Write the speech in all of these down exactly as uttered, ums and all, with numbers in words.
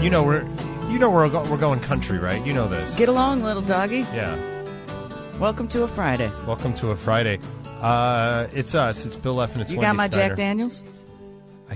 You know we're, you know we're go- we're going country, right? You know this. Get along, little doggy. Yeah. Welcome to a Friday. Welcome to a Friday. Uh, it's us. It's Bill F. and it's You Wendy got my Steiner. Jack Daniels? I,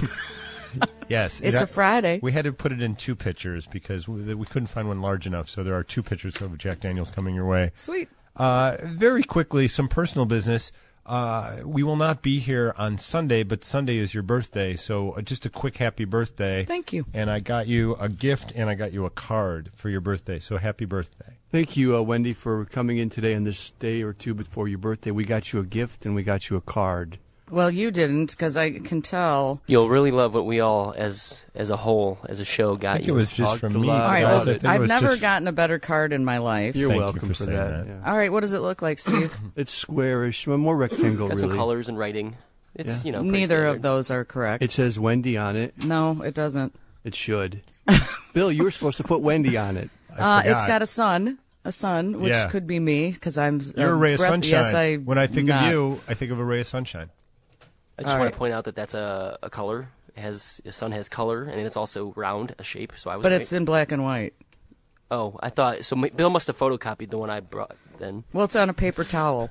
yes. It's it, a Friday. We had to put it in two pitchers because we, we couldn't find one large enough. So there are two pitchers of Jack Daniels coming your way. Sweet. Uh, very quickly, some personal business. Uh, we will not be here on Sunday, but Sunday is your birthday, so uh, just a quick happy birthday. Thank you. And I got you a gift, and I got you a card for your birthday, so happy birthday. Thank you, uh, Wendy, for coming in today on this day or two before your birthday. We got you a gift, and we got you a card. Well, you didn't, because I can tell. You'll really love what we all, as as a whole, as a show, got I think you. it was just Talked from a me. lot All right, guys. well, I think it I've was never just- gotten a better card in my life. You're Thank you welcome for for, saying that. that. Yeah. All right, what does it look like, Steve? It's squarish, well, more rectangle, got really. some colors and writing. It's Yeah. you know pretty Neither standard. of those are correct. It says Wendy on it. No, it doesn't. It should. Bill, you were supposed to put Wendy on it. Uh, it's forgot. got a sun, a sun, which Yeah. could be me, because I'm. You're a ray of breath- sunshine. Yes, I. when I think not. of you, I think of a ray of sunshine. I just All want right. to point out that that's a, a color. It has the sun has color, and it's also round, a shape. So I was. But right. it's in black and white. Oh, I thought so. M- Bill must have photocopied the one I brought. Then, Well, it's on a paper towel.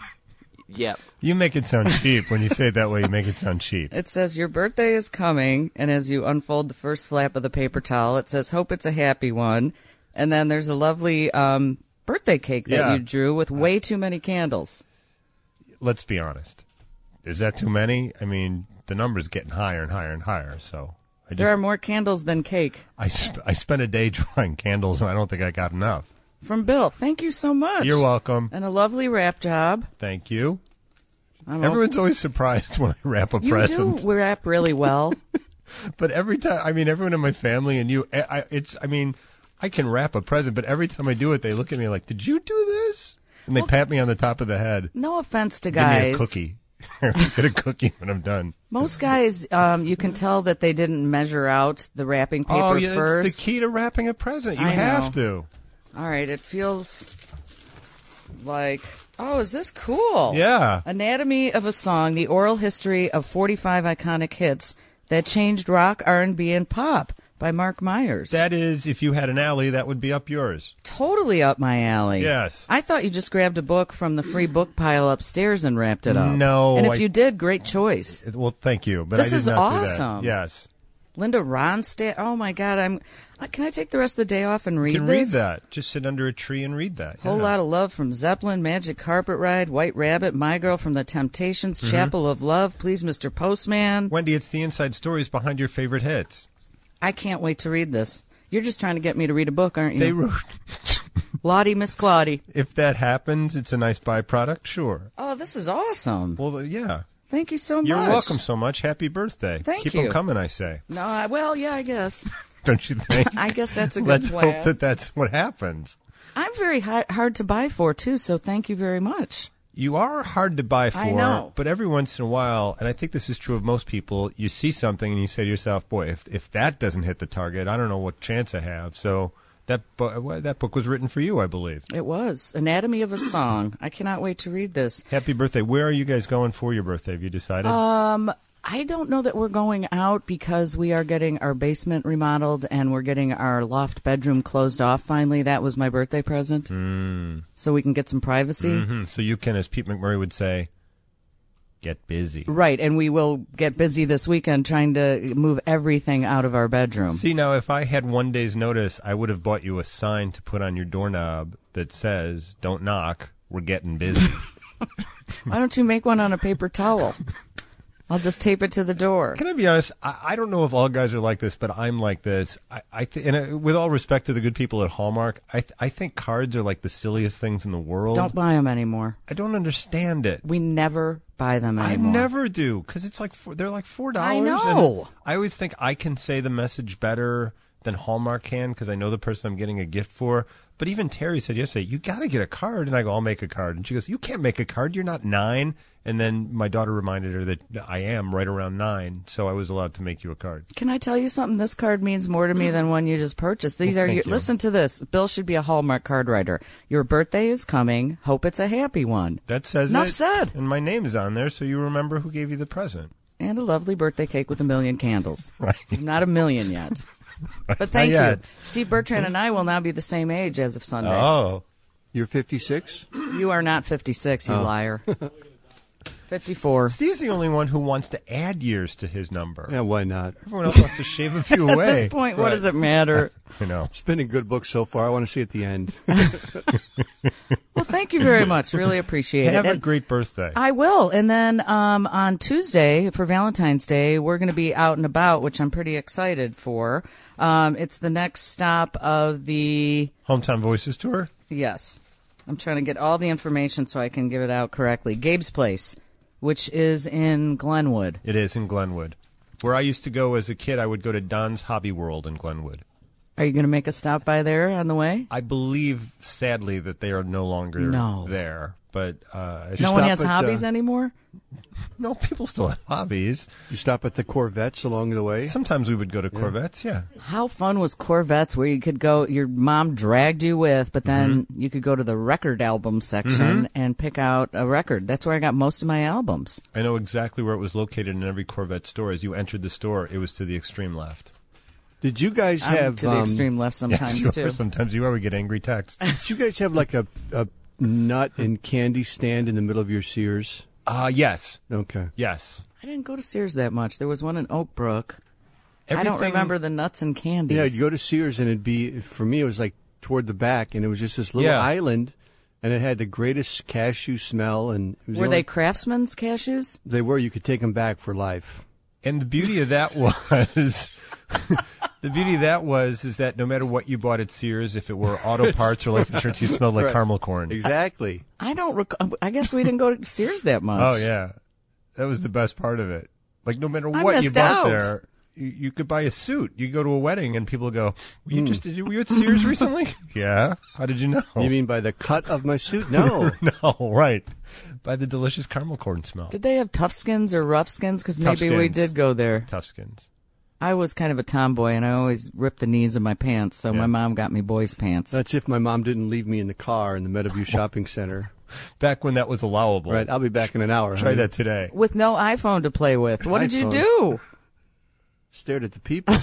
yeah. You make it sound cheap. When you say it that way, you make it sound cheap. It says, your birthday is coming, and as you unfold the first flap of the paper towel, it says, hope it's a happy one. And then there's a lovely um, birthday cake that Yeah. you drew with way too many candles. Let's be honest. Is that too many? I mean, the number's getting higher and higher and higher, so... I There just, are more candles than cake. I, sp- I spent a day drawing candles, and I don't think I got enough. From Bill, thank you so much. You're welcome. And a lovely wrap job. Thank you. I'm Everyone's always surprised when I wrap a You present. do wrap really well. But every time, I mean, everyone in my family and you, I, I- it's, I mean, I can wrap a present, but every time I do it, they look at me like, did you do this? And they Well, pat me on the top of the head. No offense to Give me guys. a cookie. Get a cookie when I'm done. Most guys, um, you can tell that they didn't measure out the wrapping paper oh, yeah, first. it's the key to wrapping a present. You I have know. to. All right, it feels like, oh, is this cool? Yeah. Anatomy of a Song, the oral history of forty-five iconic hits that changed rock, R and B, and pop by Mark Myers. That is, if you had an alley, that would be up yours. Totally up my alley. Yes. I thought you just grabbed a book from the free book pile upstairs and wrapped it up. No, And if I- you did, great choice. Well, thank you. But This I did is not do that. awesome. Yes. Linda Ronstadt. Oh, my God. I'm. uh, Can I take the rest of the day off and read You can this? read that. Just sit under a tree and read that. Whole Yeah. Lot of Love from Zeppelin, Magic Carpet Ride, White Rabbit, My Girl from the Temptations, Chapel of Love, Please Mister Postman. Wendy, it's the inside stories behind your favorite hits. I can't wait to read this. You're just trying to get me to read a book, aren't you? They wrote. Lottie Miss Claudie. If that happens, it's a nice byproduct. Sure. Oh, this is awesome. Well, yeah. Thank you so much. You're welcome so much. Happy birthday. Thank Keep you. them coming, I say. No, I, well, yeah, I guess. Don't you think? I guess that's a good Let's plan. hope that that's what happens. I'm very hi- hard to buy for, too, so thank you very much. You are hard to buy for, I know. but every once in a while, and I think this is true of most people, you see something and you say to yourself, boy, if if that doesn't hit the target, I don't know what chance I have. So that, bu- that book was written for you, I believe. It was. Anatomy of a Song. I cannot wait to read this. Happy birthday. Where are you guys going for your birthday? Have you decided? Um, I don't know that we're going out because we are getting our basement remodeled and we're getting our loft bedroom closed off finally. That was my birthday present. Mm. So we can get some privacy. hmm So you can, as Pete McMurray would say, get busy. Right, and we will get busy this weekend trying to move everything out of our bedroom. See, now, if I had one day's notice, I would have bought you a sign to put on your doorknob that says, don't knock, we're getting busy. Why don't you make one on a paper towel? I'll just tape it to the door. Can I be honest? I, I don't know if all guys are like this, but I'm like this. I, I th- and uh, with all respect to the good people at Hallmark, I th- I think cards are like the silliest things in the world. Don't buy them anymore. I don't understand it. We never buy them I anymore. never do because it's like four, they're like four dollars. I know. I always think I can say the message better than Hallmark can because I know the person I'm getting a gift for. But even Terry said yesterday, you got to get a card. And I go, I'll make a card. And she goes, you can't make a card. You're not nine. And then my daughter reminded her that I am right around nine. So I was allowed to make you a card. Can I tell you something? This card means more to me than one you just purchased. These Well, are thank your, you. listen to this. Bill should be a Hallmark card writer. Your birthday is coming. Hope it's a happy one. That says Enough it. said. And my name is on there, so you remember who gave you the present. And a lovely birthday cake with a million candles. Right. Not a million yet. But thank you. Steve Bertrand and I will now be the same age as of Sunday. Oh. You're fifty-six? You are not fifty-six, you Oh. liar. fifty-four. Steve's the only one who wants to add years to his number. Yeah, why not? Everyone else wants to shave a few away. At this point, what Right. does it matter? You know. It's been a good book so far. I want to see at the end. Well, thank you very much. Really appreciate Have it. a And great birthday. I will. And then um, on Tuesday, for Valentine's Day, we're going to be out and about, which I'm pretty excited for. Um, it's the next stop of the... Hometown Voices Tour? Yes. I'm trying to get all the information so I can give it out correctly. Gabe's Place, which is in Glenwood. It is in Glenwood. Where I used to go as a kid, I would go to Don's Hobby World in Glenwood. Are you going to make a stop by there on the way? I believe, sadly, that they are no longer No. there. But uh, Just No one stop has at, hobbies uh, anymore? no, people still have hobbies. You stop at the Corvettes along the way? Sometimes we would go to Corvettes, yeah. How fun was Corvettes where you could go, your mom dragged you with, but then Mm-hmm. you could go to the record album section and pick out a record. That's where I got most of my albums. I know exactly where it was located in every Corvette store. As you entered the store, it was to the extreme left. Did you guys I'm have to the um, extreme left sometimes yes, you too. are. Sometimes you are. We get angry texts. Did you guys have like a, a nut and candy stand in the middle of your Sears? Uh, yes. Okay. Yes. I didn't go to Sears that much. There was one in Oak Brook. I don't Everything- remember the nuts and candies. Yeah, you go to Sears and it'd be, for me, it was like toward the back, and it was just this little Yeah. island, and it had the greatest cashew smell. And it was Were the they only- Craftsman's cashews? They were. You could take them back for life. And the beauty of that was, the beauty of that was, is that no matter what you bought at Sears, if it were auto parts or life insurance, you smelled like Right. caramel corn. Exactly. I don't rec- I guess we didn't go to Sears that much. Oh yeah, that was the best part of it. Like no matter I what you missed bought out. there, you, you could buy a suit. You go to a wedding and people go, "Were you just did you, were you at Sears recently?" Yeah. How did you know? You mean by the cut of my suit? No. no, right? By the delicious caramel corn smell. Did they have tough skins or rough skins? Because Tough maybe we skins. did go there. Tough skins. I was kind of a tomboy, and I always ripped the knees of my pants, so Yeah. my mom got me boys' pants. That's if my mom didn't leave me in the car in the Meadowview Shopping Center. Back when that was allowable. Right. I'll be back in an hour. Try honey. that today. With no iPhone to play with. What did you iPhone. do? Stared at the people.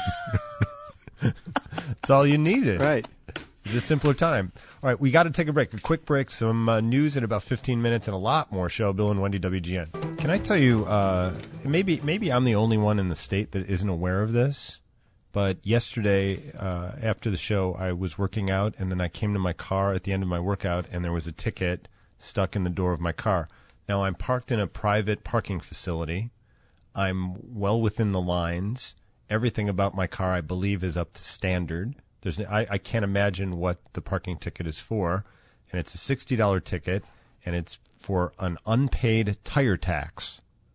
That's all you needed. Right. It's a simpler time. All right, we got to take a break. A quick break, some uh, news in about fifteen minutes, and a lot more show. Bill and Wendy, W G N. Can I tell you, uh, maybe maybe I'm the only one in the state that isn't aware of this, but yesterday uh, after the show, I was working out, and then I came to my car at the end of my workout, and there was a ticket stuck in the door of my car. Now, I'm parked in a private parking facility. I'm well within the lines. Everything about my car, I believe, is up to standard. There's, I, I can't imagine what the parking ticket is for, and it's a sixty dollars ticket, and it's for an unpaid tire tax.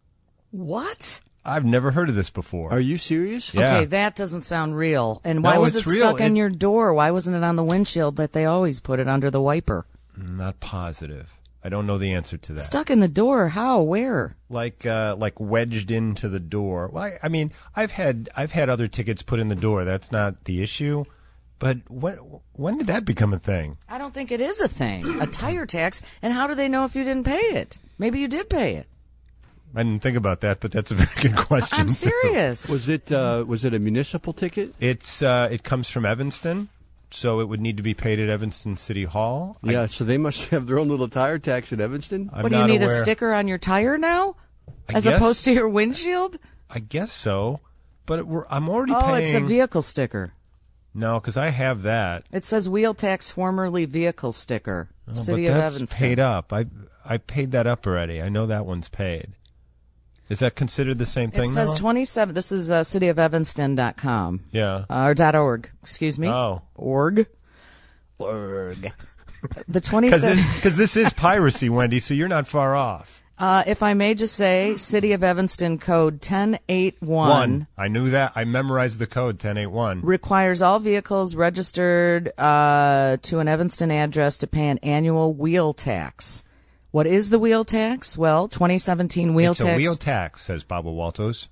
What? I've never heard of this before. Are you serious? Yeah. Okay, that doesn't sound real. And why No, was it's it real. stuck in It- your door? Why wasn't it on the windshield that they always put it under the wiper? I'm not positive. I don't know the answer to that. Stuck in the door? How? Where? Like uh, like wedged into the door. Well, I, I mean, I've had I've had other tickets put in the door. That's not the issue. But when when did that become a thing? I don't think it is a thing. A tire tax. And how do they know if you didn't pay it? Maybe you did pay it. I didn't think about that, but that's a very good question. I'm too. serious. Was it uh, was it a municipal ticket? It's uh, it comes from Evanston, so it would need to be paid at Evanston City Hall. I- Yeah, so they must have their own little tire tax in Evanston. I'm what do you not need, aware. a sticker on your tire now? I As guess- opposed to your windshield? I guess so, but it, we're, I'm already Oh, paying. it's a vehicle sticker. No, because I have that. It says wheel tax formerly vehicle sticker. Oh, City but of that's Evanston. paid up. I I paid that up already. I know that one's paid. Is that considered the same It thing? says now? twenty-seven. This is uh, city of evanston dot com. Yeah. Uh, or dot .org. Excuse me. Oh. Org. Org. The Because twenty-seven. this is piracy, Wendy. So you're not far off. Uh, if I may just say, City of Evanston code ten eighty-one One. I knew that. I memorized the code ten eighty-one. requires all vehicles registered uh, to an Evanston address to pay an annual wheel tax. What is the wheel tax? Well, twenty seventeen wheel it's tax. a wheel tax, says Baba Waltos.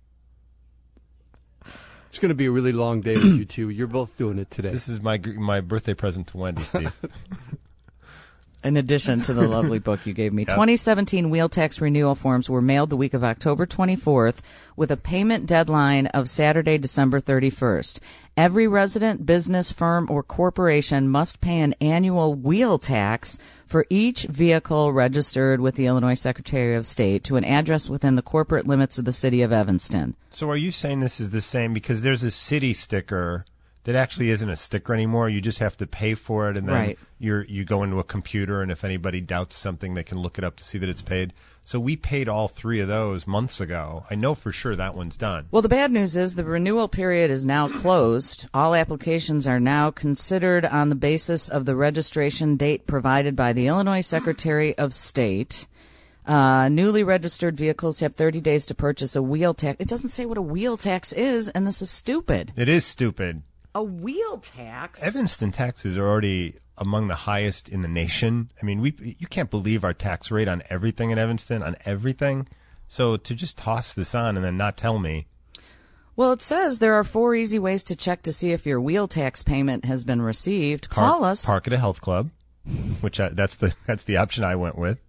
It's going to be a really long day with you two. You're both doing it today. This is my my birthday present to Wendy, Steve. In addition to the lovely book you gave me. Yep. twenty seventeen wheel tax renewal forms were mailed the week of October twenty-fourth with a payment deadline of Saturday, December thirty-first. Every resident, business, firm, or corporation must pay an annual wheel tax for each vehicle registered with the Illinois Secretary of State to an address within the corporate limits of the city of Evanston. So are you saying this is the same? Because there's a city sticker that actually isn't a sticker anymore. You just have to pay for it, and then right. you're, you go into a computer, and if anybody doubts something, they can look it up to see that it's paid. So we paid all three of those months ago. I know for sure that one's done. Well, the bad news is the renewal period is now closed. All applications are now considered on the basis of the registration date provided by the Illinois Secretary of State. Uh, newly registered vehicles have thirty days to purchase a wheel tax. It doesn't say what a wheel tax is, and this is stupid. It is stupid. A wheel tax? Evanston taxes are already among the highest in the nation. I mean, we you can't believe our tax rate on everything in Evanston, on everything. So to just toss this on and then not tell me. Well, it says there are four easy ways to check to see if your wheel tax payment has been received. Park, Call us. Park at a health club, which I, that's the that's the option I went with.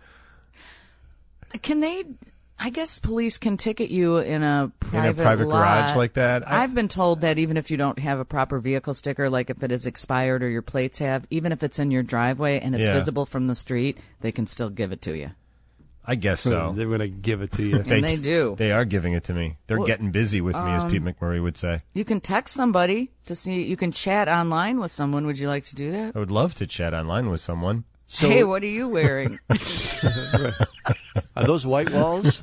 Can they... I guess police can ticket you in a private, in a private lot. garage like that. I, I've been told that even if you don't have a proper vehicle sticker, like if it is expired or your plates have, even if it's in your driveway and it's yeah. visible from the street, they can still give it to you. I guess so. They're going to give it to you. And they do. They are giving it to me. They're well, getting busy with me, um, as Pete McMurray would say. You can text somebody to see. You can chat online with someone. Would you like to do that? I would love to chat online with someone. So, hey, what are you wearing? Are those white walls?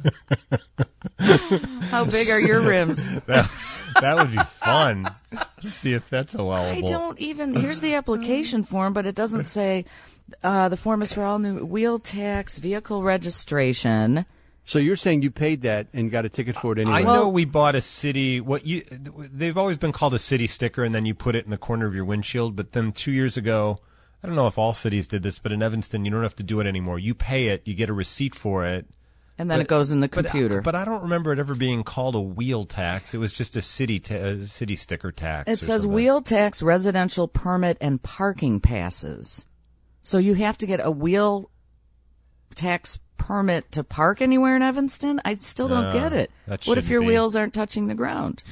How big are your rims? That, that would be fun. Let's see if that's allowable. I don't even. Here's the application form, but it doesn't say uh, the form is for all new wheel tax, vehicle registration. So you're saying you paid that and got a ticket for it anyway? I know we bought a city. What you? They've always been called a city sticker, and then you put it in the corner of your windshield. But then two years ago, I don't know if all cities did this, but in Evanston, you don't have to do it anymore. You pay it, you get a receipt for it. And then but, it goes in the computer. But, but I don't remember it ever being called a wheel tax. It was just a city ta- a city sticker tax. It says something. wheel tax, residential permit, and parking passes. So you have to get a wheel tax permit to park anywhere in Evanston? I still don't No, get it. that What if shouldn't your be. wheels aren't touching the ground?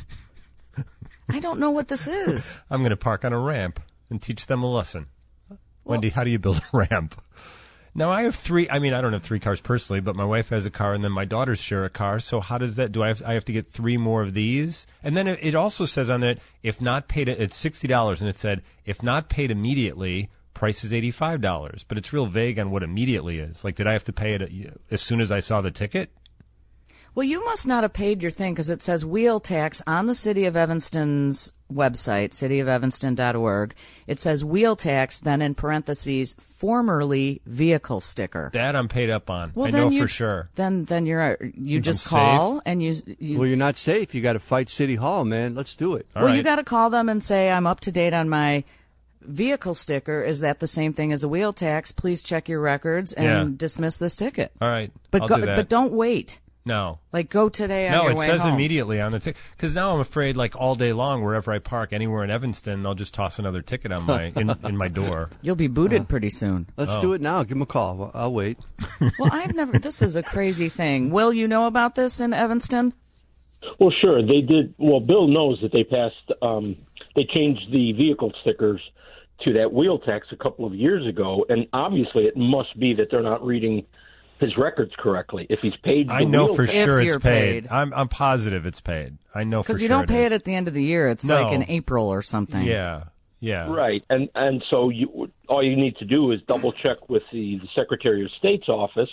I don't know what this is. I'm going to park on a ramp and teach them a lesson. Wendy, how do you build a ramp? Now, I have three. I mean, I don't have three cars personally, but my wife has a car, and then my daughters share a car. So how does that? Do I have? I have to get three more of these? And then it, it also says on that if not paid, it's sixty dollars, and it said if not paid immediately, price is eighty-five dollars. But it's real vague on what immediately is. Like, did I have to pay it as soon as I saw the ticket? Well, you must not have paid your thing because it says wheel tax on the City of Evanston's website, city of evanston dot org. It says wheel tax, then in parentheses, formerly vehicle sticker. That I'm paid up on. Well, I then know you, for sure. Then, then you're you I'm just safe. call and you. you Well, you're not safe. You got to fight City Hall, man. Let's do it. All well, right. you got to call them and say I'm up to date on my vehicle sticker. Is that the same thing as a wheel tax? Please check your records and Yeah. dismiss this ticket. All right. But I'll go, do that. but don't wait. No. Like go today on No, your it way says home. immediately on the ticket. Because now I'm afraid, like all day long, wherever I park, anywhere in Evanston, they'll just toss another ticket on my in, in my door. You'll be booted pretty soon. Let's Oh. do it now. Give them a call. Well, I'll wait. Well, I've never. This is a crazy thing. Will, you know about this in Evanston? Well, sure. They did. Well, Bill knows that they passed, um, they changed the vehicle stickers to that wheel tax a couple of years ago. And obviously it must be that they're not reading his records correctly. If he's paid the I know wheel for tax, sure If it's you're paid. paid. I'm I'm positive it's paid. I know for sure. Because you don't pay is. it at the end of the year. It's No. like in April or something. Yeah, yeah. Right. And and so you all you need to do is double check with the, the Secretary of State's office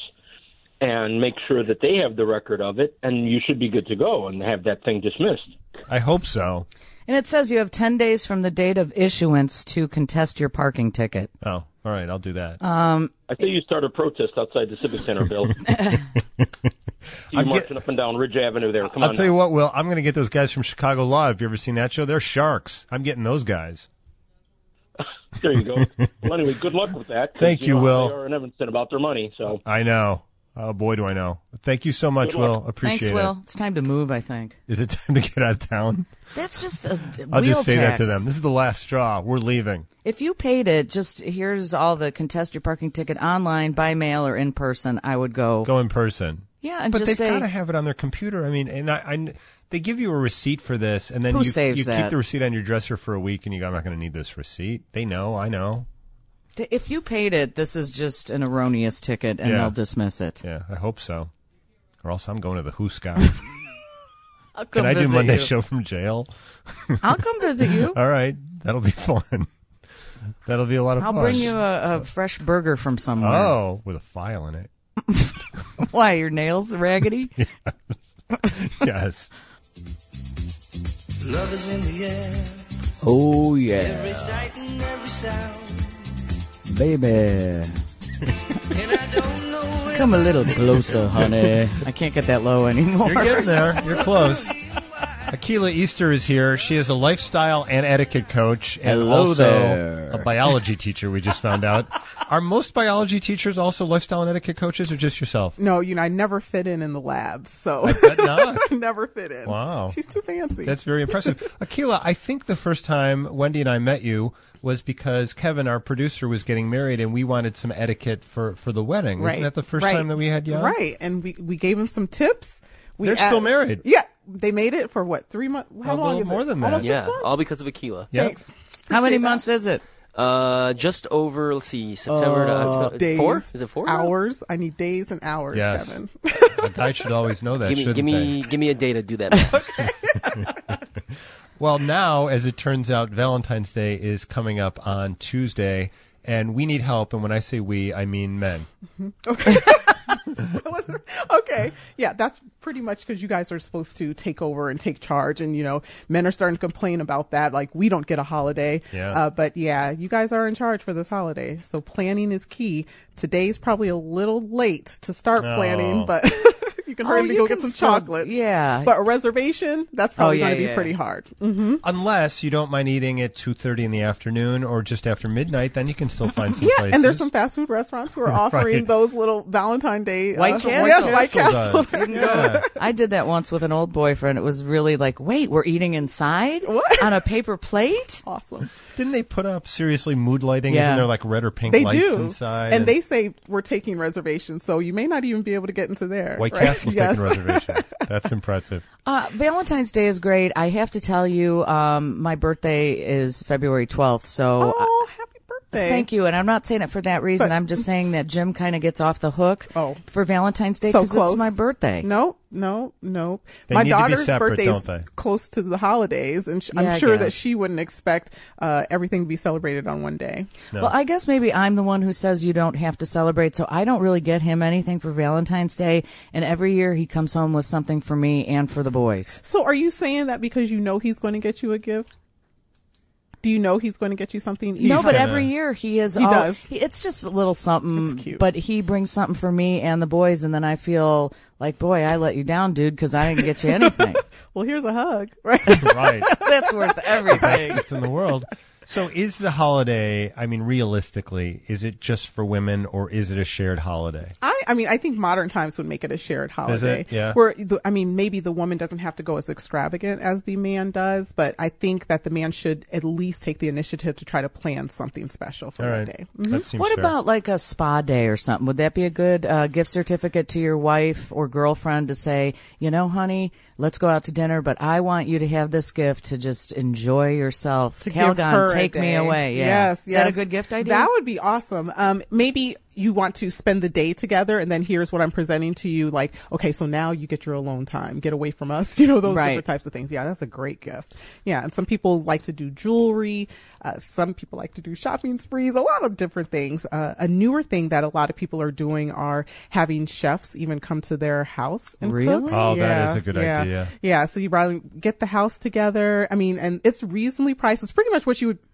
and make sure that they have the record of it, and you should be good to go and have that thing dismissed. I hope so. And it says you have ten days from the date of issuance to contest your parking ticket. Oh, all right. I'll do that. Um, I think you start a protest outside the Civic Center, Bill. See you I'm get- marching up and down Ridge Avenue there. Come I'll on tell now. you what, Will. I'm going to get those guys from Chicago Live. Have you ever seen that show? They're sharks. I'm getting those guys. There you go. Well, anyway, good luck with that. 'cause, Thank you, know, Will. They are in Evanston about their money, so I know. Oh, boy, do I know. Thank you so much, Good luck. Will. Appreciate Thanks, it. Will. It's time to move, I think. Is it time to get out of town? That's just a I'll wheel just say tax. that to them. This is the last straw. We're leaving. If you paid it, just here's all the contest your parking ticket online, by mail, or in person, I would go. Go in person. Yeah, and But just they've say, got to have it on their computer. I mean, and I, I, they give you a receipt for this, and then Who you, saves you keep that? the receipt on your dresser for a week, and you go, I'm not going to need this receipt. They know. I know. if you paid it, this is just an erroneous ticket, and Yeah. they'll dismiss it. Yeah, I hope so. Or else I'm going to the Hooskow. I'll come Can I do visit Monday you. show from jail? I'll come visit you. All right. That'll be fun. That'll be a lot of I'll fun. bring you a, a fresh burger from somewhere. Oh, with a file in it. Why, your nails raggedy? Yes. Love is in the air. Oh, yeah. Every sight and every sound. Baby. And I don't know where Come a little closer, honey. I can't get that low anymore. You're getting there. You're close. Akila Easter is here. She is a lifestyle and etiquette coach and Hello also there. a biology teacher, we just found out. Are most biology teachers also lifestyle and etiquette coaches or just yourself? No, you know, I never fit in in the lab, so I bet not. never fit in. Wow. She's too fancy. That's very impressive. Akila, I think the first time Wendy and I met you was because Kevin, our producer, was getting married and we wanted some etiquette for, for the wedding. right. Isn't that the first right. time that we had you on? Right, and we, we gave him some tips. We They're add- still married. Yeah, they made it for what, three months? How A long little is more it? than that. Almost Yeah, six months? all because of Aquila. Yep. Thanks. How many Appreciate that. months is it? Uh, just over, let's see, September to October. Days, Four? Is it four? now? Hours. I need days and hours, Yes. Kevin. A guy should always know that, Give me, shouldn't give me, give me a day to do that. math. Well, now, as it turns out, Valentine's Day is coming up on Tuesday, and we need help. And when I say we, I mean men. I wasn't- okay. Yeah, that's pretty much because you guys are supposed to take over and take charge. And, you know, men are starting to complain about that. Like, we don't get a holiday. Yeah. Uh, but yeah, you guys are in charge for this holiday. So planning is key. Today's probably a little late to start Oh. planning, but you can hurry Oh, to you go can get some still- chocolates. yeah. But a reservation, that's probably Oh, yeah, going to be yeah. pretty hard. Mm-hmm. Unless you don't mind eating at two thirty in the afternoon or just after midnight, then you can still find some Yeah, places. and there's some fast food restaurants who are offering Right. those little Valentine Day. White uh, Castle. yes, White Castle Castle. does. Yeah. I did that once with an old boyfriend. It was really like, wait, we're eating inside? What? On a paper plate? Awesome. Didn't they put up, seriously, mood lighting? Yeah. Isn't there like red or pink They lights do, inside? and they say we're taking reservations, so you may not even be able to get into there. White right? Castle's Yes. taking reservations. That's impressive. Uh, Valentine's Day is great. I have to tell you, um, my birthday is February twelfth, so Oh, happy birthday! thank you. And I'm not saying it for that reason. But- I'm just saying that Jim kind of gets off the hook Oh. for Valentine's Day So because close. it's my birthday. No, no, no. They My need to be daughter's separate, birthday is don't they? close to the holidays, and sh- Yeah, I I'm sure guess. that she wouldn't expect uh, everything to be celebrated on one day. No. Well, I guess maybe I'm the one who says you don't have to celebrate, so I don't really get him anything for Valentine's Day. And every year he comes home with something for me and for the boys. So, are you saying that because you know he's going to get you a gift? Do you know he's going to get you something? No, You- but kinda- every year he is. He all, does. he- it's just a little something. It's cute. But he brings something for me and the boys, and then I feel like, boy, I let you down, dude, because I didn't get you anything. Well, here's a hug, right? Right. That's worth everything. Gift in the world. So is the holiday, I mean, realistically, is it just for women or is it a shared holiday? I, I mean, I think modern times would make it a shared holiday. Yeah. Where, the, I mean, maybe the woman doesn't have to go as extravagant as the man does, but I think that the man should at least take the initiative to try to plan something special for All that right. day. That seems What fair. about like a spa day or something? Would that be a good uh, gift certificate to your wife or girlfriend to say, you know, honey, let's go out to dinner, but I want you to have this gift to just enjoy yourself. To give her Calgon, a take me day. away. Yeah. Yes, Is yes. that a good gift idea? That would be awesome. Um, maybe you want to spend the day together, and then here's what I'm presenting to you. Like, okay, so now you get your alone time. Get away from us. You know, those Right. different types of things. Yeah, that's a great gift. Yeah, and some people like to do jewelry. Uh, some people like to do shopping sprees. A lot of different things. Uh, a newer thing that a lot of people are doing are having chefs even come to their house and Really? cook. Oh, that Yeah, is a good yeah. idea. Yeah, so you rather get the house together. I mean, and it's reasonably priced. It's pretty much what you would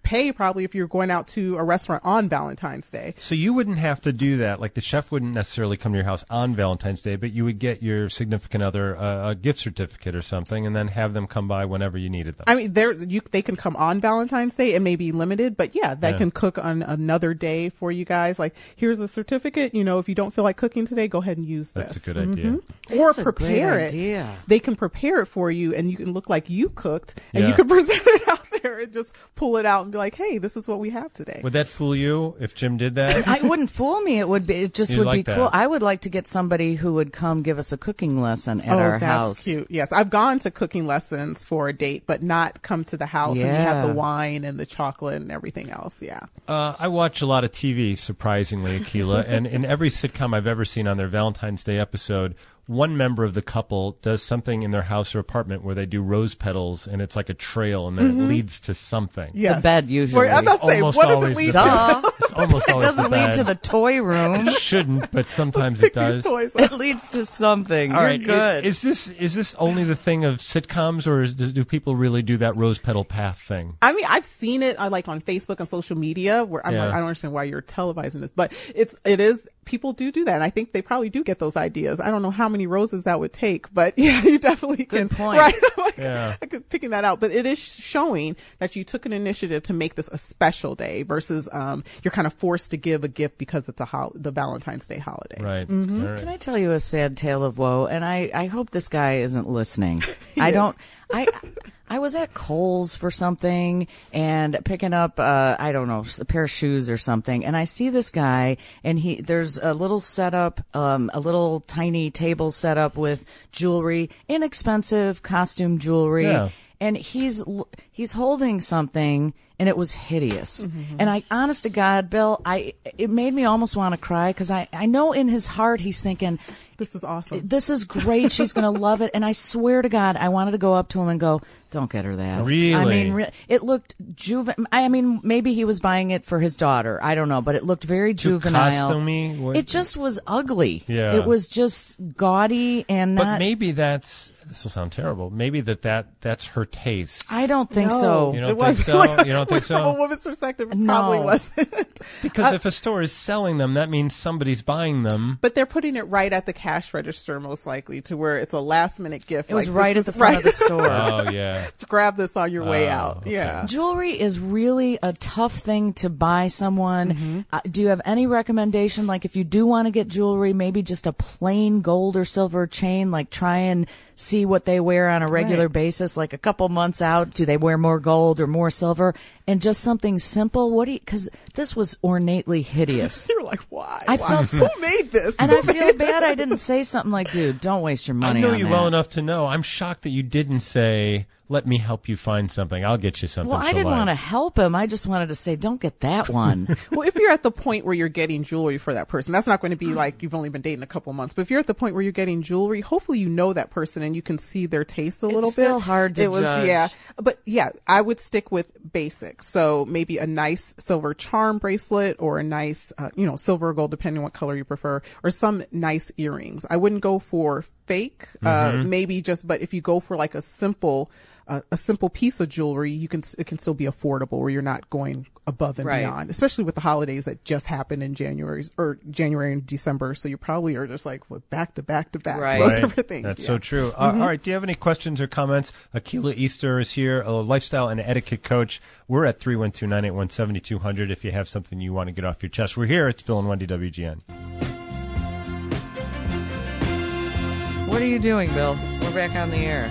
pay probably if you're going out to a restaurant on Valentine's Day. So you wouldn't have to do that. Like the chef wouldn't necessarily come to your house on Valentine's Day, but you would get your significant other uh, a gift certificate or something, and then have them come by whenever you needed them. I mean, there you they can come on Valentine's Day. It may be limited, but yeah, they Yeah. can cook on another day for you guys. Like, here's a certificate. You know, if you don't feel like cooking today, go ahead and use this. That's a good idea. Or That's a prepare great it. idea. They can prepare it for you, and you can look like you cooked, and Yeah. you can present it out there and just pull it out and be like, "Hey, this is what we have today." Would that fool you if Jim did that? I wouldn't fool me. It would be. It just You'd would like be that. cool. I would like to get somebody who would come give us a cooking lesson at oh, our that's house. cute. Yes, I've gone to cooking lessons for a date, but not come to the house and you have Yeah. the wine and the chocolate and everything else. Yeah. Uh, I watch a lot of T V, surprisingly, Akilah, and in every sitcom I've ever seen on their Valentine's Day episode, one member of the couple does something in their house or apartment where they do rose petals, and it's like a trail, and then it leads to something. Yes. The bed usually. Or, I'm not saying, Almost what does it always lead the to? Duh. It's almost It always doesn't the lead bed. to the toy room. It shouldn't, but sometimes Pick it does. these toys It up. leads to something. All You're right, good. i- Is this is this only the thing of sitcoms, or is, do people really do that rose petal path thing? I mean, I've seen it uh, like on Facebook and social media where I'm Yeah. like, I don't understand why you're televising this, but it's, it is, people do do that. And I think they probably do get those ideas. I don't know how many roses that would take, but yeah, you definitely Good can. point. Right. I'm like, Yeah. I could picking that out, but it is showing that you took an initiative to make this a special day versus, um, you're kind of forced to give a gift because it's the hol- the Valentine's Day holiday. Right. Mm-hmm. All right. Can I tell you a sad tale of woe? And I, I hope this guy isn't listening. I is. don't. I I was at Kohl's for something and picking up uh, I don't know, a pair of shoes or something, and I see this guy, and he there's a little setup, um, a little tiny table set up with jewelry, inexpensive costume jewelry. Yeah. And he's he's holding something, and it was hideous. Mm-hmm. And I, honest to God, Bill, I it made me almost want to cry because I, I know in his heart he's thinking, This is awesome. this is great. She's going to love it. And I swear to God, I wanted to go up to him and go, don't get her that. Really? I mean, re- it looked juvenile. I mean, maybe he was buying it for his daughter. I don't know, but it looked very Too juvenile. costumey? What- It just was ugly. Yeah. It was just gaudy and But not. maybe that's this will sound terrible. Maybe that, that that's her taste. I don't think No. so. You don't it think was so? like, You don't think so? From a woman's perspective, it No. probably wasn't. Because if a store is selling them, that means somebody's buying them. But they're putting it right at the cash register, most likely, to where it's a last minute gift. It was like, right at this the is- front right. of the store. Oh yeah. Grab this on your way Oh, out. okay. Yeah. Jewelry is really a tough thing to buy someone. Mm-hmm. Uh, do you have any recommendation? Like, if you do want to get jewelry, maybe just a plain gold or silver chain, like try and see what they wear on a regular Right. basis, like a couple months out. Do they wear more gold or more silver? And just something simple. What do you, because this was ornately hideous. They were like, why? I Why? felt so- Who made this? And I feel bad I didn't say something like, dude, don't waste your I money know on you that. well enough to know. I'm shocked that you didn't say, "Let me help you find something. I'll get you something." Well, I she'll didn't like." want to help him. I just wanted to say, don't get that one. Well, if you're at the point where you're getting jewelry for that person, that's not going to be like you've only been dating a couple months. But if you're at the point where you're getting jewelry, hopefully you know that person and you can see their taste a little bit. still hard to It was, judge. yeah. But yeah, I would stick with basics. So maybe a nice silver charm bracelet or a nice, uh, you know, silver or gold, depending on what color you prefer, or some nice earrings. I wouldn't go for fake, uh, maybe just, but if you go for like a simple, uh, a simple piece of jewelry, you can, it can still be affordable where you're not going above and Right. beyond, especially with the holidays that just happened in January or January and December. So you probably are just like, well, back to back to back. Right. Those Right. different things. That's yeah. so true. Uh, all right. Do you have any questions or comments? Akilah Easter is here, a lifestyle and etiquette coach. We're at three one two, nine eight one, seven two zero zero if you have something you want to get off your chest. We're here. It's Bill and Wendy W G N. What are you doing, Bill? We're back on the air.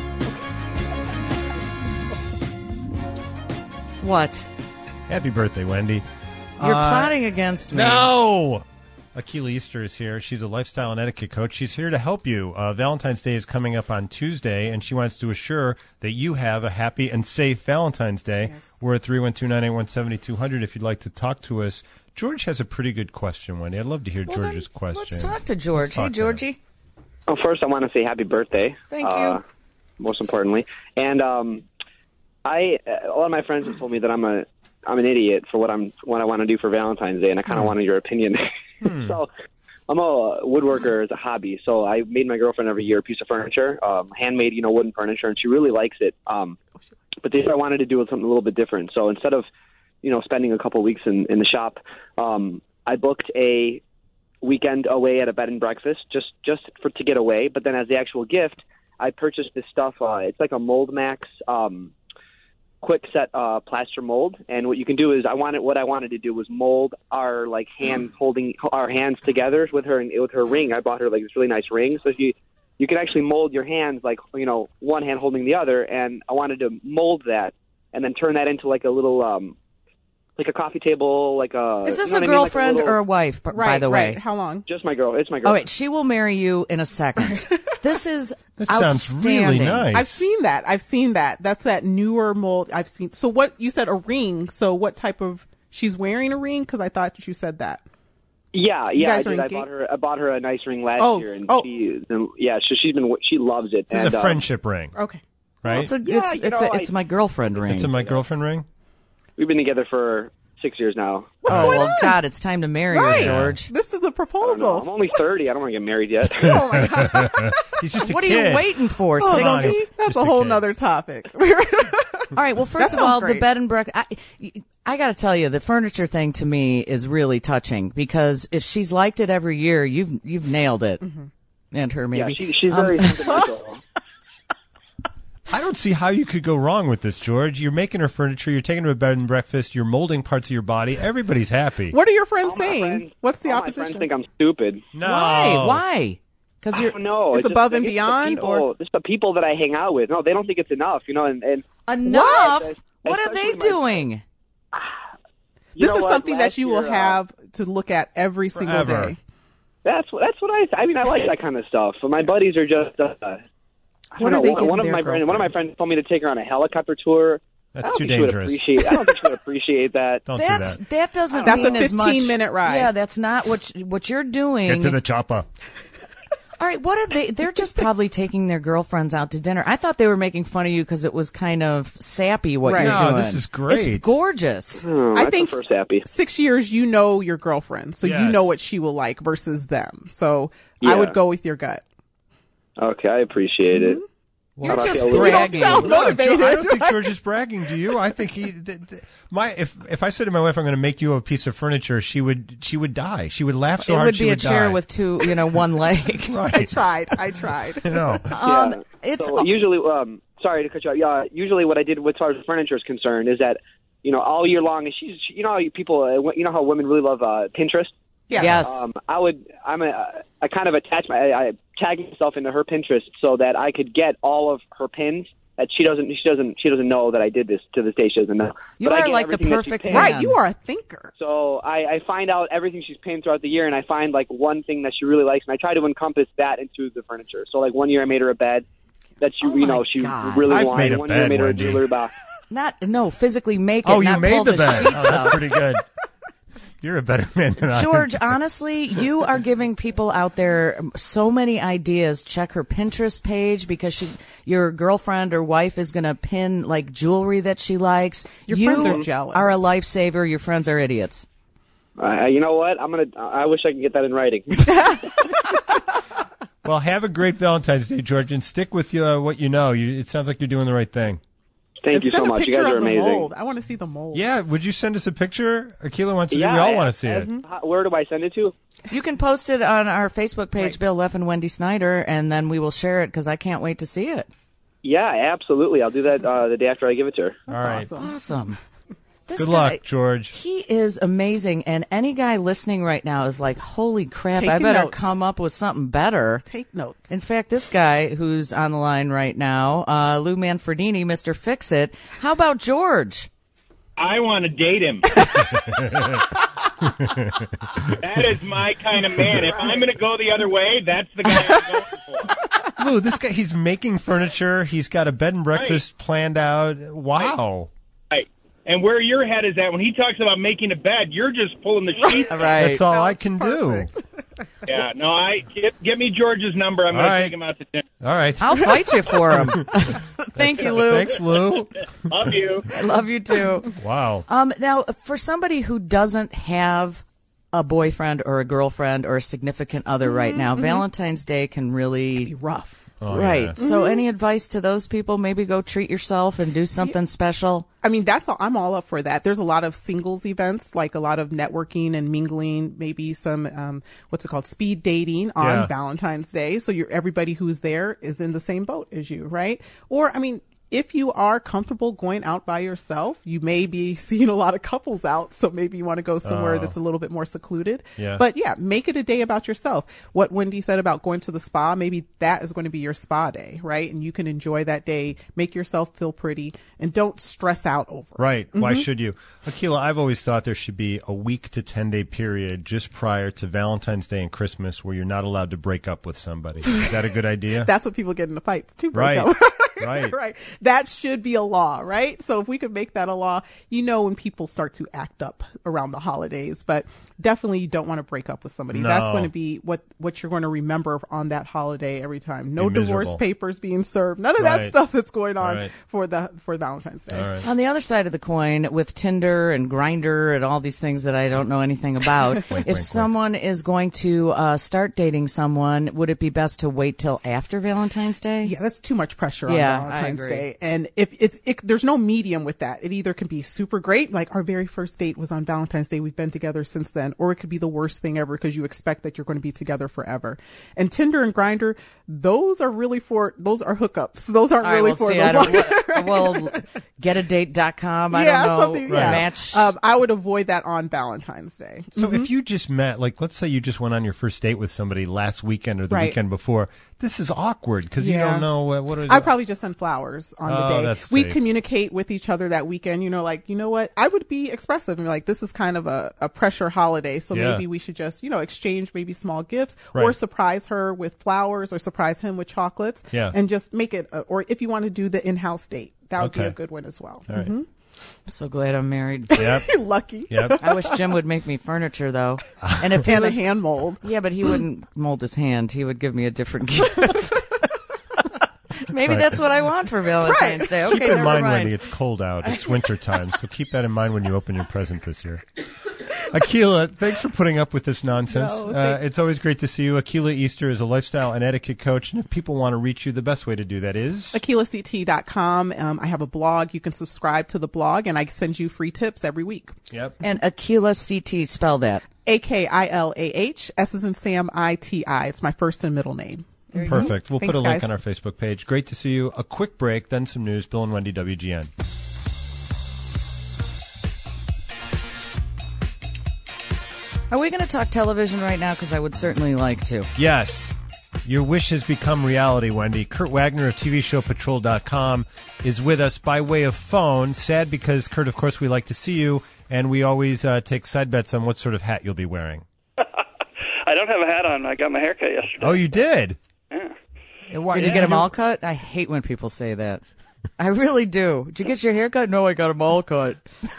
What? Happy birthday, Wendy. You're Uh, plotting against me. No! Akilah Easter is here. She's a lifestyle and etiquette coach. She's here to help you. Uh, Valentine's Day is coming up on Tuesday, and she wants to assure that you have a happy and safe Valentine's Day. Yes. We're at three one two, nine eight one, seven two zero zero if you'd like to talk to us. George has a pretty good question, Wendy. I'd love to hear Well, then, George's question. Let's talk to George. Let's talk Hey, to Georgie. Well, first, I want to say happy birthday. Thank you. Uh, most importantly, and um, I a lot of my friends have told me that I'm a I'm an idiot for what I'm what I want to do for Valentine's Day, and I kind of Hmm. wanted your opinion. So, I'm a woodworker as a hobby. So I made my girlfriend every year a piece of furniture, um, handmade, you know, wooden furniture, and she really likes it. Um, but this year I wanted to do something a little bit different. So instead of you know, spending a couple of weeks in, in the shop, um, I booked a weekend away at a bed and breakfast just, just for to get away. But then as the actual gift, I purchased this stuff. Uh, it's like a Mold Max um, quick set uh, plaster mold. And what you can do is I wanted what I wanted to do was mold our like hands holding our hands together with her with her ring. I bought her like this really nice ring. So if you you can actually mold your hands like, you know, one hand holding the other. And I wanted to mold that and then turn that into like a little um, like a coffee table, like a. Is this you know a what I mean? Like girlfriend little- or a wife? b- Right, by the way, right. How long? Just my girl. It's my girl. oh wait, she will marry you in a second. This is This sounds really outstanding. nice. I've seen that. I've seen that. That's that newer mold. I've seen. So what you said a ring. So what type of? She's wearing a ring because I thought you said that. Yeah, yeah, I guys are did. I engaged? bought her. I bought her a nice ring last Oh, year, and oh. she, and, yeah, so she's been. She loves it. This and, is a uh, friendship ring, Okay. right? It's a Yeah, it's you it's know, a, it's I- my girlfriend ring. It's a my girlfriend ring. We've been together for six years now. What's oh going well, on? God, it's time to marry Right. her, George. This is the I don't know. I'm proposal. only thirty. I don't want to get married yet. Oh my god. He's just a What are kid. you waiting for? Oh, on, Sixty. he's That's just a a whole kid. nother topic. All right. Well, first That of all, sounds the great. bed and breakfast. I, I got to tell you, the furniture thing to me is really touching because if she's liked it every year, you've you've nailed it. And her yeah, maybe. she, she's Um, very sentimental. I don't see how you could go wrong with this, George. You're making her furniture. You're taking her to bed and breakfast. You're molding parts of your body. Everybody's happy. What are your friends All my saying? friends- What's the all my friends opposition? think I'm stupid. No. Why? Why? Because I you're don't know. It's just above like, and it's the beyond, people, or- it's the people that I hang out with. No, they don't think it's enough. You know, and, and enough. What? What are they Especially my- doing? you This know is what? something that Last you will year, uh, have to look at every single Forever. day. That's what that's what I. I mean, I like that kind of stuff. But my buddies are just. Uh, I What don't are know. they One, giving one of their my friends, one of my girlfriends? friends told me to take her on a helicopter tour. That's I don't too think she would dangerous. appreciate. I don't think she would appreciate that. Don't That's do that. that doesn't That's a mean as much. fifteen minute ride. Yeah, that's not what you- what you're doing. Get to the chopper. All right, what are they? They're just probably taking their girlfriends out to dinner. I thought they were making fun of you because it was kind of sappy what Right. you're No, doing. this is great. It's gorgeous. Hmm, I I think prefer sappy. six years, you know your girlfriend, so you Yes. know what she will like versus them. So I Yeah. would go with your gut. Okay, I appreciate it. You're about just you? You don't bragging. sound No, motivated. Jo- I don't think right? George is bragging. Do you? I think he. Th- th- my if if I said to my wife, "I'm going to make you a piece of furniture," she would she would die. She would laugh so it hard would she be a would chair die. with two, you know, one leg. I right. tried. I tried. You know. Um, Yeah. it's So usually, um, sorry to cut you off. Yeah, usually what I did as far as the furniture is concerned is that, you know, all year long, and she's, you know, how you people, uh, you know how women really love uh, Pinterest. Yeah. yes. Um, I would, I'm a, I kind of attach my, I, I tag myself into her Pinterest so that I could get all of her pins. That she doesn't, she doesn't, she doesn't know that I did this to this day. She doesn't know. You But I are get like the everything that she perfect pinned. man. Right. You are a thinker. So I, I find out everything she's pinned throughout the year, and I find like one thing that she really likes, and I try to encompass that into the furniture. So like one year I made her a bed that she, Oh you know, my she God. really I've wanted. made a one year I bed, made her a Wendy. jewelry box. Not no physically make it. Oh, you not made pull the the bed. sheets Oh, that's up. pretty good. You're a better man than I am. George, honestly, you are giving people out there so many ideas. Check her Pinterest page because she, your girlfriend or wife is going to pin like jewelry that she likes. Your you friends are jealous. are a lifesaver. Your friends are idiots. Uh, you know what? I'm gonna. I wish I could get that in writing. Well, have a great Valentine's Day, George, and stick with uh, what you know. You, it sounds like you're doing the right thing. Thank And you send so a much. You picture guys are of the amazing. mold. I want to see the mold. Yeah, would you send us a picture? Akila wants to see. Yeah, We all I- want to see I- it. how- Where do I send it to? You can post it on our Facebook page, Right. Bill Leff and Wendy Snyder, and then we will share it because I can't wait to see it. Yeah, absolutely. I'll do that uh, the day after I give it to her. All right. Awesome. Awesome. This Good guy, luck, George. He is amazing, and any guy listening right now is like, "Holy crap! I Taking better notes. come up with something better." Take notes. In fact, this guy who's on the line right now, uh, Lou Manfredini, Mister Fix-It. How about George? I want to date him. That is my kind of man. If I'm going to go the other way, that's the guy I'm going for. Lou, this guy, he's making furniture. He's got a bed and breakfast planned out. Wow. Right. And where your head is at, when he talks about making a bed, you're just pulling the sheets. All right. That's all That I was can perfect. do. Yeah, no, I give, give me George's number. I'm All going right. to take him out to dinner. All right. I'll fight you for him. Thank you, Lou. Thanks, Lou. Love you. I love you too. Wow. Um, now, for somebody who doesn't have a boyfriend or a girlfriend or a significant other right now, Valentine's Day can really Be rough. Oh, right. yeah. So any advice to those people? Maybe go treat yourself and do something special. I mean, that's all, I'm all up for that. There's a lot of singles events, like a lot of networking and mingling, maybe some, um, what's it called? Speed dating on Yeah. Valentine's Day. So you're, everybody who's there is in the same boat as you, right? Or, I mean, if you are comfortable going out by yourself, you may be seeing a lot of couples out. So maybe you want to go somewhere Oh. that's a little bit more secluded. Yeah. But yeah, make it a day about yourself. What Wendy said about going to the spa, maybe that is going to be your spa day, right? And you can enjoy that day, make yourself feel pretty, and don't stress out over it. Right. Why should you? Akila, I've always thought there should be a week to ten day period just prior to Valentine's Day and Christmas where you're not allowed to break up with somebody. Is that a good idea? That's what people get into fights to break Right. up. Right. Right. That should be a law, right? So if we could make that a law, you know, when people start to act up around the holidays, but definitely you don't want to break up with somebody. No. That's going to be what, what you're going to remember on that holiday every time. No Be divorce miserable. papers being served. None of Right. that stuff that's going on Right. for the, for Valentine's Day. All right. On the other side of the coin, with Tinder and Grindr and all these things that I don't know anything about, if wink, wink. someone is going to uh, start dating someone, would it be best to wait till after Valentine's Day? Yeah, that's too much pressure Yeah, on I Valentine's agree. Day. And if it's, it, there's no medium with that. It either can be super great, like our very first date was on Valentine's Day. We've been together since then, or it could be the worst thing ever because you expect that you're going to be together forever. And Tinder and Grindr, those are really for, those are hookups. Those aren't All right, really well, for see, those. I don't, well, well, get a date dot com. I yeah, don't know. something, yeah. Match. Um, I would avoid that on Valentine's Day. So if you just met, like, let's say you just went on your first date with somebody last weekend or the Right. weekend before, this is awkward because you Yeah. don't know uh, what are I probably just send flowers on Oh, the day. that's We safe. communicate with each other that weekend, you know, like, you know what? I would be expressive and be like, this is kind of a, a pressure holiday. So Yeah. maybe we should just, you know, exchange maybe small gifts Right. or surprise her with flowers or surprise him with chocolates. Yeah. And just make it, a, or if you want to do the in-house date, that would be Okay. a good one as well. All right. Mhm. So glad I'm married. Yep. Lucky. Yep. I wish Jim would make me furniture, though. And if he And a was, hand mold. yeah, but he wouldn't mold his hand. He would give me a different gift. Maybe that's what I want for Valentine's Day. Okay, Keep in never mind, mind. Wendy, it's cold out. It's winter time, so keep that in mind when you open your present this year. Akila, thanks for putting up with this nonsense. No, uh, thanks. it's always great to see you. Akila Easter is a lifestyle and etiquette coach, and if people want to reach you, the best way to do that is Akila C T dot com. Um, I have a blog. You can subscribe to the blog and I send you free tips every week. Yep. And Akila C T, spell that. A K I L A H, S is in Sam, I T I. It's my first and middle name. Perfect. We'll Thanks, put a link guys. on our Facebook page. Great to see you. A quick break, then some news. Bill and Wendy, W G N. Are we going to talk television right now? Because I would certainly like to. Yes. Your wish has become reality, Wendy. Kurt Wagner of T V Show Patrol dot com is with us by way of phone. Sad because, Kurt, of course, we like to see you, and we always uh, take side bets on what sort of hat you'll be wearing. I don't have a hat on. I got my hair cut yesterday. Oh, you did? Yeah. And why- Did you get them all cut? I hate when people say that. I really do. Did you get your hair cut? No, I got them all cut.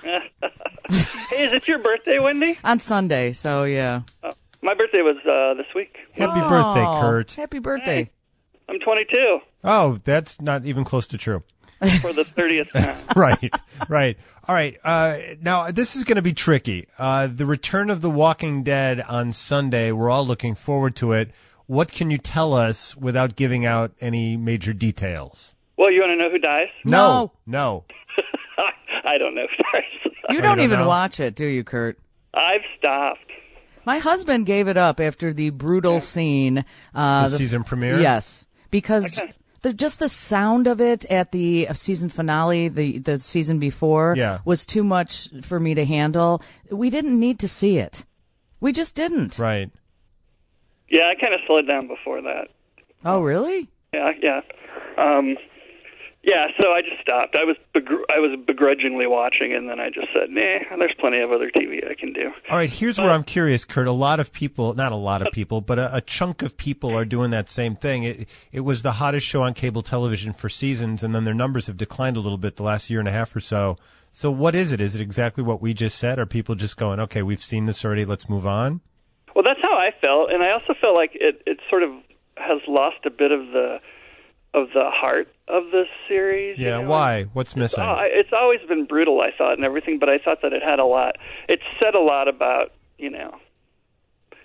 Hey, is it your birthday, Wendy? On Sunday, so yeah. Oh, my birthday was uh, this week. Happy Oh, birthday, Kurt. Happy birthday. I'm twenty-two Oh, that's not even close to true. for the thirtieth time. Right, right. All right. Uh, now, this is going to be tricky. Uh, the return of The Walking Dead on Sunday, we're all looking forward to it. What can you tell us without giving out any major details? Well, you want to know who dies? No, no. I don't know who dies. You you don't don't even know? watch it, do you, Kurt? I've stopped. My husband gave it up after the brutal scene. Uh, The season premiere? Yes, because Okay. the, just the sound of it at the season finale, the, the season before, Yeah. was too much for me to handle. We didn't need to see it. We just didn't. Right. Yeah, I kind of slowed down before that. Oh, really? Yeah, yeah. Um, yeah, so I just stopped. I was begr- I was begrudgingly watching, and then I just said, nah, there's plenty of other T V I can do. All right, here's where I'm curious, Kurt. A lot of people, not a lot of people, but a, a chunk of people are doing that same thing. It, it was the hottest show on cable television for seasons, and then their numbers have declined a little bit the last year and a half or so. So what is it? Is it exactly what we just said? Are people just going, okay, we've seen this already, let's move on? Well, that's how I felt, and I also felt like it, it sort of has lost a bit of the of the heart of the series. Yeah, you know? why? What's missing? Uh, it's always been brutal, I thought, and everything, but I thought that it had a lot. It said a lot about, you know,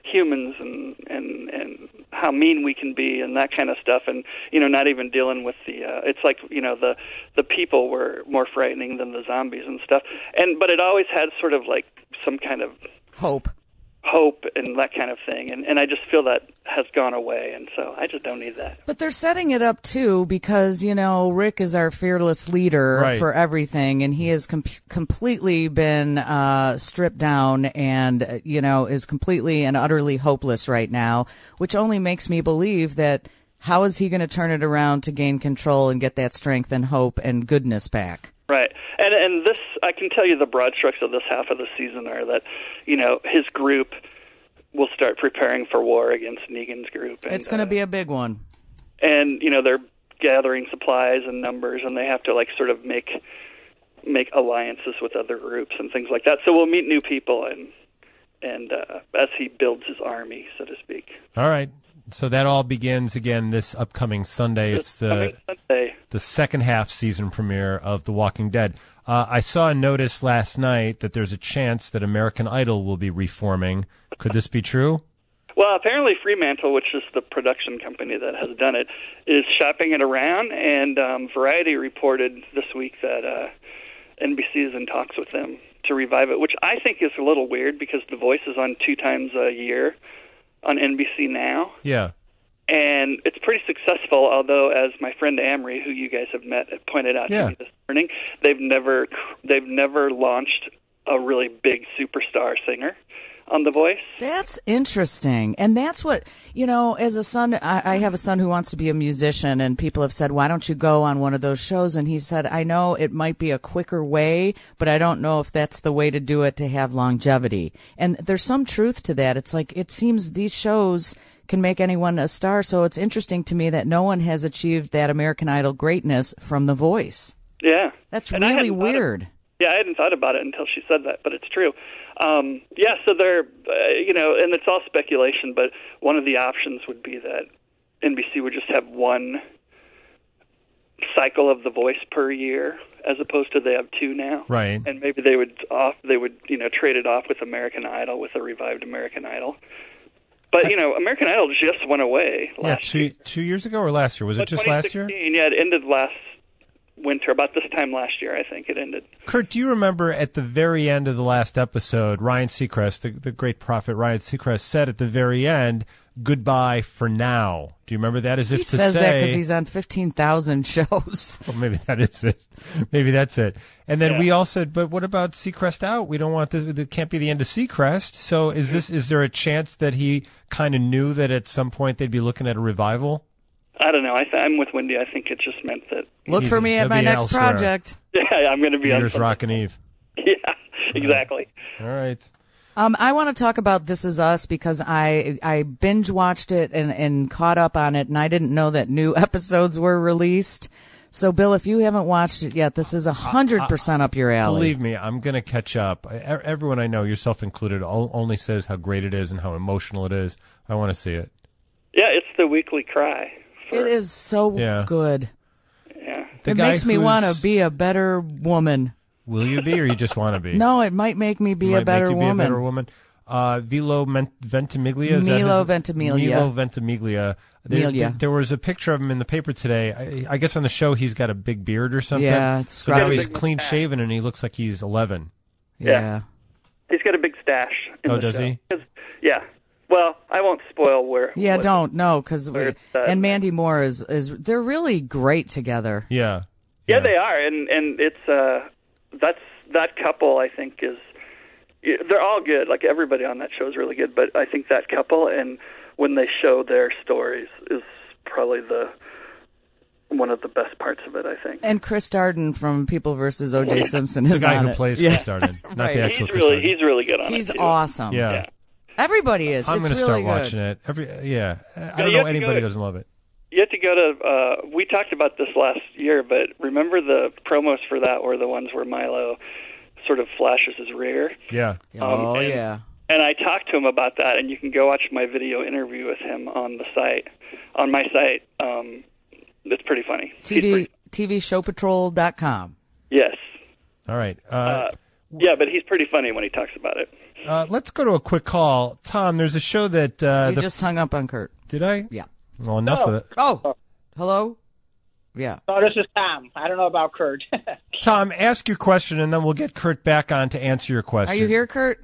humans and and and how mean we can be and that kind of stuff, and you know, not even dealing with the uh, it's like, you know, the the people were more frightening than the zombies and stuff, and but it always had sort of like some kind of hope hope and that kind of thing, and and I just feel that has gone away, and so I just don't need that. But they're setting it up too because, you know, Rick is our fearless leader Right. for everything, and he has com- completely been uh, stripped down and, uh, you know, is completely and utterly hopeless right now, which only makes me believe that how is he going to turn it around to gain control and get that strength and hope and goodness back? Right, and and this, I can tell you the broad strokes of this half of the season are that, you know, his group will start preparing for war against Negan's group. And, It's going to uh, be a big one. and you know, they're gathering supplies and numbers, and they have to like sort of make make alliances with other groups and things like that. So we'll meet new people, and and uh, as he builds his army, so to speak. All right. So that all begins again this upcoming Sunday. It's the Coming Sunday. the second half season premiere of The Walking Dead. Uh, I saw a notice last night that there's a chance that American Idol will be reforming. Could this be true? Well, apparently Fremantle, which is the production company that has done it, is shopping it around, and um, Variety reported this week that uh, N B C is in talks with them to revive it, which I think is a little weird because The Voice is on two times a year on N B C now, Yeah. and it's pretty successful, although, as my friend Amory, who you guys have met, pointed out Yeah. to me this morning, they've never they've never launched a really big superstar singer on The Voice. That's interesting. And that's what, you know, as a son, I, I have a son who wants to be a musician, and people have said, why don't you go on one of those shows? And he said, I know it might be a quicker way, but I don't know if that's the way to do it to have longevity. And there's some truth to that. It's like, it seems these shows can make anyone a star. So it's interesting to me that no one has achieved that American Idol greatness from The Voice. Yeah. That's And I really hadn't thought of- weird. Yeah, I hadn't thought about it until she said that, but it's true. Um, yeah, so they're, uh, you know, and it's all speculation, but one of the options would be that N B C would just have one cycle of The Voice per year, as opposed to they have two now. Right. And maybe they would off, they would, you know, trade it off with American Idol, with a revived American Idol. But, you know, American Idol just went away Yeah, last two, year. two years ago or last year? Was it But just last year? twenty sixteen, yeah, it ended last winter, about this time last year, I think it ended. Kurt, do you remember at the very end of the last episode, Ryan Seacrest, the, the great prophet Ryan Seacrest, said at the very end, goodbye for now. Do you remember that? As if He to says say, that because he's on fifteen thousand shows. well, maybe that is it. Maybe that's it. And then Yeah. we all said, but what about Seacrest out? We don't want this. It can't be the end of Seacrest. So is this? Is there a chance that he kind of knew that at some point they'd be looking at a revival? I don't know. I th- I'm with Wendy. I think it just meant that. Look He's- for me at he'll my be next elsewhere. project. Yeah, I'm going to be on Here's something. Rockin' Eve. Yeah, exactly. All right. Um, I want to talk about This Is Us because I I binge watched it and, and caught up on it, and I didn't know that new episodes were released. So, Bill, if you haven't watched it yet, this is a hundred percent up your alley. Believe me, I'm going to catch up. I- e- Everyone I know, yourself included, o- only says how great it is and how emotional it is. I want to see it. Yeah, it's the weekly cry. It is so Yeah. good. Yeah. The it guy makes me who's- want to be a better woman. Will you be, or you just want to be? No, it might make me be Might a better make you woman. Be a better woman. Uh, Vilo Men- Ventimiglia. Is that Milo his- Ventimiglia. Milo Ventimiglia. There, Milia. there, there was a picture of him in the paper today. I, I guess on the show he's got a big beard or something. Yeah, it's so now scruffy. he's clean shaven and he looks like he's eleven. Yeah. Yeah. He's got a big stash. In Oh, the does show. he? 'Cause- Yeah. Well, I won't spoil where. Yeah, what- don't no, because where it's, uh, and Mandy Moore is is they're really great together. Yeah. Yeah, they are, and and it's uh, that's that couple. I think is they're all good. Like everybody on that show is really good, but I think that couple and when they show their stories is probably the one of the best parts of it. I think. And Chris Darden from People versus O J Simpson is The guy on who it. plays yeah. Chris Darden, not Right. the actual He's Chris really Darden. he's really good on He's it too. awesome. Yeah. Yeah. Everybody is. I'm it's going to really start good. watching it. Every yeah. I you don't have know to go anybody to- who doesn't love it. You have to go to. Uh, we talked about this last year, but remember the promos for that were the ones where Milo sort of flashes his rear. Yeah. Oh Um, and- yeah. And I talked to him about that, and you can go watch my video interview with him on the site, on my site. Um, it's pretty funny. T He's V pretty- T V show patrol dot com. yes. All right. Uh, Uh, yeah, but he's pretty funny when he talks about it. Uh, let's go to a quick call. Tom, there's a show that... Uh, you the, just hung up on Kurt. Did I? Yeah. Well, enough Oh. of it. Oh, hello? Yeah. Oh, this is Tom. I don't know about Kurt. Tom, ask your question, and then we'll get Kurt back on to answer your question. Are you here, Kurt?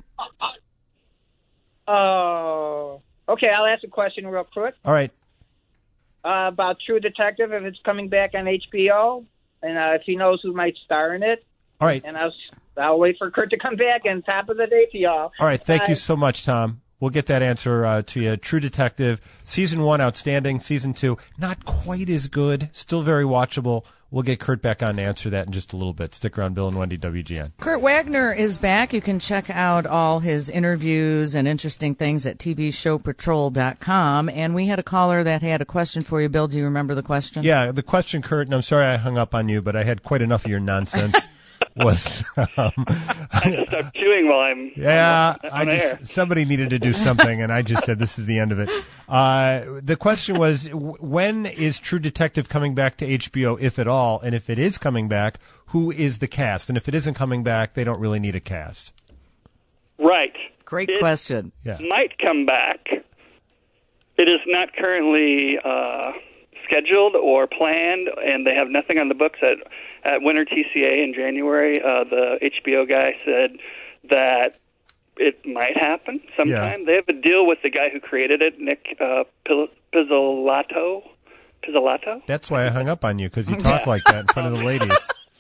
Oh, okay. I'll ask a question real quick All right. uh, about True Detective. If it's coming back on H B O, and uh, if he knows who might star in it. All right. And I'll I'll wait for Kurt to come back. And top of the day to y'all. All right. Thank Bye. you so much, Tom. We'll get that answer uh, to you. True Detective, season one, outstanding. Season two, not quite as good. Still very watchable. We'll get Kurt back on to answer that in just a little bit. Stick around, Bill and Wendy, W G N. Kurt Wagner is back. You can check out all his interviews and interesting things at T V show patrol dot com. And we had a caller that had a question for you. Bill, do you remember the question? Yeah, the question, Kurt, and I'm sorry I hung up on you, but I had quite enough of your nonsense. was um, I just start chewing while I'm yeah on, I on just air. somebody needed to do something and I just said this is the end of it. Uh, the question was, w- when is True Detective coming back to H B O, if at all, and if it is coming back, who is the cast? And if it isn't coming back, they don't really need a cast. Right. Great It question. Yeah. might come back. It is not currently uh, scheduled or planned, and they have nothing on the books at at Winter T C A in January. Uh, the H B O guy said that it might happen sometime. Yeah. They have a deal with the guy who created it, Nick uh, Pil- Pizzolatto. Pizzolatto? That's why I hung up on you, because you talk like that in front of the ladies.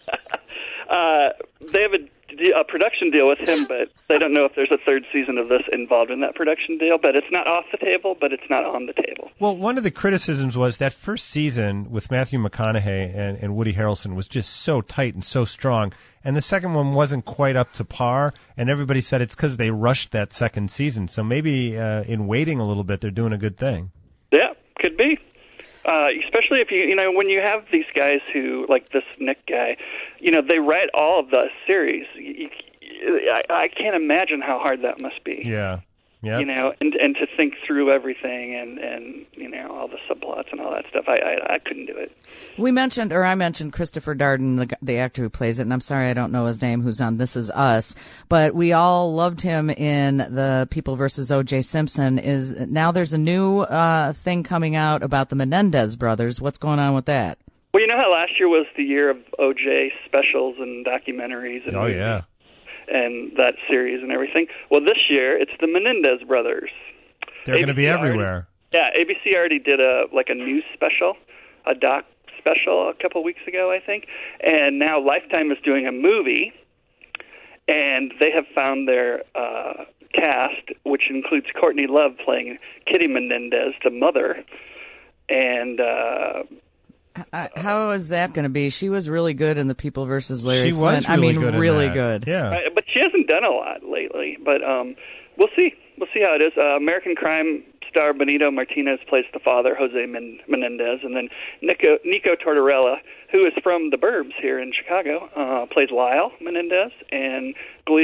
Uh, they have a, de- a production deal with him, but they don't know if there's a third season of this involved in that production deal. But it's not off the table, but it's not on the table. Well, one of the criticisms was that first season with Matthew McConaughey and, and Woody Harrelson was just so tight and so strong, and the second one wasn't quite up to par, and everybody said it's because they rushed that second season. So maybe uh, in waiting a little bit, they're doing a good thing. Yeah, could be. Uh, especially if you, you know, when you have these guys who, like this Nick guy, you know, they write all of the series. You, you, I, I can't imagine how hard that must be. Yeah. Yeah. You know, and and to think through everything and, and you know, all the subplots and all that stuff. I, I I couldn't do it. We mentioned, or I mentioned Christopher Darden, the, the actor who plays it, and I'm sorry I don't know his name, who's on This Is Us, but we all loved him in the People versus O J Simpson. Is now there's a new uh, thing coming out about the Menendez brothers. What's going on with that? Well, you know how last year was the year of O J specials and documentaries and Oh, yeah. and that series and everything. Well, this year it's the Menendez brothers. They're going to be A B C already- everywhere. Yeah, A B C already did a like a news special, a doc special a couple weeks ago, I think, and now Lifetime is doing a movie, and they have found their uh, cast, which includes Courtney Love playing Kitty Menendez, the mother, and. Uh, Uh, how is that going to be? She was really good in the People versus Larry She was Flint. I really mean, good in really that. good. Yeah. Right, but she hasn't done a lot lately. But um, we'll see. We'll see how it is. Uh, American Crime star Benito Martinez plays the father, Jose Men- Menendez, and then Nico, Nico Tortorella, who is from the Burbs here in Chicago, uh, plays Lyle Menendez, and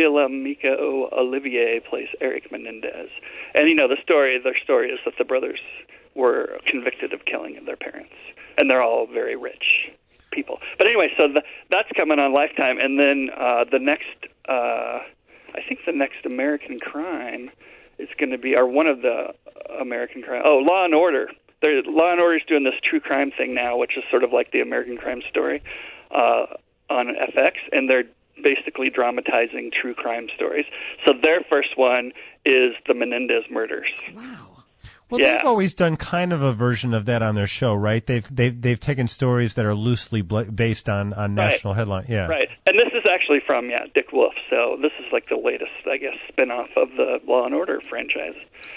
Guillermo Olivier plays Eric Menendez. And you know the story. Their story is that the brothers were convicted of killing their parents, and they're all very rich people. But anyway, so the, that's coming on Lifetime, and then uh, the next, uh, I think the next American Crime is going to be, or one of the American Crime. Oh, Law and Order. They're, Law and Order is doing this true crime thing now, which is sort of like the American Crime Story uh, on F X, and they're basically dramatizing true crime stories. So their first one is the Menendez murders. Wow. Well, Yeah. they've always done kind of a version of that on their show, right? They've they've they've taken stories that are loosely bl- based on, on Right. national headline. Yeah, Right. And this is actually from, yeah, Dick Wolf. So this is like the latest, I guess, spin-off of the Law and Order franchise.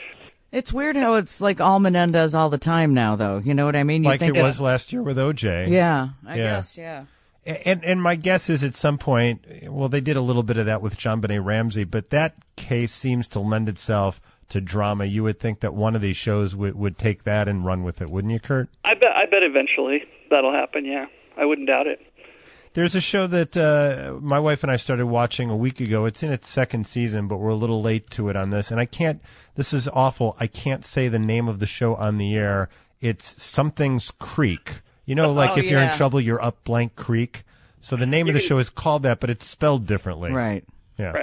It's weird how it's like all Menendez all the time now, though. You know what I mean? You like think it was last year with O J. Yeah, I Yeah. guess, yeah. And and my guess is at some point, well, they did a little bit of that with JonBenet Ramsey, but that case seems to lend itself to drama. You would think that one of these shows would would take that and run with it, wouldn't you, Kurt? I bet, I bet eventually that'll happen, yeah. I wouldn't doubt it. There's a show that uh, my wife and I started watching a week ago. It's in its second season, but we're a little late to it on this. And I can't, this is awful. I can't say the name of the show on the air. It's Something's Creek. You know, like Oh, if you're in yeah. trouble, you're up blank creek. So the name of the show is called that, but it's spelled differently. Right. Yeah. Right. It's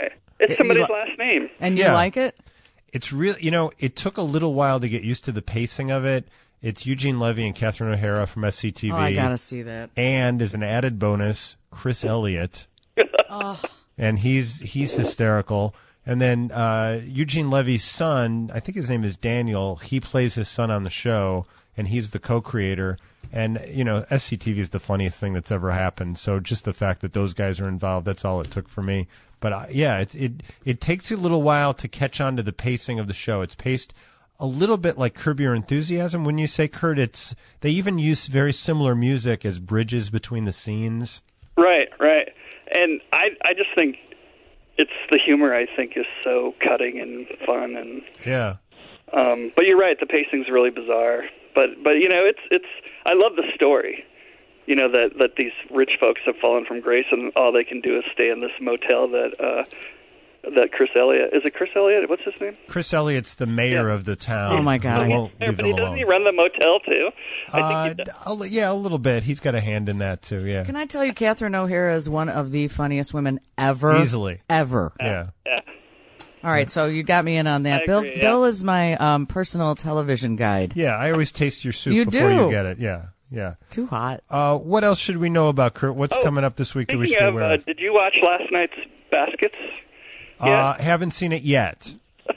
It's somebody's You- last name. And you Yeah. like it? It's really, you know, it took a little while to get used to the pacing of it. It's Eugene Levy and Catherine O'Hara from S C T V. Oh, I gotta see that. And as an added bonus, Chris Elliott. Oh. And he's he's hysterical. And then uh, Eugene Levy's son, I think his name is Daniel, he plays his son on the show, and he's the co-creator. And, you know, S C T V is the funniest thing that's ever happened. So just the fact that those guys are involved, that's all it took for me. But, uh, yeah, it, it, it takes you a little while to catch on to the pacing of the show. It's paced a little bit like Curb Your Enthusiasm. When you say, Kurt, it's they even use very similar music as bridges between the scenes. Right, right. And I, I just think it's the humor. I think is so cutting and fun, and Yeah. um, but you're right. The pacing's really bizarre. But but you know, it's it's. I love the story. You know that that these rich folks have fallen from grace, and all they can do is stay in this motel that uh, that Chris Elliott is it Chris Elliott? What's his name? Chris Elliott's the mayor of the town. Oh, my God. who won't Yeah, leave but them he alone. doesn't he run the motel too? I Uh, think he does. a li- yeah, a little bit. He's got a hand in that too. Yeah, Can I tell you, Catherine O'Hara is one of the funniest women ever. Easily. Ever. yeah. Yeah. All right, so you got me in on that. I Bill agree, yeah. Bill is my um, personal television guide. Yeah, I always taste your soup You before do. you get it. Yeah, yeah. Too hot. Uh, what else should we know about Kurt? What's Oh, coming up this week that we should Speaking be of, aware uh, of? did you watch last night's Baskets? Uh, haven't seen it yet.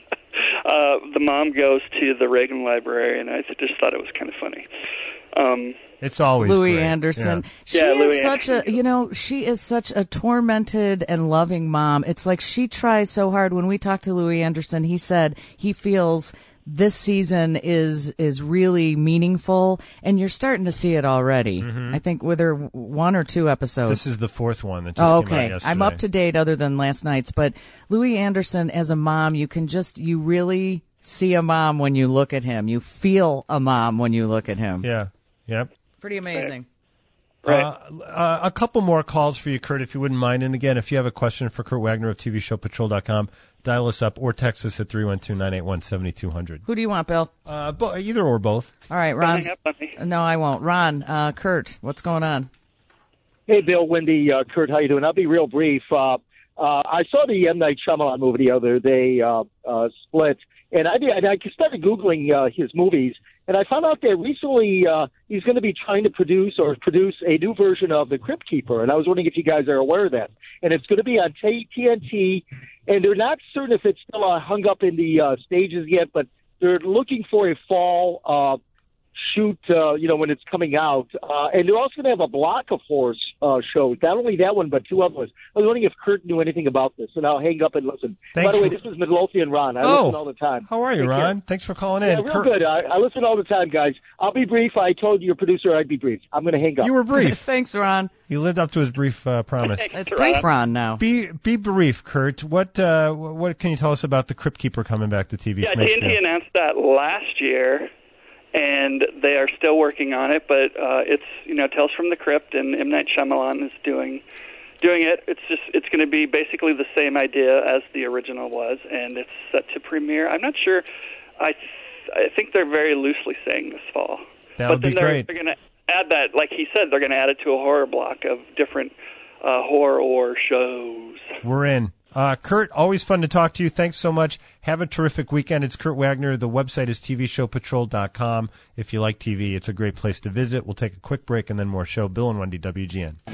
Uh, the mom goes to the Reagan Library, and I just thought it was kind of funny. Um, It's always Louis great. Anderson. Yeah. She Yeah, is Louis such a, you know, she is such a tormented and loving mom. It's like she tries so hard. When we talked to Louis Anderson, he said he feels this season is is really meaningful, and you're starting to see it already. I think whether one or two episodes. This is the fourth one that just Oh, came out okay. yesterday. I'm up to date other than last night's, but Louis Anderson as a mom, you can just, you really see a mom when you look at him. You feel a mom when you look at him. Yeah. Yep. Pretty amazing. Right. Uh, uh, a couple more calls for you, Kurt, if you wouldn't mind. And again, if you have a question for Kurt Wagner of T V Show Patrol dot com, dial us up or text us at three one two, nine eight one, seven two zero zero. Who do you want, Bill? Uh, bo- either or both. All right, Ron. hang up on me. No, I won't. Ron, uh, Kurt, what's going on? Hey, Bill, Wendy, uh, Kurt, how you doing? I'll be real brief. Uh, uh, I saw the M. Night Shyamalan movie the other day, uh, uh, Split, and I, did, and I started Googling uh, his movies, and I found out that recently uh, he's going to be trying to produce or produce a new version of The Crypt Keeper, and I was wondering if you guys are aware of that. And it's going to be on T N T, and they're not certain if it's still uh, hung up in the uh, stages yet, but they're looking for a fall uh, shoot, uh, you know, when it's coming out. Uh, and they're also going to have a block of horror uh, shows. Not only that one, but two other ones. I was wondering if Kurt knew anything about this, and I'll hang up and listen. Thanks By the way, for- this is Midlothian Ron. I Oh, listen all the time. How are you, Take care. Ron? Thanks for calling Yeah, in. real Kurt, good. I, I listen all the time, guys. I'll be brief. I told your producer I'd be brief. I'm going to hang up. you were brief. Thanks, Ron. He lived up to his brief uh, promise. It's brief Ron now. Be be brief, Kurt. What uh, what can you tell us about the Crypt Keeper coming back to T V? Yeah, from T H N B O? T announced that last year, and they are still working on it. But uh, it's you know Tales from the Crypt, and M. Night Shyamalan is doing doing it. It's just it's going to be basically the same idea as the original was, and it's set to premiere. I'm not sure. I th- I think they're very loosely saying this fall. That but would then be they're, great. They're going to add that, like he said, they're going to add it to a horror block of different uh, horror shows. We're in. Uh, Kurt, always fun to talk to you. Thanks so much. Have a terrific weekend. It's Kurt Wagner. The website is T V show patrol dot com. If you like T V, it's a great place to visit. We'll take a quick break and then more show. Bill and Wendy, W G N.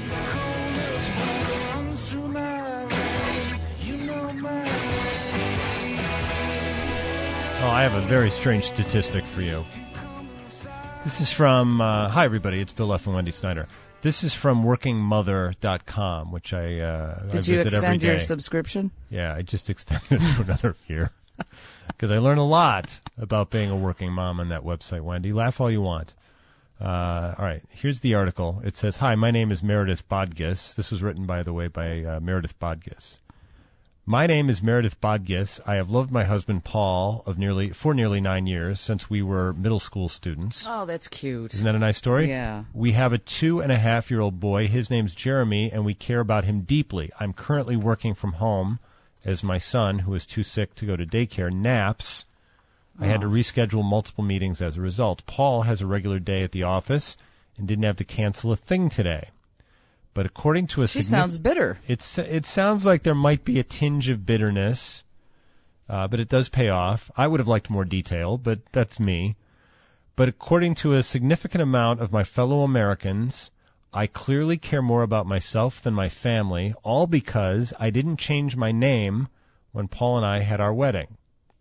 Oh, I have a very strange statistic for you. This is from, uh, hi everybody, it's Bill F. and Wendy Snyder. This is from working mother dot com, which I, uh, I Did you visit every extend your day. subscription? Yeah, I just extended it to another year because I learned a lot about being a working mom on that website, Wendy. Laugh all you want. Uh, all right, here's the article. It says, hi, my name is Meredith Bodgis. This was written, by the way, by uh, Meredith Bodgis. My name is Meredith Bodgis. I have loved my husband, Paul, of nearly for nearly nine years since we were middle school students. Oh, that's cute. Isn't that a nice story? Yeah. We have a two-and-a-half-year-old boy. His name's Jeremy, and we care about him deeply. I'm currently working from home as my son, who is too sick to go to daycare, naps. I had to reschedule multiple meetings as a result. Paul has a regular day at the office and didn't have to cancel a thing today. But according to a She signif- sounds bitter. It's it sounds like there might be a tinge of bitterness, uh, but it does pay off. I would have liked more detail, but that's me. But according to a significant amount of my fellow Americans, I clearly care more about myself than my family, all because I didn't change my name when Paul and I had our wedding.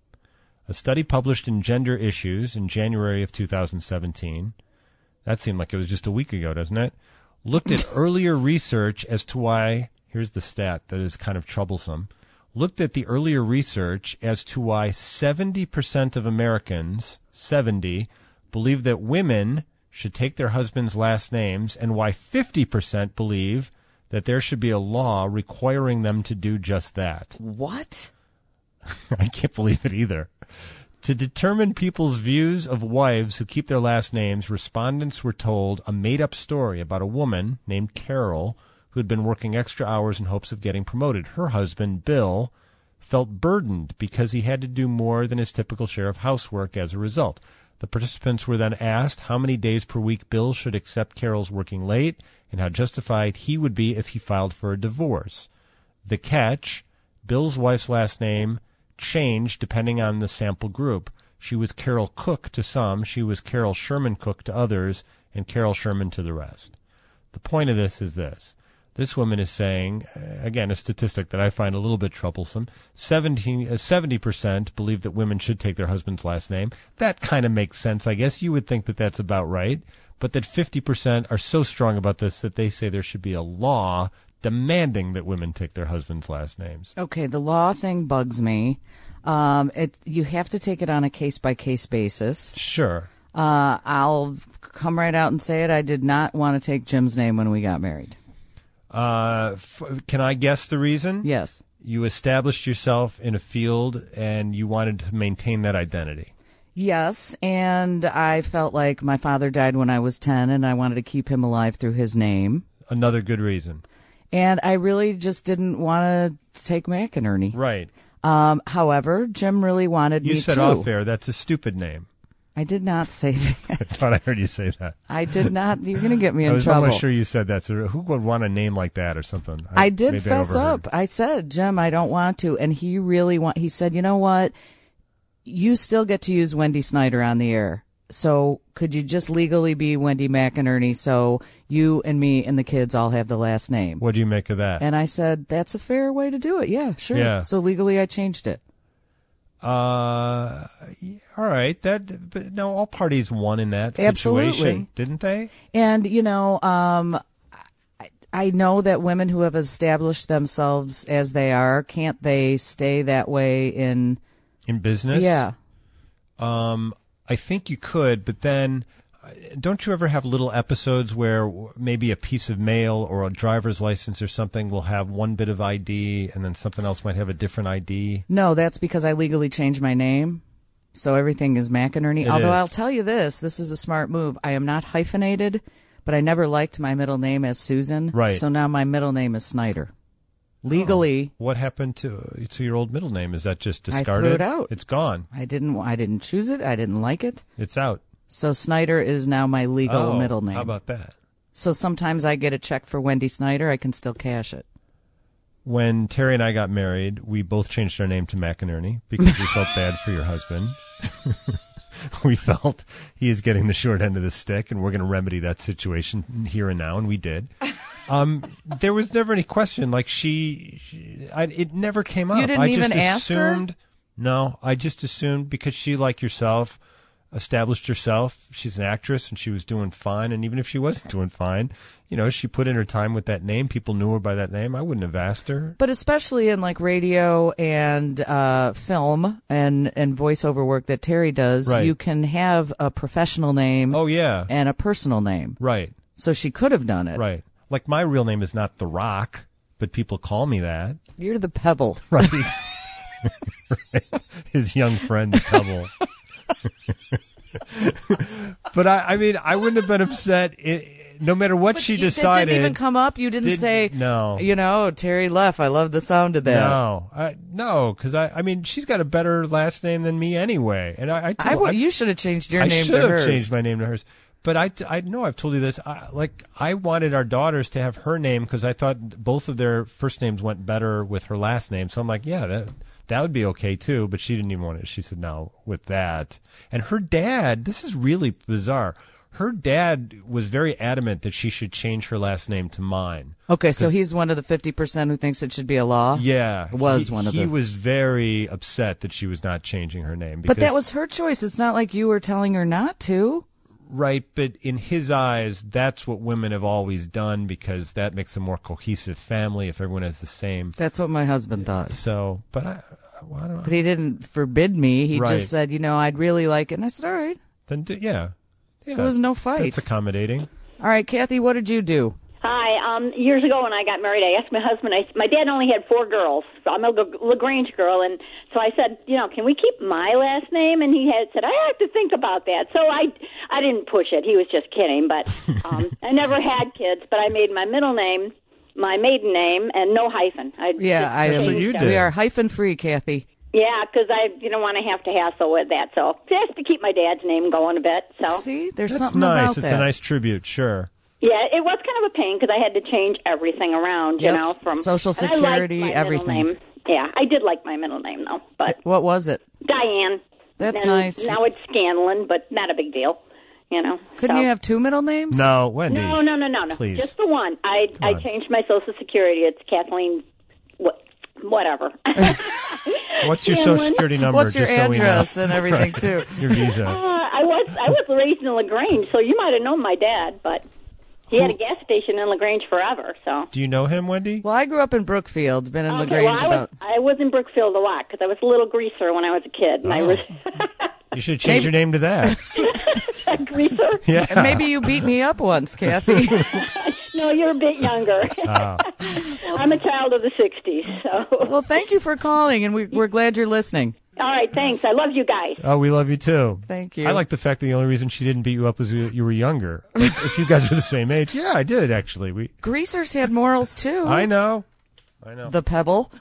A study published in Gender Issues in January of two thousand seventeen, that seemed like it was just a week ago, doesn't it? Looked at earlier research as to why, here's the stat that is kind of troublesome, looked at the earlier research as to why seventy percent of Americans, seventy, believe that women should take their husbands' last names, and why fifty percent believe that there should be a law requiring them to do just that. What? I can't believe it either. To determine people's views of wives who keep their last names, respondents were told a made-up story about a woman named Carol who had been working extra hours in hopes of getting promoted. Her husband, Bill, felt burdened because he had to do more than his typical share of housework as a result. The participants were then asked how many days per week Bill should accept Carol's working late and how justified he would be if he filed for a divorce. The catch, Bill's wife's last name changed depending on the sample group. She was Carol Cook to some, she was Carol Sherman Cook to others, and Carol Sherman to the rest. The point of this is this. This woman is saying, again, a statistic that I find a little bit troublesome, seventeen, uh, seventy percent believe that women should take their husband's last name. That kind of makes sense, I guess. You would think that that's about right. But that fifty percent are so strong about this that they say there should be a law demanding that women take their husband's last names. Okay, the law thing bugs me. Um, it you have to take it on a case-by-case basis. Sure. Uh, I'll come right out and say it. I did not want to take Jim's name when we got married. Uh, f- can I guess the reason? Yes. You established yourself in a field and you wanted to maintain that identity. Yes, and I felt like my father died when I was ten, and I wanted to keep him alive through his name. Another good reason. And I really just didn't want to take McInerney. Right. Um, however, Jim really wanted you me to. You said off air, that's a stupid name. I did not say that. I thought I heard you say that. I did not. You're going to get me in I was trouble. almost sure you said that. So who would want a name like that or something? I, I did fess I up. I said, Jim, I don't want to. And he really want. He said, you know what? You still get to use Wendy Snyder on the air. So could you just legally be Wendy McInerney so you and me and the kids all have the last name? What do you make of that? And I said, that's a fair way to do it. Yeah, sure. Yeah. So legally I changed it. Uh, all right. That, but no, all parties won in that situation, Absolutely. Didn't they? And, you know, um, I, I know that women who have established themselves as they are, can't they stay that way in... In business? Yeah. Um, I think you could, but then don't you ever have little episodes where maybe a piece of mail or a driver's license or something will have one bit of I D and then something else might have a different I D? No, that's because I legally changed my name. So everything is McInerney. It Although is. I'll tell you this, this is a smart move. I am not hyphenated, but I never liked my middle name as Susan. Right. So now my middle name is Snyder. Legally. Oh, what happened to to your old middle name? Is that just discarded? I threw it out. It's gone. I didn't I didn't choose it. I didn't like it. It's out. So Snyder is now my legal oh, middle name. How about that? So sometimes I get a check for Wendy Snyder. I can still cash it. When Terry and I got married, we both changed our name to McInerney because we felt bad for your husband. We felt he is getting the short end of the stick, and we're going to remedy that situation here and now, and we did. Um, there was never any question. Like she, she I, it never came up. You didn't I even just ask her? assumed. No, I just assumed because she, like yourself, established herself. She's an actress, and she was doing fine. And even if she wasn't doing fine, you know, she put in her time with that name. People knew her by that name. I wouldn't have asked her. But especially in like radio and uh, film and, and voiceover work that Terry does, Right. you can have a professional name Oh yeah, and a personal name. right, So she could have done it. right. Like my real name is not The Rock, but people call me that. You're the Pebble. Right. Right. His young friend, the Pebble. But I, I mean, I wouldn't have been upset it, no matter what But she you- decided. That didn't even come up. You didn't Did- say, no. you know, Terry Leff. I love the sound of that. No, I, no, because I, I mean, she's got a better last name than me anyway, and I, I, I told- would, you should have changed your I name should to have hers. changed my name to hers. But I, I know I've told you this. I, like, I wanted our daughters to have her name because I thought both of their first names went better with her last name. So I'm like, yeah, that that would be okay too. But she didn't even want it. She said no with that. And her dad, this is really bizarre. Her dad was very adamant that she should change her last name to mine. Okay, so he's one of the fifty percent who thinks it should be a law? Yeah. Was he, one of He the... was very upset that she was not changing her name. But that was her choice. It's not like you were telling her not to. Right, but in his eyes, that's what women have always done because that makes a more cohesive family if everyone has the same. That's what my husband thought. So, but I, well, I don't know. But he didn't forbid me. He Right. just said, you know, I'd really like it. And I said, all right. Then, do, yeah. yeah. There was no fight. That's accommodating. All right, Kathy, what did you do? Hi. Um, years ago when I got married, I asked my husband, I, my dad only had four girls. So I'm a LaGrange girl. And so I said, you know, can we keep my last name? And he had said, I have to think about that. So I, I didn't push it. He was just kidding. But um, I never had kids, but I made my middle name my maiden name and no hyphen. I Yeah, I That's what you did. We are hyphen free, Kathy. Yeah, because I didn't want to have to hassle with that. So just to keep my dad's name going a bit. So See, there's That's something nice. about It's that. a nice tribute, sure. yeah, it was kind of a pain because I had to change everything around, Yep. you know, from Social and I liked Security, my middle everything. name. Yeah, I did like my middle name though, but What was it? Diane. That's And nice. Now it's Scanlon, but not a big deal, you know. Couldn't so. you have two middle names? No, Wendy. No, no, no, no, no. Please. Just the one. I Come I on. changed my Social Security. It's Kathleen. What? Whatever. What's your social security number? What's your just so we know? address and everything, Right. too? Your visa. Uh, I was I was raised in LaGrange, so you might have known my dad, but he had a gas station in LaGrange forever. So. Do you know him, Wendy? Well, I grew up in Brookfield, been in Okay, LaGrange well, I about... was, I was in Brookfield a lot because I was a little greaser when I was a kid, and I was You should change your name to that. a greaser. Yeah. And maybe you beat me up once, Kathy. No, you're a bit younger. Oh. I'm a child of the sixties. So. Well, thank you for calling, and we, we're glad you're listening. All right, thanks. I love you guys. Oh, we love you too. Thank you. I like the fact that the only reason she didn't beat you up was you you were younger. Like, if you guys were the same age, yeah, I did actually. We. Greasers had morals, too. I know. I know. The Pebble.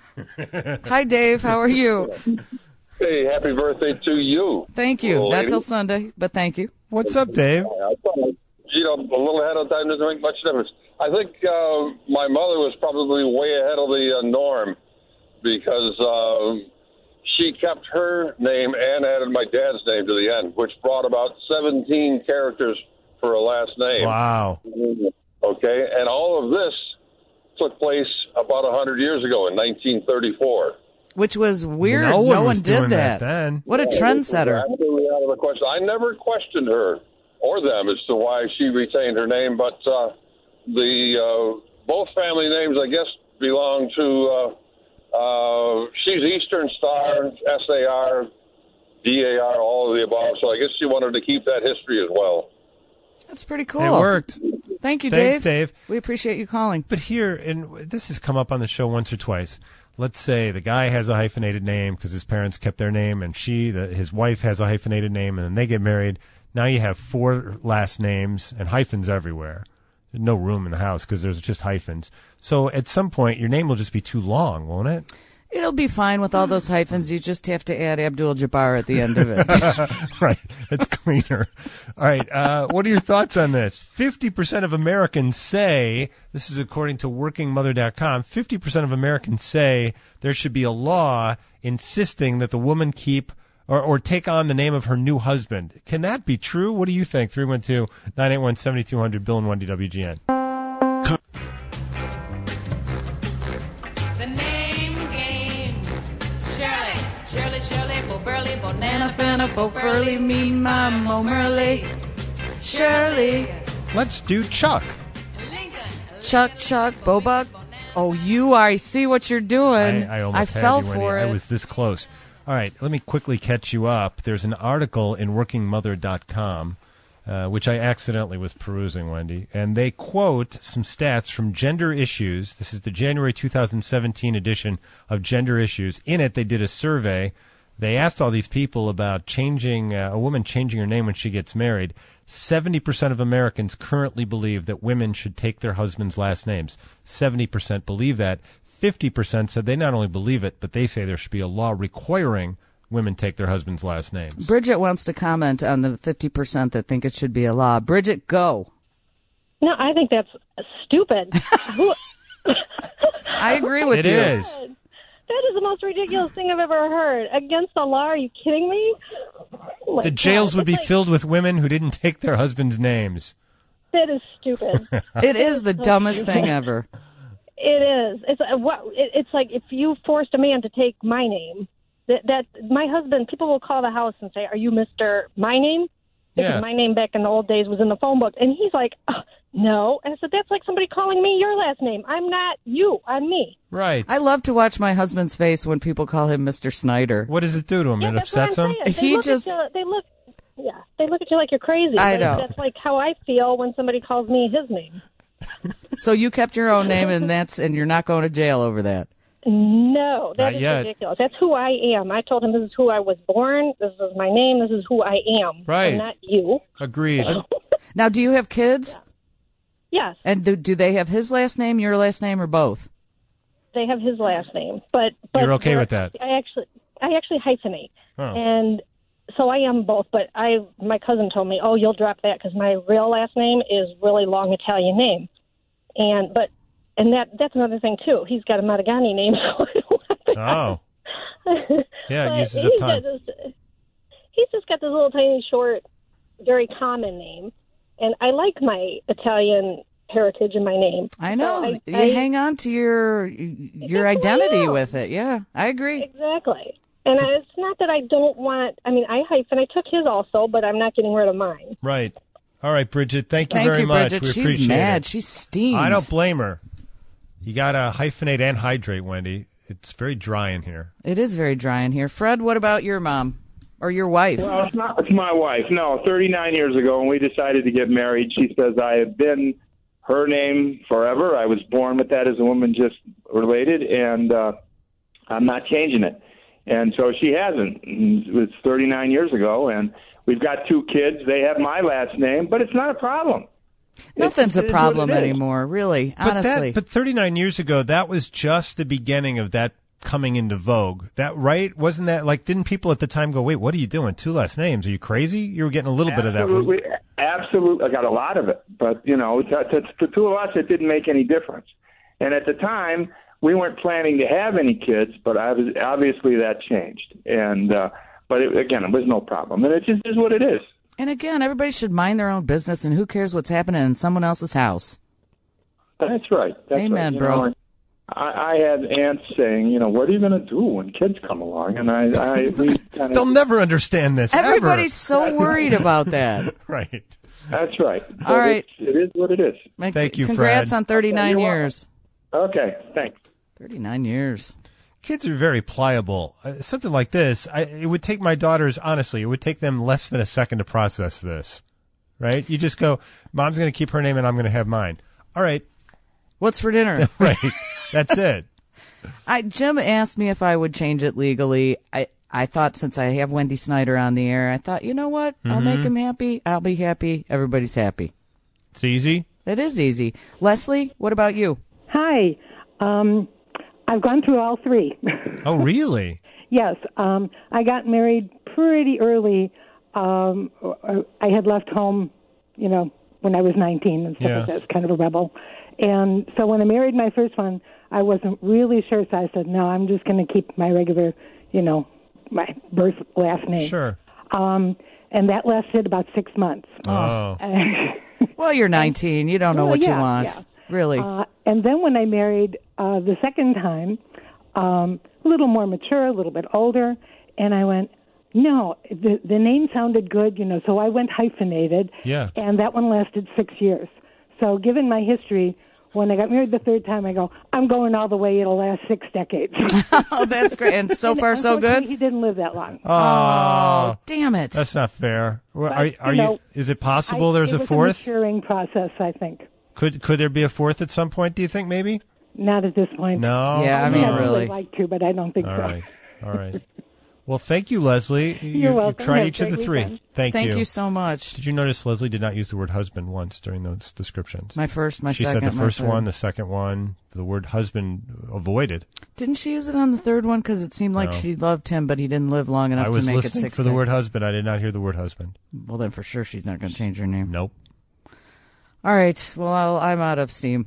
Hi, Dave. How are you? Hey, happy birthday to you. Thank you. Little Not lady. till Sunday, but thank you. What's up, Dave? I thought, you know, a little ahead of time doesn't make much difference. I think uh, my mother was probably way ahead of the uh, norm because uh, she kept her name and added my dad's name to the end, which brought about seventeen characters for a last name. Wow. Okay, and all of this took place about one hundred years ago in nineteen thirty-four. Which was weird. No one was did doing that that. then. What a trendsetter. Absolutely out of the question. I never questioned her or them as to why she retained her name, but uh, the uh, both family names, I guess, belong to. Uh, uh, she's Eastern Star, S A R, D A R, all of the above. So I guess she wanted to keep that history as well. That's pretty cool. It worked. Thank you, Thanks, Dave. Dave. We appreciate you calling. But here, and this has come up on the show once or twice. Let's say the guy has a hyphenated name because his parents kept their name, and she, the, his wife, has a hyphenated name, and then they get married. Now you have four last names and hyphens everywhere. There's no room in the house because there's just hyphens. So at some point, your name will just be too long, won't it? It'll be fine with all those hyphens. You just have to add Abdul-Jabbar at the end of it. Right. It's cleaner. All right. Uh, what are your thoughts on this? fifty percent of Americans say, this is according to working mother dot com, fifty percent of Americans say there should be a law insisting that the woman keep or, or take on the name of her new husband. Can that be true? What do you think? three one two, nine eight one, seven two zero zero, Bill and Wendy W G N. The name game. Shirley, Shirley, Shirley, Bo Burley, Bonana, Fana, Bo Furley, me, my Mo Merley. Shirley. Let's do Chuck. Chuck, Chuck, Bobuck. Oh, you are. I see what you're doing. I, I almost had fell you, Wendy. for it. I was this close. All right, let me quickly catch you up. There's an article in working mother dot com, uh, which I accidentally was perusing, Wendy, and they quote some stats from Gender Issues. This is the January two thousand seventeen edition of Gender Issues. In it, they did a survey. They asked all these people about changing uh, a woman changing her name when she gets married. seventy percent of Americans currently believe that women should take their husband's last names. seventy percent believe that. fifty percent said they not only believe it, but they say there should be a law requiring women take their husband's last names. Bridget wants to comment on the fifty percent that think it should be a law. Bridget, go. No, I think that's stupid. Who- I agree with It you. is. That is the most ridiculous thing I've ever heard. Against the law? Are you kidding me? Oh my The jails God. would be It's like- filled with women who didn't take their husband's names. That is stupid. It is the dumbest thing ever. It is. It's uh, what. It, it's like if you forced a man to take my name. That that my husband. People will call the house and say, "Are you Mister My Name?" Because Yeah. my name back in the old days was in the phone book, and he's like, oh, "No." And I said, "That's like somebody calling me your last name. I'm not you. I'm me." Right. I love to watch my husband's face when people call him Mister Snyder. What does it do to him? Yeah, It that's what upsets I'm him? saying. They He look just- At you, they look. Yeah, they look at you like you're crazy. I Like, know. That's like how I feel when somebody calls me his name. So you kept your own name, and that's and you're not going to jail over that. No, that Not is yet. ridiculous. That's who I am. I told him this is who I was born. This is my name. This is who I am. Right. I'm not you. Agreed. Now, do you have kids? Yes, And do, do they have his last name, your last name, or both? they have his last name, but but You're okay they're- with that? I actually I actually hyphenate, Oh. and so I am both. But I my cousin told me, oh, you'll drop that because my real last name is really long Italian name, and but and that that's another thing too. He's got a Madigani name. So Oh. Yeah, it But uses up he's time. got this- he's just got this little tiny short, very common name, and I like my Italian heritage in my name. I know. So I- you I- hang on to your your That's who I identity am. with it. Yeah, I agree. Exactly. And I- it's not that I don't want. I mean, I hyphen. I took his also, but I'm not getting rid of mine. Right. All right, Bridget. Thank you Thank very you, much. Bridget. We She's appreciate mad. it. She's steamed. I don't blame her. You got to hyphenate and hydrate, Wendy. It's very dry in here. It is very dry in here. Fred, what about your mom or your wife? Well, it's not. It's my wife. No, thirty-nine years ago, when we decided to get married, she says I have been her name forever. I was born with that as a woman, just related, and uh, I'm not changing it. And so she hasn't. It's thirty-nine years ago, and we've got two kids. They have my last name, but it's not a problem. Nothing's a It is what problem it is. anymore, really. But Honestly. that, but thirty-nine years ago, that was just the beginning of that coming into vogue. That right? Wasn't that like? Didn't people at the time go, "Wait, what are you doing? Two last names? Are you crazy?" You were getting a little bit of that. Absolutely, absolutely. I got a lot of it, but you know, to, to, to two of us, it didn't make any difference. And at the time, we weren't planning to have any kids, but I was, obviously that changed. And uh, but it, again, it was no problem, and it just is what it is. And again, everybody should mind their own business, and who cares what's happening in someone else's house? That's right. That's Amen, right. You bro. know, and I, I had aunts saying, you know, what are you going to do when kids come along? And I, I we kind They'll of. never understand this. Everybody's ever. so worried about that. Right. That's right. All right. It's, it is what it is. Thank you, Congrats Fred. on thirty-nine Okay, you're years. Okay, thanks. thirty-nine years. Kids are very pliable. Uh, something like this, I, it would take my daughters, honestly, it would take them less than a second to process this. Right? You just go, Mom's going to keep her name and I'm going to have mine. All right. What's for dinner? Right. That's it. I Jim asked me if I would change it legally. I I thought since I have Wendy Snyder on the air, I thought, you know what? I'll make Mhm. him happy. I'll be happy. Everybody's happy. It's easy. It is easy. Leslie, what about you? Hi. Um, I've gone through all three. Oh, really? Yes. Um, I got married pretty early. Um, I had left home, you know, when I was nineteen and stuff Yeah. like that. I was kind of a rebel. And so when I married my first one, I wasn't really sure. So I said, no, I'm just going to keep my regular, you know, my birth last name. Sure. Um, and that lasted about six months. Oh. Well, you're nineteen. You don't know Well, what you yeah, want. yeah. Really. Uh, and then when I married uh, the second time, um, a little more mature, a little bit older, and I went, no, the the name sounded good, you know, so I went hyphenated. Yeah. And that one lasted six years. So given my history, when I got married the third time, I go, I'm going all the way. It'll last six decades. Oh, that's great. And so far, so good? He didn't live that long. Oh, damn it. That's not fair. Well, But, are you are you? know, Is it possible I- there's it a was fourth? a maturing process, I think. Could could there be a fourth at some point? Do you think maybe? Not at this point. No. Yeah, I mean, I'd really. like to, but I don't think All so. right. All right. Well, thank you, Leslie. You, You're welcome. You tried Have a each of the great three. weekend. Thank, Thank you. you so much. Did you notice Leslie did not use the word husband once during those descriptions? My first, my she second, said the my first third. one, the second one, the word husband avoided. Didn't she use it on the third one? Because it seemed like No. she loved him, but he didn't live long enough I to was make it listening sixty. for the word husband. I did not hear the word husband. Well, then for sure she's not going to change her name. Nope. All right. Well, I'll, I'm out of steam.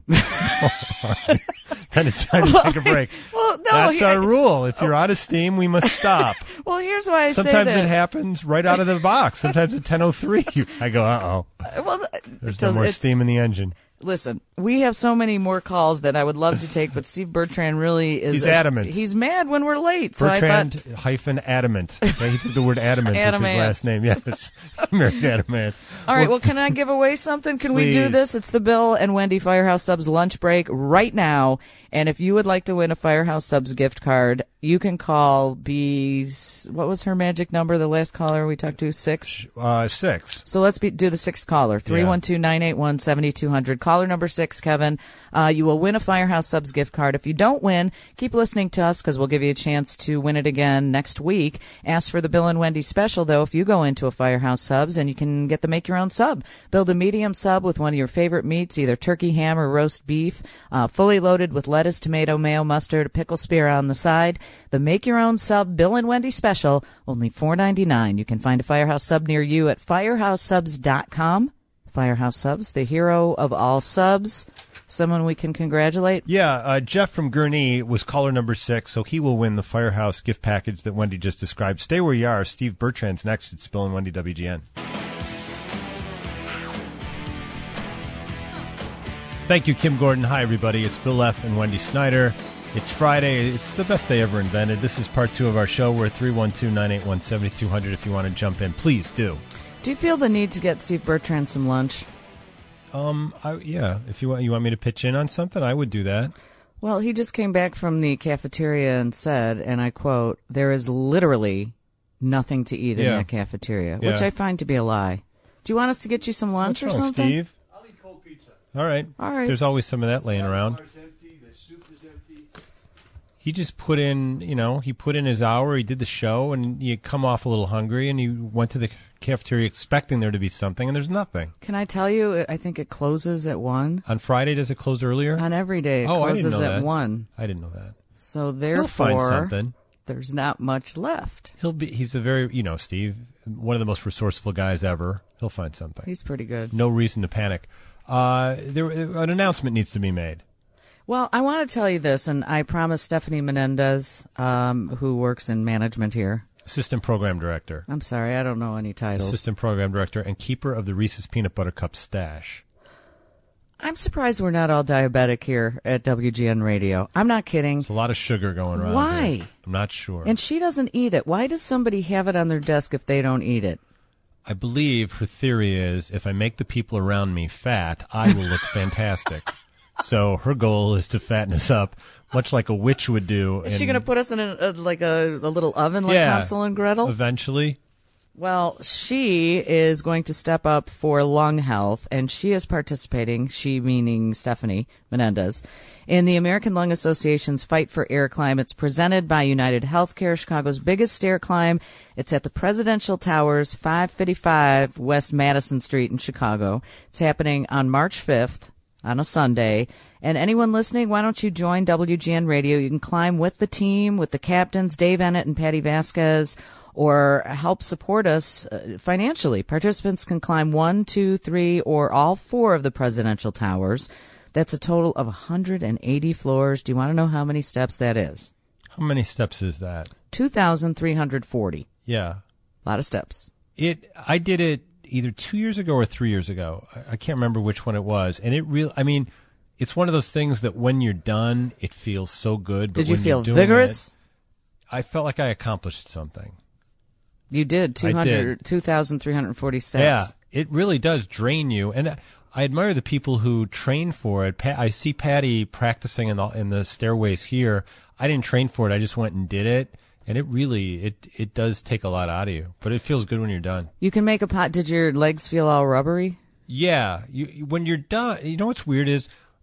And it's time to take a break. Well, no. That's here- our rule. If you're out of steam, we must stop. Well, here's why I Sometimes say that. it happens right out of the box. Sometimes at ten oh three, I go, uh-oh. Well, th- There's it no does- more it's- steam in the engine. Listen, we have so many more calls that I would love to take, but Steve Bertrand really is. He's a- adamant. He's mad when we're late. So Bertrand I thought, hyphen adamant. Okay, he took the word adamant as his Adamant. last name. Yes, he married adamant. all right, well, can I give away something? Can we do Please. this? It's the Bill and Wendy Firehouse Subs lunch break right now. And if you would like to win a Firehouse Subs gift card, you can call B. What was her magic number? The last caller we talked to? Six? Uh, six. So let's be, do the sixth caller. three one two, nine eight one, seven two zero zero. Caller number six, Kevin. Uh, you will win a Firehouse Subs gift card. If you don't win, keep listening to us because we'll give you a chance to win it again next week. Ask for the Bill and Wendy special, though, if you go into a Firehouse Subs, and you can get the make your own sub. Build a medium sub with one of your favorite meats, either turkey, ham, or roast beef, uh, fully loaded with lettuce, tomato, mayo, mustard, a pickle spear on the side. The make your own sub Bill and Wendy special, only four ninety-nine. You can find a Firehouse Sub near you at firehouse subs dot com. Firehouse Subs, the hero of all subs. Someone we can congratulate. Yeah, uh, Jeff from Gurnee was caller number six, so he will win the Firehouse gift package that Wendy just described. Stay where you are. Steve Bertrand's next. It's Bill and Wendy W G N. Thank you, Kim Gordon. Hi, everybody. It's Bill F. and Wendy Snyder. It's Friday. It's the best day ever invented. This is part two of our show. We're at three one two, nine eight one, seven two zero zero if you want to jump in. Please do. Do you feel the need to get Steve Bertrand some lunch? Um, I, yeah, if you want, you want me to pitch in on something, I would do that. Well, he just came back from the cafeteria and said, and I quote, "There is literally nothing to eat in Yeah. that cafeteria," Yeah. which I find to be a lie. Do you want us to get you some lunch What's or wrong, something? Steve? All right. All right. There's always some of that laying around. He just put in, you know, he put in his hour, he did the show, and you come off a little hungry, and you went to the cafeteria expecting there to be something, and there's nothing. Can I tell you, I think it closes at one. On Friday, does it close earlier? On every day, it oh, I closes didn't know at that. one. I didn't know that. So He'll find therefore, something. there's not much left. He'll be. He's a very, you know, Steve, one of the most resourceful guys ever. He'll find something. He's pretty good. No reason to panic. Uh, there, an announcement needs to be made. Well, I want to tell you this, and I promised Stephanie Menendez, um, who works in management here. Assistant Program Director. I'm sorry, I don't know any titles. Assistant Program Director and keeper of the Reese's Peanut Butter Cup stash. I'm surprised we're not all diabetic here at W G N Radio. I'm not kidding. There's a lot of sugar going around. Why? Here. I'm not sure. And she doesn't eat it. Why does somebody have it on their desk if they don't eat it? I believe her theory is if I make the people around me fat, I will look fantastic. So her goal is to fatten us up, much like a witch would do. Is in, she going to put us in a, a like a, a little oven like yeah, Hansel and Gretel? Eventually. Well, she is going to step up for lung health, and she is participating, she meaning Stephanie Menendez, in the American Lung Association's Fight for Air Climb. It's presented by United Healthcare, Chicago's biggest stair climb. It's at the Presidential Towers, five fifty-five West Madison Street in Chicago. It's happening on March fifth, on a Sunday. And anyone listening, why don't you join W G N Radio? You can climb with the team, with the captains, Dave Ennett and Patty Vasquez, or help support us uh, financially. Participants can climb one, two, three, or all four of the presidential towers. That's a total of one hundred eighty floors. Do you want to know how many steps that is? How many steps is that? two thousand three hundred forty. Yeah. A lot of steps. It. I did it either two years ago or three years ago. I, I can't remember which one it was. And it really, I mean, it's one of those things that when you're done, it feels so good. But Did you when feel you're doing vigorous? It, I felt like I accomplished something. You did, two hundred, two thousand three hundred forty steps. Yeah, it really does drain you. And I admire the people who train for it. I see Patty practicing in the, in the stairways here. I didn't train for it. I just went and did it. And it really, it, it does take a lot out of you. But it feels good when you're done. You can make a pot. Did your legs feel all rubbery? Yeah. You, when you're done, you know what's weird is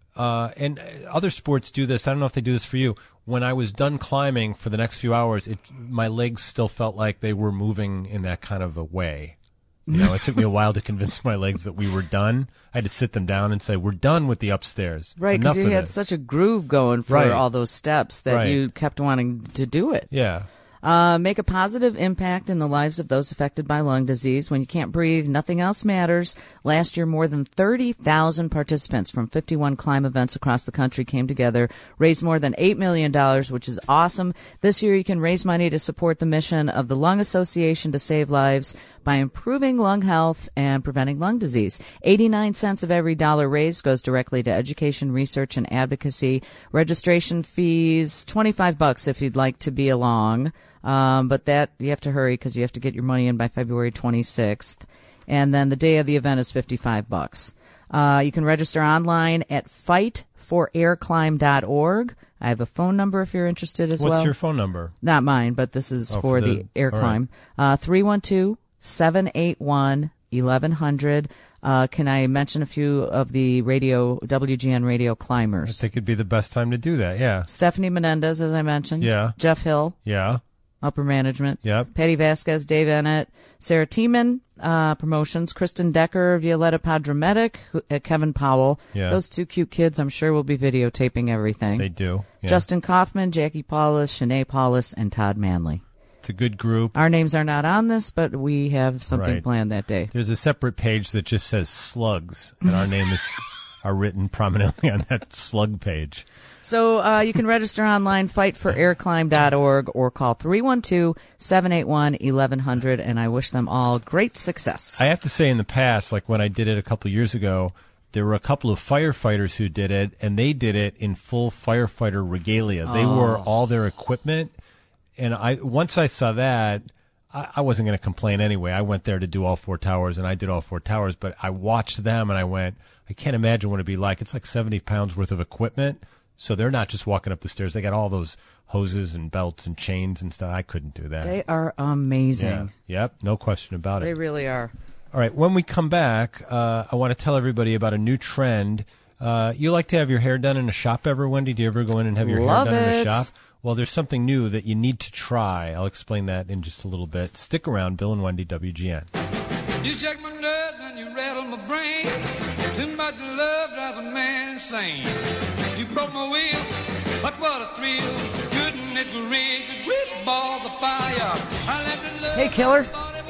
Uh, and other sports do this. I don't know if they do this for you. When I was done climbing for the next few hours, it, my legs still felt like they were moving in that kind of a way. You know, it took me a while to convince my legs that we were done. I had to sit them down and say, we're done with the upstairs. Right, because you of had this. such a groove going for Right. all those steps that Right. you kept wanting to do it. Yeah. Uh, make a positive impact in the lives of those affected by lung disease. When you can't breathe, nothing else matters. Last year, more than thirty thousand participants from fifty-one climb events across the country came together, raised more than eight million dollars, which is awesome. This year, you can raise money to support the mission of the Lung Association to save lives by improving lung health and preventing lung disease. eighty-nine cents of every dollar raised goes directly to education, research, and advocacy. Registration fees, twenty-five bucks if you'd like to be along. Um, but that you have to hurry because you have to get your money in by February twenty-sixth. And then the day of the event is fifty-five bucks. Uh, you can register online at fight for air climb dot org. I have a phone number if you're interested as What's well. What's your phone number? Not mine, but this is Oh, for, for the, the- air all climb. Uh, three one two, seven eight one, eleven hundred. Uh, can I mention a few of the radio, W G N radio I climbers? think it'd be the best time to do that, yeah. Stephanie Menendez, as I mentioned. Yeah. Jeff Hill. Yeah. Upper management. Yep. Patty Vasquez, Dave Ennett, Sarah Tiemann, uh, promotions, Kristen Decker, Violetta Padramedic, who- uh, Kevin Powell. Yeah. Those two cute kids, I'm sure, will be videotaping everything. They do. Yeah. Justin Kaufman, Jackie Paulus, Shanae Paulus, and Todd Manley. It's a good group. Our names are not on this, but we have something Right. planned that day. There's a separate page that just says slugs, and our name is are written prominently on that slug page. So uh, you can register online, fight for air climb dot org, or call three one two, seven eight one, eleven hundred, and I wish them all great success. I have to say, in the past, like when I did it a couple of years ago, there were a couple of firefighters who did it, and they did it in full firefighter regalia. They Oh. wore all their equipment, and I once I saw that, I, I wasn't going to complain anyway. I went there to do all four towers, and I did all four towers, but I watched them, and I went, I can't imagine what it'd be like. It's like seventy pounds worth of equipment, so they're not just walking up the stairs. They got all those hoses and belts and chains and stuff. I couldn't do that. They are amazing. Yeah. Yep, no question about it. They really are. All right, when we come back, uh, I want to tell everybody about a new trend. Uh, you like to have your hair done in a shop ever, Wendy? Do you ever go in and have your Love hair done in it. a shop? Well, there's something new that you need to try. I'll explain that in just a little bit. Stick around, Bill and Wendy, W G N. You shake my nerves and you rattle my brain. Too much love drives a man insane. You broke my will, but what a thrill. Goodness gracious, grip ball the fire. I left the love. Hey, killer.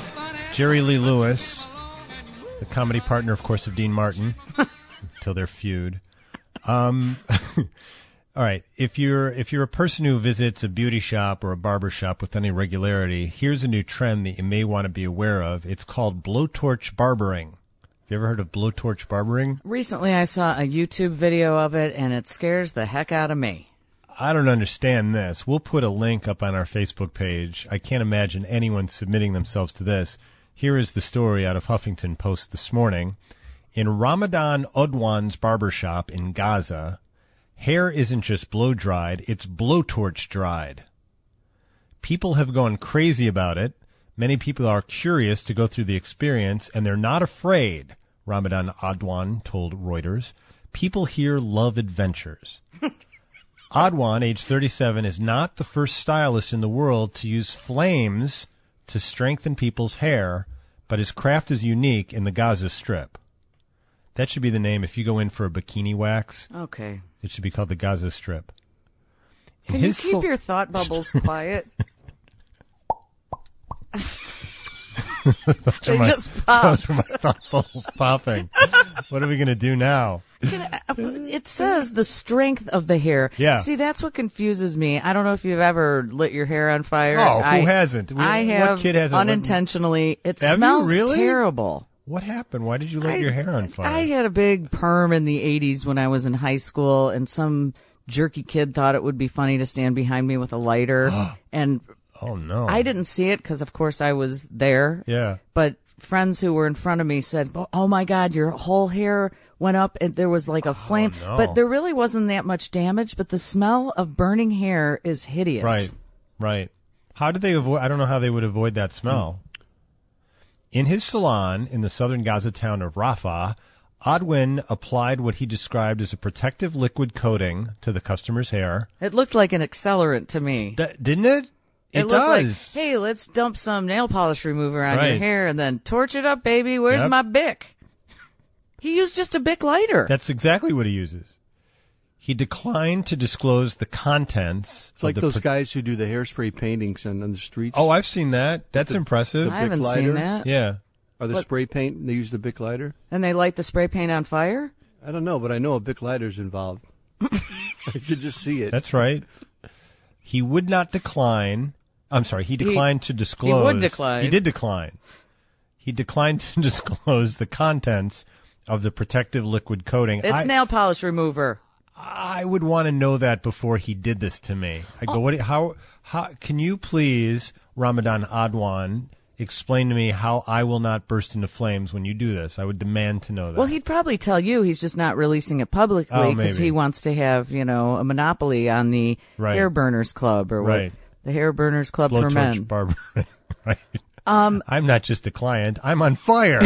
Jerry Lee Lewis, the comedy partner, of course, of Dean Martin, until their feud. Um, all right, if you're if you're a person who visits a beauty shop or a barber shop with any regularity, here's a new trend that you may want to be aware of. It's called blowtorch barbering. Have you ever heard of blowtorch barbering? Recently, I saw a YouTube video of it, and it scares the heck out of me. I don't understand this. We'll put a link up on our Facebook page. I can't imagine anyone submitting themselves to this. Here is the story out of Huffington Post this morning. In Ramadan Udwan's barbershop in Gaza, hair isn't just blow-dried, it's blowtorch dried. People have gone crazy about it. Many people are curious to go through the experience, and they're not afraid, Ramadan Udwan told Reuters. People here love adventures. Adwan, age thirty-seven, is not the first stylist in the world to use flames to strengthen people's hair, but his craft is unique in the Gaza Strip. That should be the name if you go in for a bikini wax. Okay. It should be called the Gaza Strip. In Can you his keep sal- your thought bubbles quiet? Those They are my- just popped. Those are my thought bubbles popping. What are we going to do now? It says the strength of the hair. Yeah. See, that's what confuses me. I don't know if you've ever lit your hair on fire. Oh, who I, hasn't? We- I what have kid hasn't lit- unintentionally. It Have you smells really? terrible. What happened? Why did you light I- your hair on fire? I had a big perm in the eighties when I was in high school, and some jerky kid thought it would be funny to stand behind me with a lighter. and oh, no. I didn't see it because, of course, I was there. Yeah. But friends who were in front of me said, "Oh my God, your whole hair went up and there was like a flame." no. But there really wasn't that much damage, but the smell of burning hair is hideous. Right, right. How did they avoid? I don't know how they would avoid that smell. In his salon in the southern Gaza town of Rafah, Odwin applied what he described as a protective liquid coating to the customer's hair. It looked like an accelerant to me. That, didn't it? It, It looked like, does. hey, let's dump some nail polish remover on your Right. hair and then torch it up, baby. Where's Yep. my Bic? He used just a Bic lighter. That's exactly what he uses. He declined to disclose the contents. It's like of the those pro- guys who do the hairspray paintings on, on the streets. Oh, I've seen that. That's The- impressive. the I Bic haven't seen lighter. that. Yeah. Or the What- spray paint, they use the Bic lighter? And they light the spray paint on fire? I don't know, but I know a Bic lighter's involved. I could just see it. That's right. He would not decline. I'm sorry. He declined to disclose. he would decline. He did decline. He declined to disclose the contents of the protective liquid coating. It's I, nail polish remover. I would want to know that before he did this to me. I go, what? do you- How? How? Can you please, Ramadan Adwan, explain to me how I will not burst into flames when you do this? I would demand to know that. Well, he'd probably tell you he's just not releasing it publicly Oh, because maybe. he wants to have, you know, a monopoly on the Right. Hair Burners Club or Right. what the Hair Burners Club for Blowtorch Men. barber. Right. Um, I'm not just a client. I'm on fire.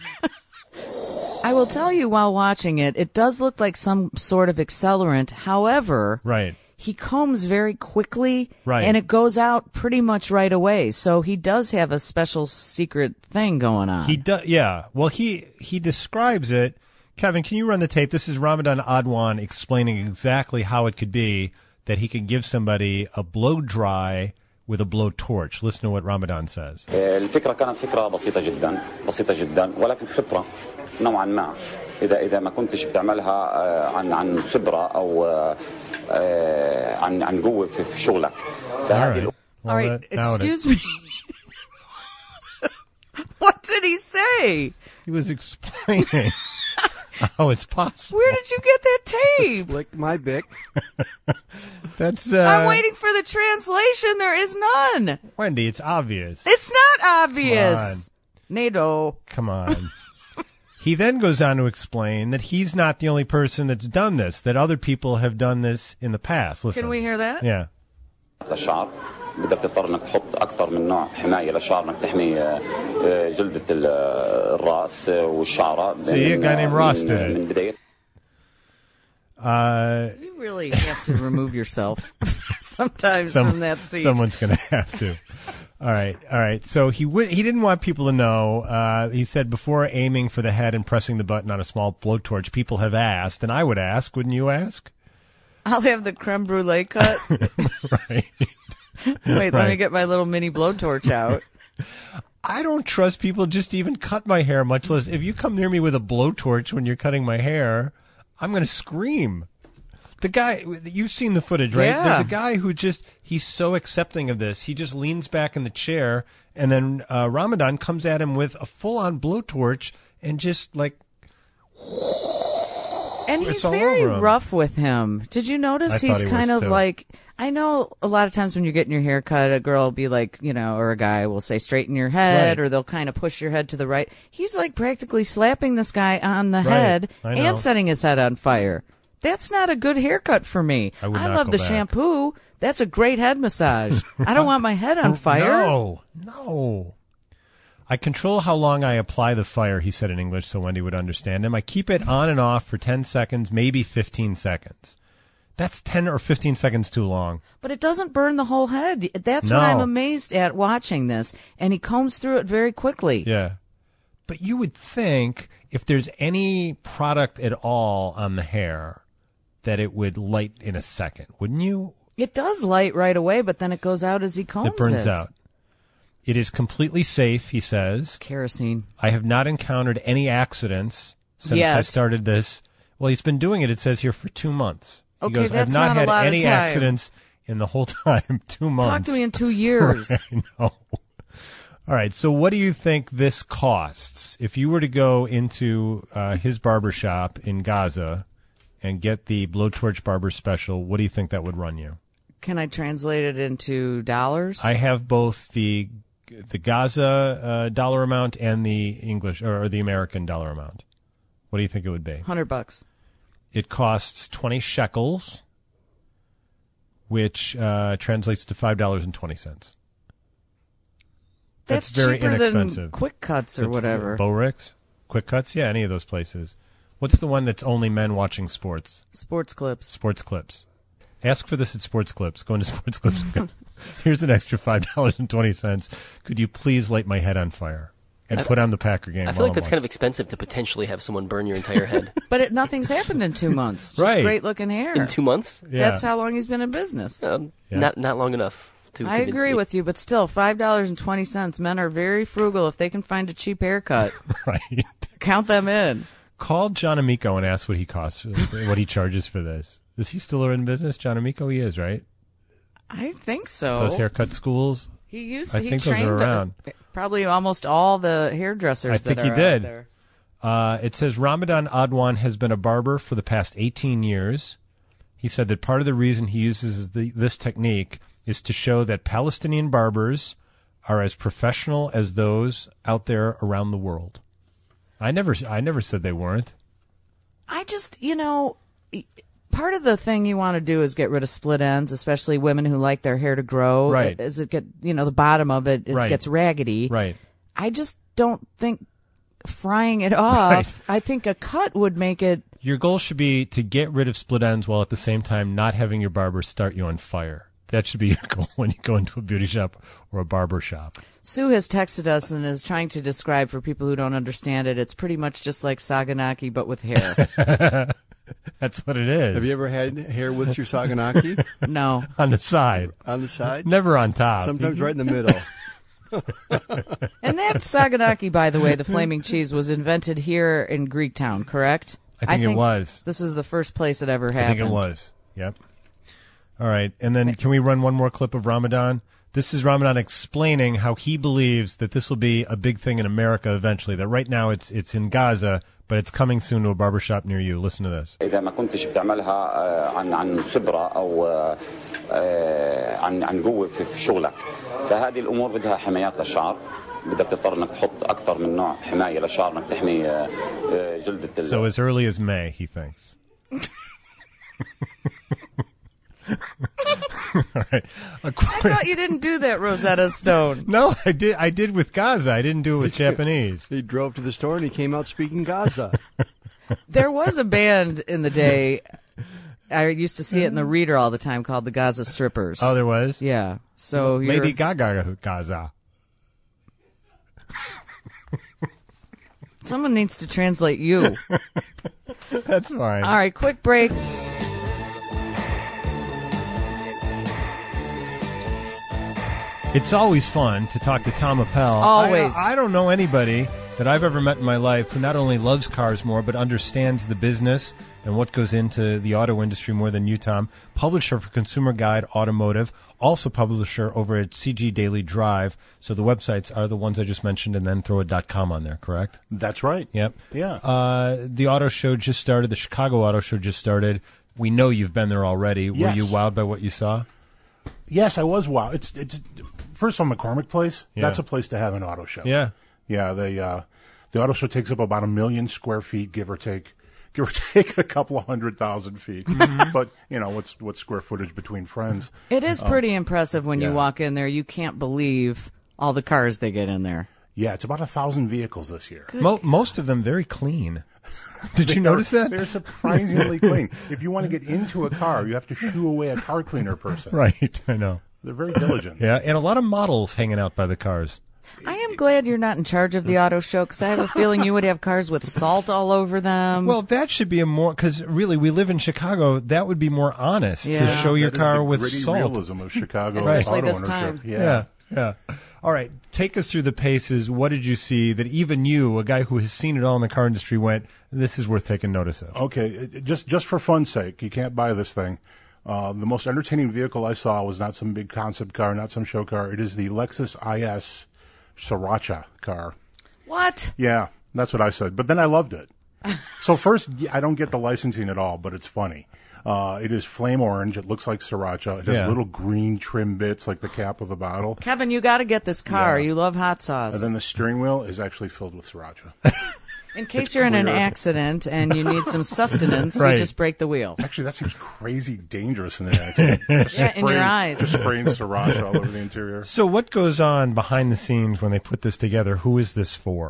I will tell you while watching it, it does look like some sort of accelerant. However, Right. he combs very quickly, Right. and it goes out pretty much right away. So he does have a special secret thing going on. He does. Yeah. Well, he he describes it. Kevin, can you run the tape? This is Ramadan Adwan explaining exactly how it could be that he can give somebody a blow dry with a blow torch. Listen to what Ramadan says. الفكرة كانت فكرة بسيطة جدا بسيطة جدا ولكن خطرة نوعا ما إذا إذا ما كنتش بتعملها آه، عن عن خبرة أو آه، آه، عن عن قوة في في شغلك فهذه الأمور. All right, excuse me. What did he say? He was explaining how it's possible. Where did you get that tape? Like my Bic. That's. Uh, I'm waiting for the translation. There is none. Wendy, it's obvious. It's not obvious. NATO. Come on. He then goes on to explain that he's not the only person that's done this, that other people have done this in the past. Listen. Can we hear that? Yeah. للشعر بدك تضطر انك تحط اكثر من نوع حمايه للشعر انك تحمي آه، آه، جلده ال- آه، الراس آه، والشعره See, a guy named Ross من- did it. من بدايه Uh, You really have to remove yourself sometimes some- from that seat. Someone's going to have to. All right, all right. So he would, he didn't want people to know. Uh, he said before aiming for the head and pressing the button on a small blowtorch, people have asked, and I would ask, wouldn't you ask? I'll have the creme brulee cut. Right. Wait, let me Right. get my little mini blowtorch out. I don't trust people just to even cut my hair, much less if you come near me with a blowtorch when you're cutting my hair, I'm going to scream. The guy, you've seen the footage, right? Yeah. There's a guy who just, he's so accepting of this. He just leans back in the chair, and then uh, Ramadan comes at him with a full-on blowtorch and just like, And It's he's all very over him. rough with him. Did you notice I thought he's he kind was, of too. like, I know a lot of times when you're getting your hair cut, a girl will be like, you know, or a guy will say straighten your head, Right. or they'll kind of push your head to the right. He's like practically slapping this guy on the Right. head I know. and setting his head on fire. That's not a good haircut for me. I would not love go the back. shampoo. That's a great head massage. I don't want my head on fire. No, no. I control how long I apply the fire, he said in English so Wendy would understand him. I keep it on and off for ten seconds, maybe fifteen seconds. That's ten or fifteen seconds too long. But it doesn't burn the whole head. That's No. what I'm amazed at watching this. And he combs through it very quickly. Yeah. But you would think if there's any product at all on the hair that it would light in a second, wouldn't you? It does light right away, but then it goes out as he combs it. It burns out. It is completely safe, he says. Kerosene. I have not encountered any accidents since I Yet. started this. Well, he's been doing it, it says here, for two months. He Okay, goes, that's I've not, not a had lot of any time. accidents in the whole time. Two months. Talk to me in two years. I know. All right, so what do you think this costs? If you were to go into uh, his barber shop in Gaza and get the Blowtorch Barber Special, what do you think that would run you? Can I translate it into dollars? I have both the the Gaza uh, dollar amount and the English or the American dollar amount. What do you think it would be? Hundred bucks. It costs twenty shekels, which uh, translates to five dollars and twenty cents. That's very cheaper than inexpensive. Quick Cuts or That's whatever. Bowricks, Quick Cuts, yeah, any of those places. What's the one that's only men watching sports? Sports Clips. Sports Clips. Ask for this at Sports Clips. Go into Sports Clips. Here's an extra five dollars and twenty cents. Could you please light my head on fire and I- put on the Packer game? I feel while like I'm that's watching? kind of expensive to potentially have someone burn your entire head. But it, nothing's happened in two months. Just Right. great looking hair. In two months? Yeah. That's how long he's been in business. Um, Yeah. Not not long enough to I convince agree me. with you, but still, five dollars and twenty cents. Men are very frugal if they can find a cheap haircut. Right. Count them in. Call John Amico and ask what he costs, what he charges for this. Is he still in business? John Amico, he is, right? I think so. Those haircut schools. He used I to. He think those trained are around. uh, probably almost all the hairdressers. I that think are he out did. there. Uh, it says Ramadan Adwan has been a barber for the past eighteen years. He said that part of the reason he uses the, this technique is to show that Palestinian barbers are as professional as those out there around the world. I never, I never said they weren't. I just, you know, part of the thing you want to do is get rid of split ends, especially women who like their hair to grow. Right. As it get, you know, the bottom of it is, Right. gets raggedy. Right. I just don't think frying it off. Right. I think a cut would make it. Your goal should be to get rid of split ends while at the same time not having your barber start you on fire. That should be your goal when you go into a beauty shop or a barber shop. Sue has texted us and is trying to describe for people who don't understand it. It's pretty much just like Saganaki, but with hair. That's what it is. Have you ever had hair with your Saganaki? No. On the side. On the side? Never on top. Sometimes right in the middle. And that Saganaki, by the way, the flaming cheese, was invented here in Greektown, correct? I think it was. This is the first place it ever I happened. think it was. Yep. All right. And then can we run one more clip of Ramadan? This is Ramadan explaining how he believes that this will be a big thing in America eventually, that right now it's it's in Gaza, but it's coming soon to a barbershop near you. Listen to this. إذا ما كنتش بتعملها آه، عن عن خبرة أو آه، آه، عن عن قوة في في شغلك، فهذه الأمور بدها حمايات للشعر. بدك تضطر انك تحط اكثر من نوع حمايه للشعر انك تحمي آه، آه، جلدة ال- So as early as May, he thinks. All right. A I quick- thought you didn't do that, Rosetta Stone. No, I did. I did with Gaza. I didn't do it with Japanese. He drove to the store and he came out speaking Gaza. There was a band in the day. I used to see it in the Reader all the time called the Gaza Strippers. Oh, there was? Yeah. So you're- Lady Gaga Gaza. someone needs to translate you. That's fine. All right, quick break. It's always fun to talk to Tom Appel. Always. I, I don't know anybody that I've ever met in my life who not only loves cars more, but understands the business and what goes into the auto industry more than you, Tom. Publisher for Consumer Guide Automotive, also publisher over at C G Daily Drive. So the websites are the ones I just mentioned, and then throw a .com on there, correct? That's right. Yep. Yeah. Uh, the auto show just started. The Chicago Auto Show just started. We know you've been there already. Were Yes. you wowed by what you saw? Yes, I was. Wow. It's it's first on McCormick Place. Yeah. That's a place to have an auto show. Yeah. Yeah. The uh, the auto show takes up about a million square feet, give or take, give or take a couple of hundred thousand feet. But you know what's what's square footage between friends? It is Uh, pretty impressive when you yeah. walk in there. You can't believe all the cars they get in there. Yeah, it's about a thousand vehicles this year. Mo- most of them very clean. Did you They're- notice that? They're surprisingly clean. If you want to get into a car, you have to shoo away a car cleaner person. Right, I know. They're very diligent. Yeah, and a lot of models hanging out by the cars. I am glad you're not in charge of the auto show because I have a feeling you would have cars with salt all over them. Well, that should be a more, because really, we live in Chicago. That would be more honest to Yeah. show your That is car the with gritty salt. realism of Chicago Especially auto this ownership. time. Yeah. yeah, yeah. All right, take us through the paces. What did you see that even you, a guy who has seen it all in the car industry, went, this is worth taking notice of? Okay, it- it- just just for fun's sake, you can't buy this thing. Uh, the most entertaining vehicle I saw was not some big concept car, not some show car. It is the Lexus I S Sriracha car. What? Yeah, that's what I said. But then I loved it. So first, I don't get the licensing at all, but it's funny. Uh, it is flame orange. It looks like Sriracha. It has Yeah. little green trim bits like the cap of the bottle. Kevin, you got to get this car. Yeah. You love hot sauce. And then the steering wheel is actually filled with Sriracha. in case it's you're in an clear. accident and you need some sustenance, Right. you just break the wheel. Actually, that seems crazy dangerous in an accident. Just Yeah, in your spraying- eyes. Just spraying Sriracha all over the interior. So what goes on behind the scenes when they put this together? Who is this for?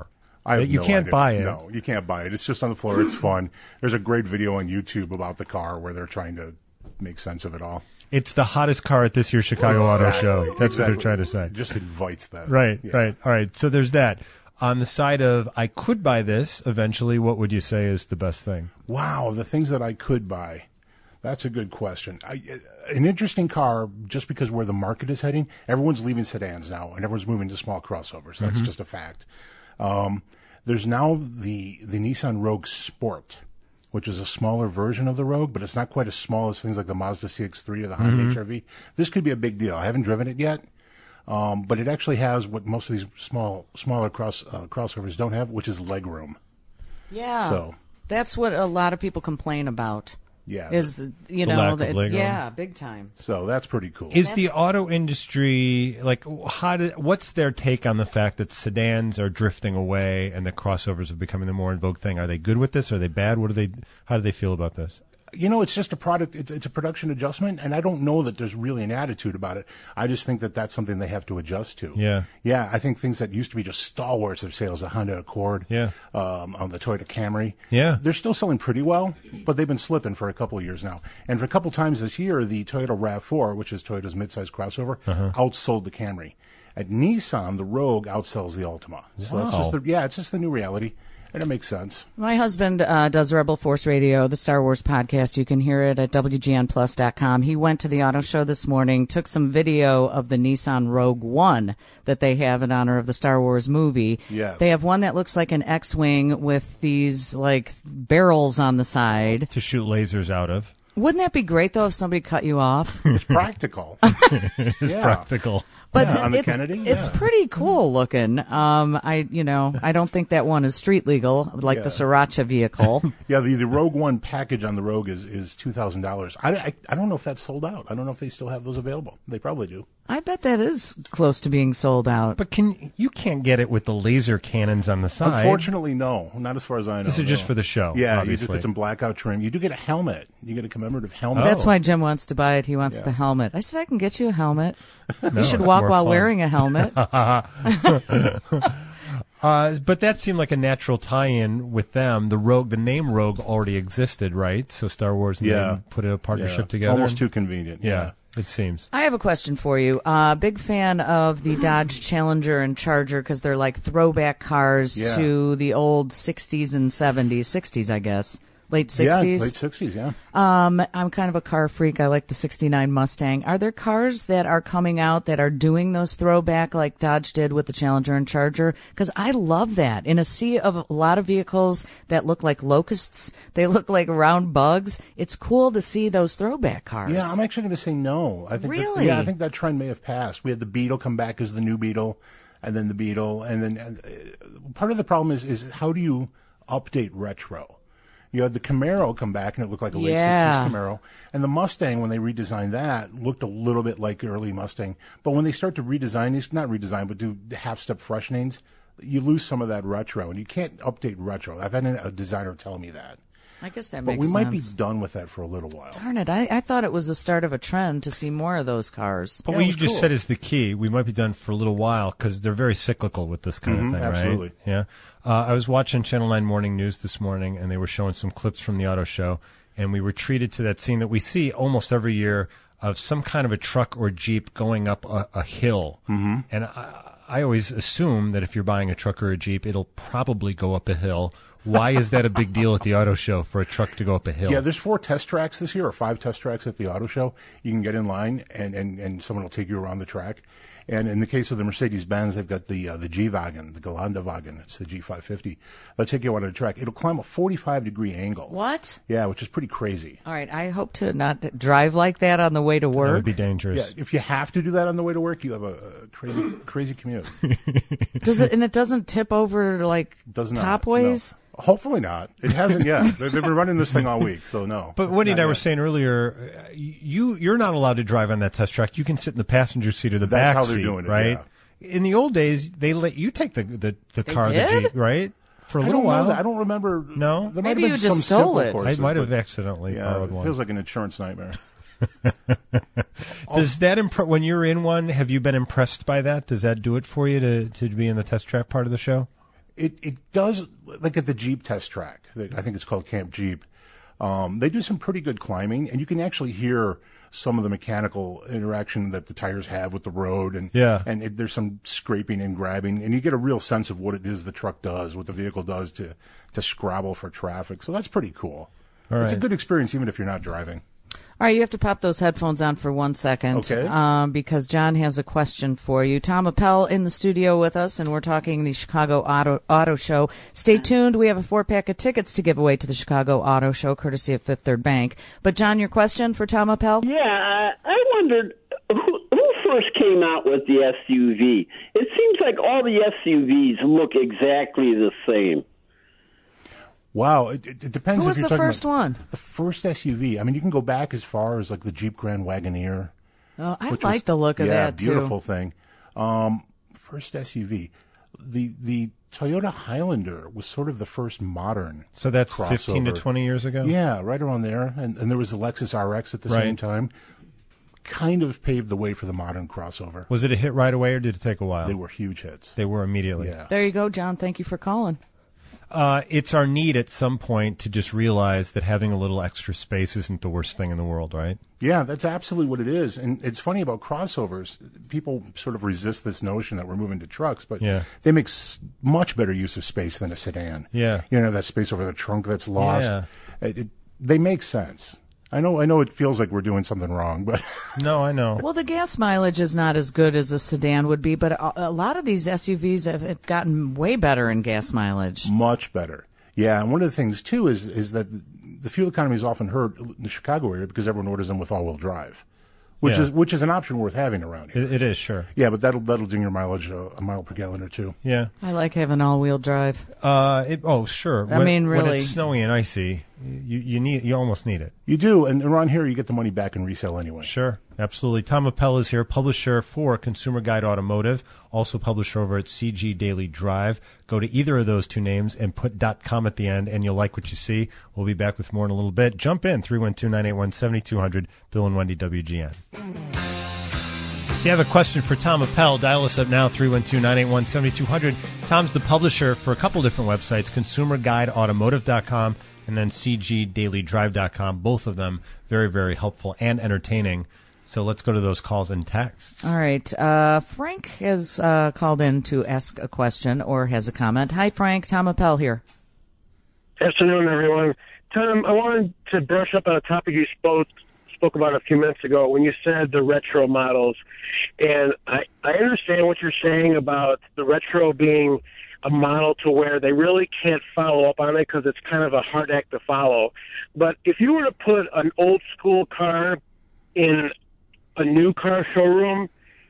I have you no can't idea. buy it. No, you can't buy it. It's just on the floor. It's fun. There's a great video on YouTube about the car where they're trying to make sense of it all. It's the hottest car at this year's Chicago Auto Exactly. Show. That's Exactly. what they're trying to say. It just invites that. Right, Yeah. right. All right. So there's that. On the side of I could buy this eventually, what would you say is the best thing? Wow, the things that I could buy. That's a good question. I, an interesting car, just because where the market is heading. Everyone's leaving sedans now, and everyone's moving to small crossovers. That's Mhm. just a fact. Um, there's now the the Nissan Rogue Sport, which is a smaller version of the Rogue, but it's not quite as small as things like the Mazda C X three or the Honda Mhm. H R V. This could be a big deal. I haven't driven it yet, um, but it actually has what most of these small smaller cross uh, crossovers don't have, which is legroom. Yeah. So that's what a lot of people complain about. Yeah, Is the- the, you the know lack of that- legroom. yeah, big time. So that's pretty cool. Is the auto industry like how did, what's their take on the fact that sedans are drifting away and the crossovers are becoming the more in vogue thing? Are they good with this? Are they bad? What do they how do they feel about this? You know, it's just a product. It's, it's a production adjustment, and I don't know that there's really an attitude about it. I just think that that's something they have to adjust to. Yeah. Yeah, I think things that used to be just stalwarts of sales, the Honda Accord, Yeah. um, on the Toyota Camry, Yeah. they're still selling pretty well, but they've been slipping for a couple of years now. And for a couple times this year, the Toyota RAV four, which is Toyota's midsize crossover, Uh-huh. outsold the Camry. At Nissan, the Rogue outsells the Altima. So that's Wow. just the, yeah, it's just the new reality, and it makes sense. My husband uh, does Rebel Force Radio, the Star Wars podcast. You can hear it at W G N plus dot com. He went to the auto show this morning, took some video of the Nissan Rogue One that they have in honor of the Star Wars movie. Yes. They have one that looks like an X-Wing with these like barrels on the side. To shoot lasers out of. Wouldn't that be great, though, if somebody cut you off? It's practical. It's Yeah. practical. But Yeah, on the it- Kennedy? it's Yeah. pretty cool looking. Um, I, you know, I don't think that one is street legal like Yeah. the Sriracha vehicle. Yeah, the, the Rogue One package on the Rogue is, is two thousand dollars. I, I, I don't know if that's sold out. I don't know if they still have those available. They probably do. I bet that is close to being sold out. But can you can't get it with the laser cannons on the side? Unfortunately, no. Not as far as I know. This is just no. for the show, Yeah, you obviously. just get some blackout trim. You do get a helmet. You get a commemorative helmet. That's why Jim wants to buy it. He wants Yeah. the helmet. I said I can get you a helmet. No, you should it's walk more while fun. wearing a helmet. Uh, but that seemed like a natural tie-in with them. The Rogue, the name Rogue already existed, right? So Star Wars and Yeah. them put a partnership Yeah. together. Almost too convenient. Yeah, it seems. I have a question for you. Uh, big fan of the Dodge Challenger and Charger because they're like throwback cars Yeah. to the old sixties and seventies. sixties, I guess. Late sixties? Yeah, late sixties, yeah. Um, I'm kind of a car freak. I like the sixty-nine Mustang. Are there cars that are coming out that are doing those throwback like Dodge did with the Challenger and Charger? Because I love that. In a sea of a lot of vehicles that look like locusts, they look like round bugs. It's cool to see those throwback cars. Yeah, I'm actually going to say no. I think Really? That, yeah, I think that trend may have passed. We had the Beetle come back as the new Beetle, and then the Beetle, and then uh, part of the problem is is how do you update retro? You had the Camaro come back, and it looked like a late Yeah. sixties Camaro. And the Mustang, when they redesigned that, looked a little bit like early Mustang. But when they start to redesign these, not redesign, but do half-step freshenings, you lose some of that retro, and you can't update retro. I've had a designer tell me that. I guess that But makes we might be sense. done with that for a little while. Darn it. I, I thought it was the start of a trend to see more of those cars. But what you just said is the key. We might be done for a little while because they're very cyclical with this kind Mhm, of thing, absolutely. right? Yeah. Uh, I was watching Channel nine Morning News this morning, and they were showing some clips from the auto show, and we were treated to that scene that we see almost every year of some kind of a truck or Jeep going up a, a hill. Mm-hmm. And I, I always assume that if you're buying a truck or a Jeep, it'll probably go up a hill. Why is that a big deal at the auto show for a truck to go up a hill? Yeah, there's four test tracks this year, or five test tracks at the auto show. You can get in line, and, and, and someone will take you around the track. And in the case of the Mercedes-Benz, they've got the uh, the G-Wagon, the Geländewagen. It's the G five fifty. They'll take you on a track. It'll climb a forty-five degree angle. What? Yeah, which is pretty crazy. All right. I hope to not drive like that on the way to work. That would be dangerous. Yeah, if you have to do that on the way to work, you have a, a crazy crazy commute. Does it? And it doesn't tip over like Does not. top ways? No. Hopefully not. It hasn't yet. They- They've been running this thing all week, so no. But Woody and Not I were yet. saying earlier, uh, you you're not allowed to drive on that test track. You can sit in the passenger seat or the That's back how they're seat, doing it, right? In the old days, they let you take the the, the They car, did? the Jeep, right? For a I little don't know while. that. I don't remember. No, There Maybe might have been you some just stole simple it. courses, I might have but- accidentally Yeah, borrowed it one. feels like an insurance nightmare. Does that impre- when you're in one? Have you been impressed by that? Does that do it for you to to be in the test track part of the show? It it does, like at the Jeep test track. I think it's called Camp Jeep. Um, they do some pretty good climbing, and you can actually hear some of the mechanical interaction that the tires have with the road, and Yeah. and it, there's some scraping and grabbing, and you get a real sense of what it is the truck does, what the vehicle does to to scrabble for traffic. So that's pretty cool. All It's a right. good experience, even if you're not driving. All right, you have to pop those headphones on for one second. Okay. Um, because John has a question for you. Tom Appel in the studio with us, and we're talking the Chicago Auto, Auto Show. Stay tuned. We have a four-pack of tickets to give away to the Chicago Auto Show, courtesy of Fifth Third Bank. But, John, your question for Tom Appel? Yeah, I, I wondered who, who first came out with the S U V. It seems like all the S U Vs look exactly the same. Wow, it, it, it depends. Who if was you're the talking first about one? The first S U V. I mean, you can go back as far as like the Jeep Grand Wagoneer. Oh, I which like was- the look of yeah, that, too. beautiful thing. Um, first S U V. The the Toyota Highlander was sort of the first modern. So that's crossover. fifteen to twenty years ago? Yeah, right around there. And, and there was the Lexus R X at the Right. same time. Kind of paved the way for the modern crossover. Was it a hit right away, or did it take a while? They were huge hits. They were immediately. Yeah. There you go, John. Thank you for calling. Uh, it's our need at some point to just realize that having a little extra space isn't the worst thing in the world, right? Yeah, that's absolutely what it is. And it's funny about crossovers. People sort of resist this notion that we're moving to trucks, but Yeah. they make s- much better use of space than a sedan. Yeah. You know, that space over the trunk that's lost. Yeah. It, it, they make sense. I know I know it feels like we're doing something wrong, but No, I know. Well, the gas mileage is not as good as a sedan would be, but a, a lot of these S U Vs have, have gotten way better in gas mileage. much better. Yeah, and one of the things, too, is is that the fuel economy is often hurt in the Chicago area because everyone orders them with all-wheel drive, which Yeah. is which is an option worth having around here. It, it is, sure. Yeah, but that'll that'll ding your mileage uh, a mile per gallon or two. Yeah. I like having all-wheel drive. Uh, it, oh, sure. I When- mean, when really. it's snowy and icy, you, you need you almost need it. You do, and around here you get the money back in resale anyway. Sure, absolutely. Tom Appel is here, publisher for Consumer Guide Automotive, also publisher over at C G Daily Drive. Go to either of those two names and put .com at the end, and you'll like what you see. We'll be back with more in a little bit. Jump in, three one two, nine eight one, seven two zero zero, Bill and Wendy, W G N. If you have a question for Tom Appel, dial us up now, three one two, nine eight one, seven two zero zero. Tom's the publisher for a couple different websites, consumer guide automotive dot com and then c g daily drive dot com. Both of them very, very helpful and entertaining. So let's go to those calls and texts. All right. Uh, Frank has uh, called in to ask a question or has a comment. Hi, Frank. Tom Appel here. Afternoon, everyone. Tom, I wanted to brush up on a topic you spoke spoke about a few minutes ago when you said the retro models. And I, I understand what you're saying about the retro being a model to where they really can't follow up on it because it's kind of a hard act to follow. But if you were to put an old school car in a new car showroom,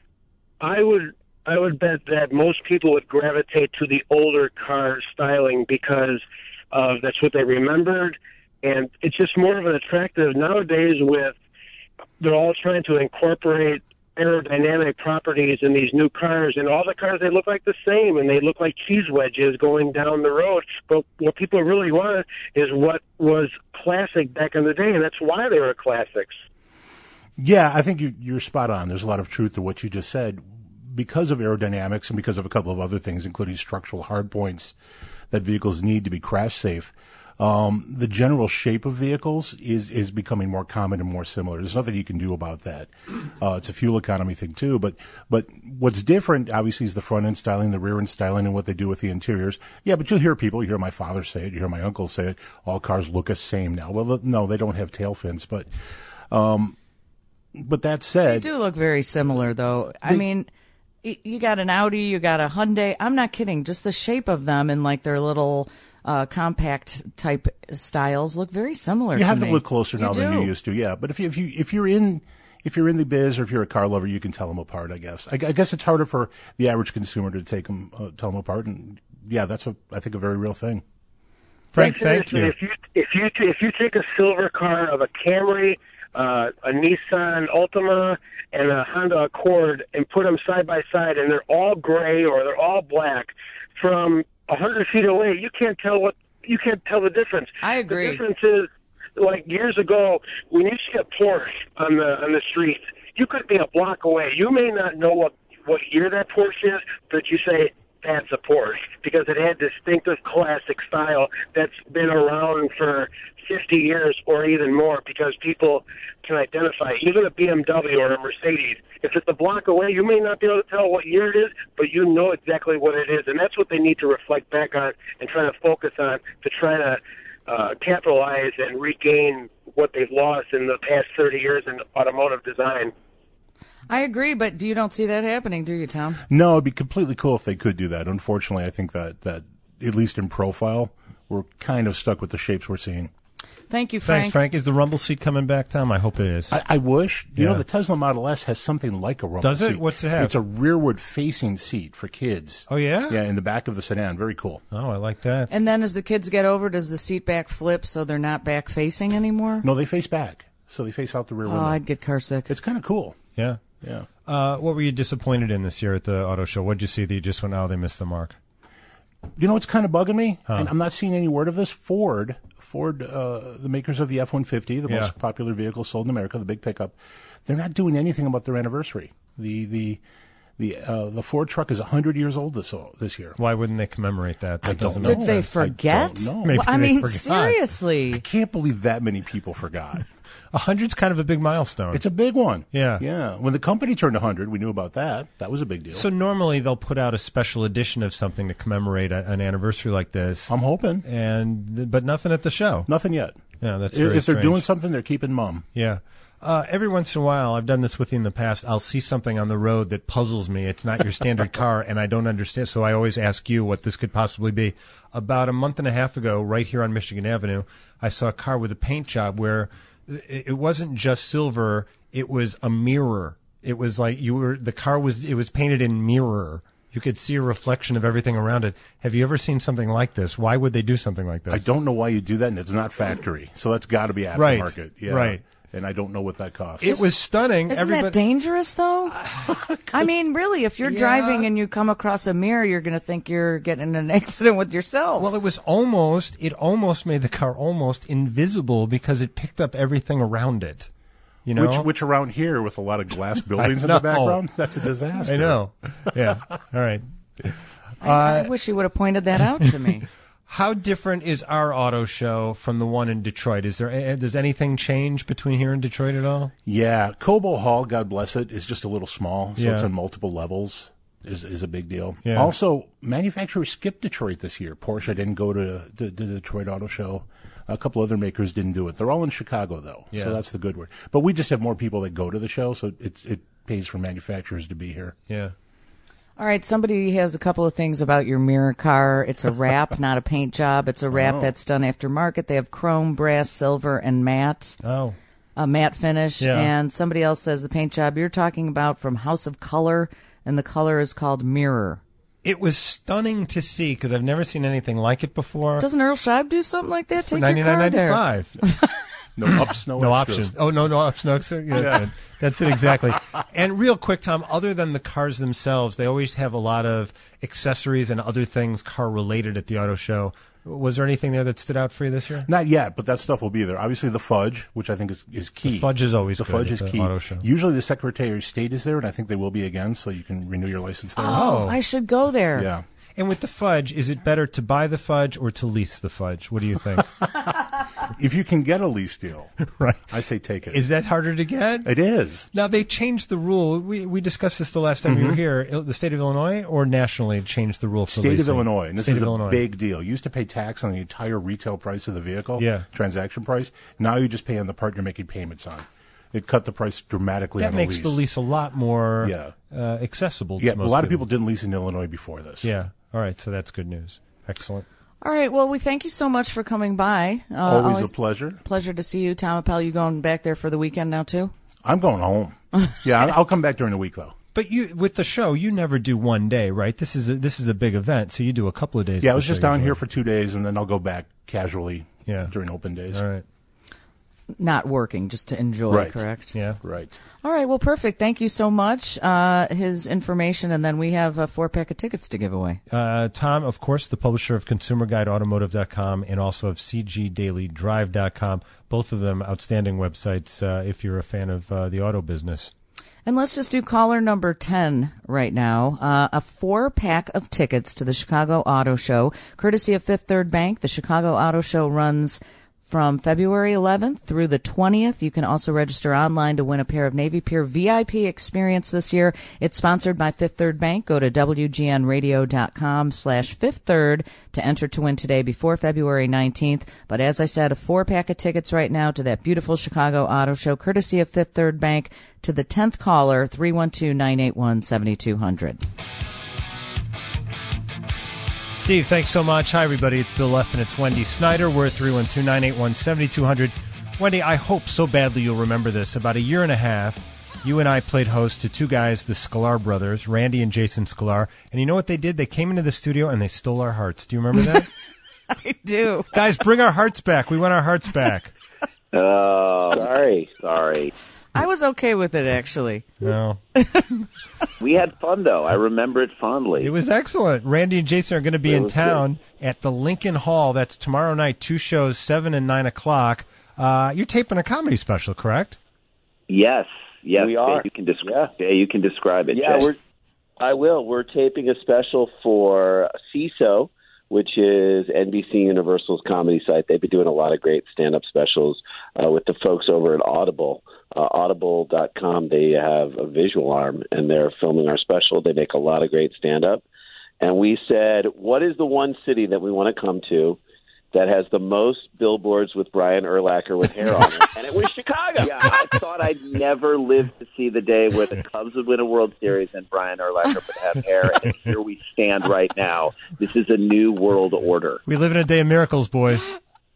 I would I would bet that most people would gravitate to the older car styling because uh, that's what they remembered, and it's just more of an attractive nowadays. With they're all trying to incorporate aerodynamic properties in these new cars, and all the cars, they look like the same, and they look like cheese wedges going down the road. But what people really want is what was classic back in the day, and that's why they were classics. Yeah, I think you, you're spot on. There's a lot of truth to what you just said. Because of aerodynamics and because of a couple of other things, including structural hardpoints that vehicles need to be crash safe, um, the general shape of vehicles is, is becoming more common and more similar. There's nothing you can do about that. Uh, it's a fuel economy thing too. But but what's different, obviously, is the front end styling, the rear end styling, and what they do with the interiors. Yeah, but you'll hear people, you hear my father say it, you hear my uncle say it, all cars look the same now. Well, no, they don't have tail fins, but um, but that They said, do look very similar, though. I mean, y- you got an Audi, you got a Hyundai. I'm not kidding. Just the shape of them and like their little uh, compact type styles look very similar. you to have me. to look closer now You than do. you used to. Yeah, but if you if you if you're in if you're in the biz or if you're a car lover, you can tell them apart. I guess. I, I guess it's harder for the average consumer to take them, uh, tell them apart. And yeah, that's a I think a very real thing. Frank, thank Seriously, you. If you if you if you take a silver car of a Camry, uh, a Nissan Altima, and a Honda Accord, and put them side by side, and they're all gray or they're all black, from a hundred feet away, you can't tell what you can't tell the difference. I agree. The difference is, like years ago, when you see a Porsche on the on the street, you could be a block away. You may not know what what year that Porsche is, but you say That's a Porsche because it had distinctive classic style that's been around for fifty years or even more because people can identify it. Even a B M W or a Mercedes. If it's a block away, you may not be able to tell what year it is, but you know exactly what it is. And that's what they need to reflect back on and try to focus on to try to uh, capitalize and regain what they've lost in the past thirty years in automotive design. I agree, but you don't see that happening, do you, Tom? No, it'd be completely cool if they could do that. Unfortunately, I think that, that at least in profile, we're kind of stuck with the shapes we're seeing. Thank you, Frank. Thanks, Frank. Is the rumble seat coming back, Tom? I hope it is. I, I wish. You Yeah. know, the Tesla Model S has something like a rumble Does it? seat. What's it have? It's a rearward-facing seat for kids. Oh, yeah? Yeah, in the back of the sedan. Very cool. Oh, I like that. And then as the kids get over, does the seat back flip so they're not back facing anymore? No, they face back. So they face out the rear Oh, window. I'd get car sick. It's kind of cool. Yeah. Yeah. Uh, what were you disappointed in this year at the auto show? What did you see that you just went, oh, they missed the mark? You know what's kind of bugging me? Huh. And I'm not seeing any word of this. Ford, Ford, uh, the makers of the F one fifty, the Yeah. most popular vehicle sold in America, the big pickup, they're not doing anything about their anniversary. The the the uh, the Ford truck is one hundred years old this this year. Why wouldn't they commemorate that? That I doesn't don't make know. Did they sense. forget? I don't know. Maybe Well, I they mean, forgot. seriously. I can't believe that many people forgot. A hundred's kind of a big milestone. It's a big one. Yeah. Yeah. When the company turned one hundred, we knew about that. That was a big deal. So normally they'll put out a special edition of something to commemorate a, an anniversary like this. I'm hoping. And but nothing at the show. Nothing yet. Yeah, that's If, very if they're strange. doing something, they're keeping mum. Yeah. Uh, every once in a while, I've done this with you in the past, I'll see something on the road that puzzles me. It's not your standard car, and I don't understand. So I always ask you what this could possibly be. About a month and a half ago, right here on Michigan Avenue, I saw a car with a paint job where it it wasn't just silver, it was a mirror. It was like you were, the car was, it was painted in mirror. You could see a reflection of everything around it. Have you ever seen something like this? Why would they do something like this? I don't know why you do that, and it's not factory. So that's got to be Right. aftermarket. Yeah. Right. And I don't know what that costs. It was stunning. Isn't Everybody, that dangerous, though? I mean, really, if you're Yeah. driving and you come across a mirror, you're going to think you're getting in an accident with yourself. Well, it was almost, it almost made the car almost invisible because it picked up everything around it. You know? Which, which around here with a lot of glass buildings in know. the background, that's a disaster. I know. Yeah. All right. I, I wish you would have pointed that out to me. How different is our auto show from the one in Detroit? Is there eh, does anything change between here and Detroit at all? Yeah. Cobo Hall, God bless it, is just a little small, so Yeah. it's on multiple levels. Is is a big deal. Yeah. Also, manufacturers skipped Detroit this year. Porsche didn't go to the, the Detroit Auto Show. A couple other makers didn't do it. They're all in Chicago, though, Yeah. so that's the good word. But we just have more people that go to the show, so it's it pays for manufacturers to be here. Yeah. All right, somebody has a couple of things about your mirror car. It's a wrap, not a paint job. It's a wrap Oh. that's done aftermarket. They have chrome, brass, silver, and matte. Oh. A matte finish. Yeah. And somebody else says the paint job you're talking about from House of Color, and the color is called Mirror. It was stunning to see because I've never seen anything like it before. Doesn't Earl Scheib do something like that? Take ninety your nine car ninety there. five. No ups, no, No extras. option. Oh, no, no ups, no extras. Yeah, that's, it. That's it, exactly. And real quick, Tom, other than the cars themselves, they always have a lot of accessories and other things car-related at the auto show. Was there anything there that stood out for you this year? Not yet, but that stuff will be there. Obviously, the fudge, which I think is, is key. The fudge is always the good fudge at is the key. auto show. Usually, the Secretary of State is there, and I think they will be again, so you can renew your license there. Oh, I should go there. Yeah. And with the fudge, is it better to buy the fudge or to lease the fudge? What do you think? If you can get a lease deal, right? I say take it. Is that harder to get? It is. Now, they changed the rule. We we discussed this the last time you were Mhm. here. Il- The state of Illinois or nationally changed the rule for State of leasing? Illinois, and this State is of a Illinois. big deal. You used to pay tax on the entire retail price of the vehicle, Yeah. transaction price. Now you just pay on the part you're making payments on. It cut the price dramatically That on a makes lease. the lease a lot more Yeah. uh, accessible. to Yeah, a most lot of people didn't lease in Illinois before this. Yeah. All right. So that's good news. Excellent. All right. Well, we thank you so much for coming by. Uh, Always a pleasure. Pleasure to see you, Tom Appel. You going back there for the weekend now too? I'm going home. Yeah, I'll- I'll come back during the week though. But you, with the show, you never do one day, right? This is a, this is a big event, so you do a couple of days. Yeah, I of was the just show down usually. here for two days, and then I'll go back casually Yeah. during open days. All right. Not working, just to enjoy, Right. correct? Yeah. Right. All right. Well, perfect. Thank you so much. Uh, his information, and then we have a four pack of tickets to give away. Uh, Tom, of course, the publisher of Consumer Guide Automotive dot com and also of C G Daily Drive dot com. Both of them outstanding websites uh, if you're a fan of uh, the auto business. And let's just do caller number ten right now. Uh, a four-pack of tickets to the Chicago Auto Show, courtesy of Fifth Third Bank. The Chicago Auto Show runs from February eleventh through the twentieth. You can also register online to win a pair of Navy Pier V I P experience this year. It's sponsored by Fifth Third Bank. Go to W G N radio dot com slash Fifth Third to enter to win today before February nineteenth. But as I said, a four-pack of tickets right now to that beautiful Chicago Auto Show, courtesy of Fifth Third Bank. To the tenth caller, three one two, nine eight one, seven two zero zero. Steve, thanks so much. Hi, everybody. It's Bill Leff and it's Wendy Snyder. We're at three one two, nine eight one, seven two zero zero. Wendy, I hope so badly you'll remember this. About a year and a half, you and I played host to two guys, the Sklar brothers, Randy and Jason Sklar. And you know what they did? They came into the studio and they stole our hearts. Do you remember that? I do. Guys, bring our hearts back. We want our hearts back. Oh, sorry, sorry. I was okay with it, actually. No. We had fun, though. I remember it fondly. It was excellent. Randy and Jason are going to be It in was town at the Lincoln Hall. That's tomorrow night, two shows, seven and nine o'clock. Uh, you're taping a comedy special, correct? Yes, yes. We are. Jay, you can describe. Yeah. you can describe it. Yeah, Jay. we're. I will. We're taping a special for C I S O, which is N B C Universal's comedy site. They've been doing a lot of great stand-up specials uh, with the folks over at Audible. Uh, audible dot com, they have a visual arm, and they're filming our special. They make a lot of great stand-up. And we said, what is the one city that we want to come to that has the most billboards with Brian Urlacher with hair on it? And it was Chicago. Yeah, I thought I'd never live to see the day where the Cubs would win a World Series and Brian Urlacher would have hair. And here we stand right now. This is a new world order. We live in a day of miracles, boys.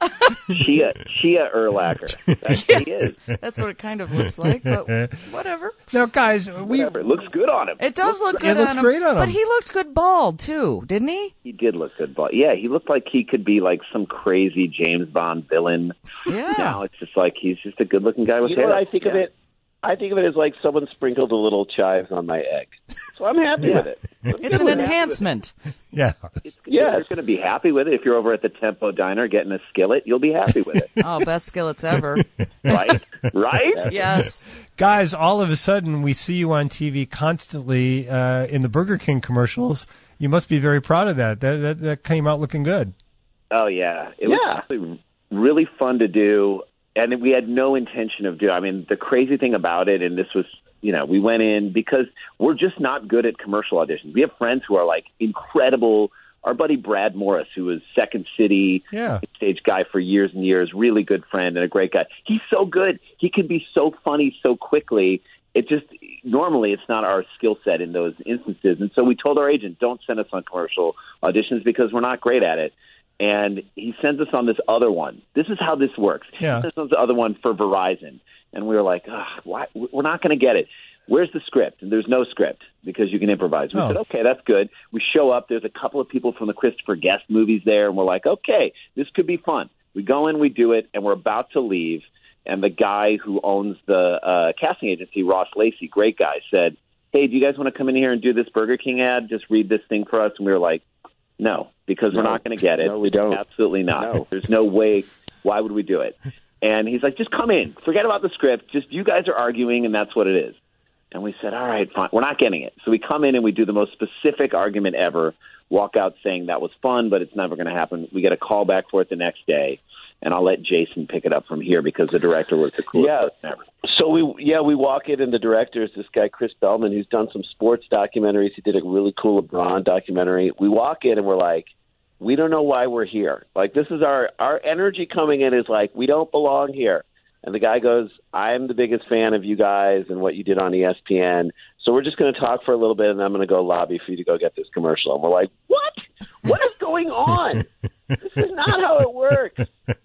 Chia, Chia Urlacher. That's what he is. That's what it kind of looks like, but whatever. Now, guys, we Whatever. It looks good on him. It does look It good looks on him. great on him. But he looked good bald, too, didn't he? He did look good, but yeah, he looked like he could be like some crazy James Bond villain. Yeah. Now it's just like he's just a good-looking guy with You know hair. what I think yeah. of it? I think of it as like someone sprinkled a little chives on my egg. So I'm happy Yeah. with it. I'm It's good an with it. enhancement. Yeah. It's, yeah, you're going to be happy with it. If you're over at the Tempo Diner getting a skillet, you'll be happy with it. Oh, best skillets ever. Right? Right? Yes. Guys, all of a sudden, we see you on T V constantly uh, in the Burger King commercials. You must be very proud of that. That that, that came out looking good. Oh, yeah. It Yeah. was actually really fun to do, and we had no intention of doing I mean, the crazy thing about it, and this was, you know, we went in because we're just not good at commercial auditions. We have friends who are, like, incredible. Our buddy Brad Morris, who was Second City Yeah. stage guy for years and years, really good friend and a great guy. He's so good. He can be so funny so quickly. It just normally it's not our skill set in those instances. And so we told our agent, don't send us on commercial auditions because we're not great at it. And he sends us on this other one. This is how this works. Yeah. He sends us on the other one for Verizon. And we were like, oh, why? We're not going to get it. Where's the script? And there's no script because you can improvise. We Oh. said, okay, that's good. We show up. There's a couple of people from the Christopher Guest movies there. And we're like, okay, this could be fun. We go in, we do it, and we're about to leave. And the guy who owns the uh, casting agency, Ross Lacey, great guy, said, hey, do you guys want to come in here and do this Burger King ad? Just read this thing for us. And we were like, no, because we're No. not going to get it. No, we don't. Absolutely not. No. There's no way. Why would we do it? And he's like, just come in. Forget about the script. Just you guys are arguing, and that's what it is. And we said, all right, fine. We're not getting it. So we come in and we do the most specific argument ever, walk out saying that was fun, but it's never going to happen. We get a call back for it the next day. And I'll let Jason pick it up from here because the director was the coolest Yeah. person ever. So we, yeah, we walk in, and the director is this guy Chris Bellman, who's done some sports documentaries. He did a really cool LeBron documentary. We walk in, and we're like, we don't know why we're here. Like, this is our our energy coming in is like, we don't belong here. And the guy goes, I'm the biggest fan of you guys and what you did on E S P N. So we're just going to talk for a little bit, and I'm going to go lobby for you to go get this commercial. And we're like, what? What is going on? This is not how it works.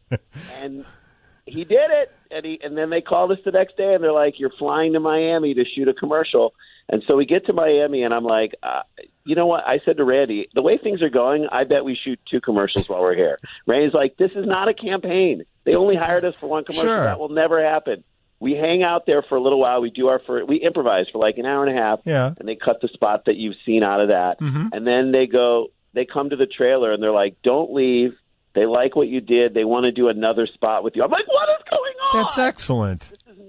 And he did it, and he and then they called us the next day, and they're like, "You're flying to Miami to shoot a commercial." And so we get to Miami, and I'm like, uh, you know what? I said to Randy, the way things are going, I bet we shoot two commercials while we're here. Randy's like, this is not a campaign. They only hired us for one commercial. Sure. That will never happen. We hang out there for a little while. We do our for we improvise for like an hour and a half, Yeah. and they cut the spot that you've seen out of that, Mhm. and then they go. They come to the trailer, and they're like, don't leave. They like what you did. They want to do another spot with you. I'm like, what is going on? That's excellent.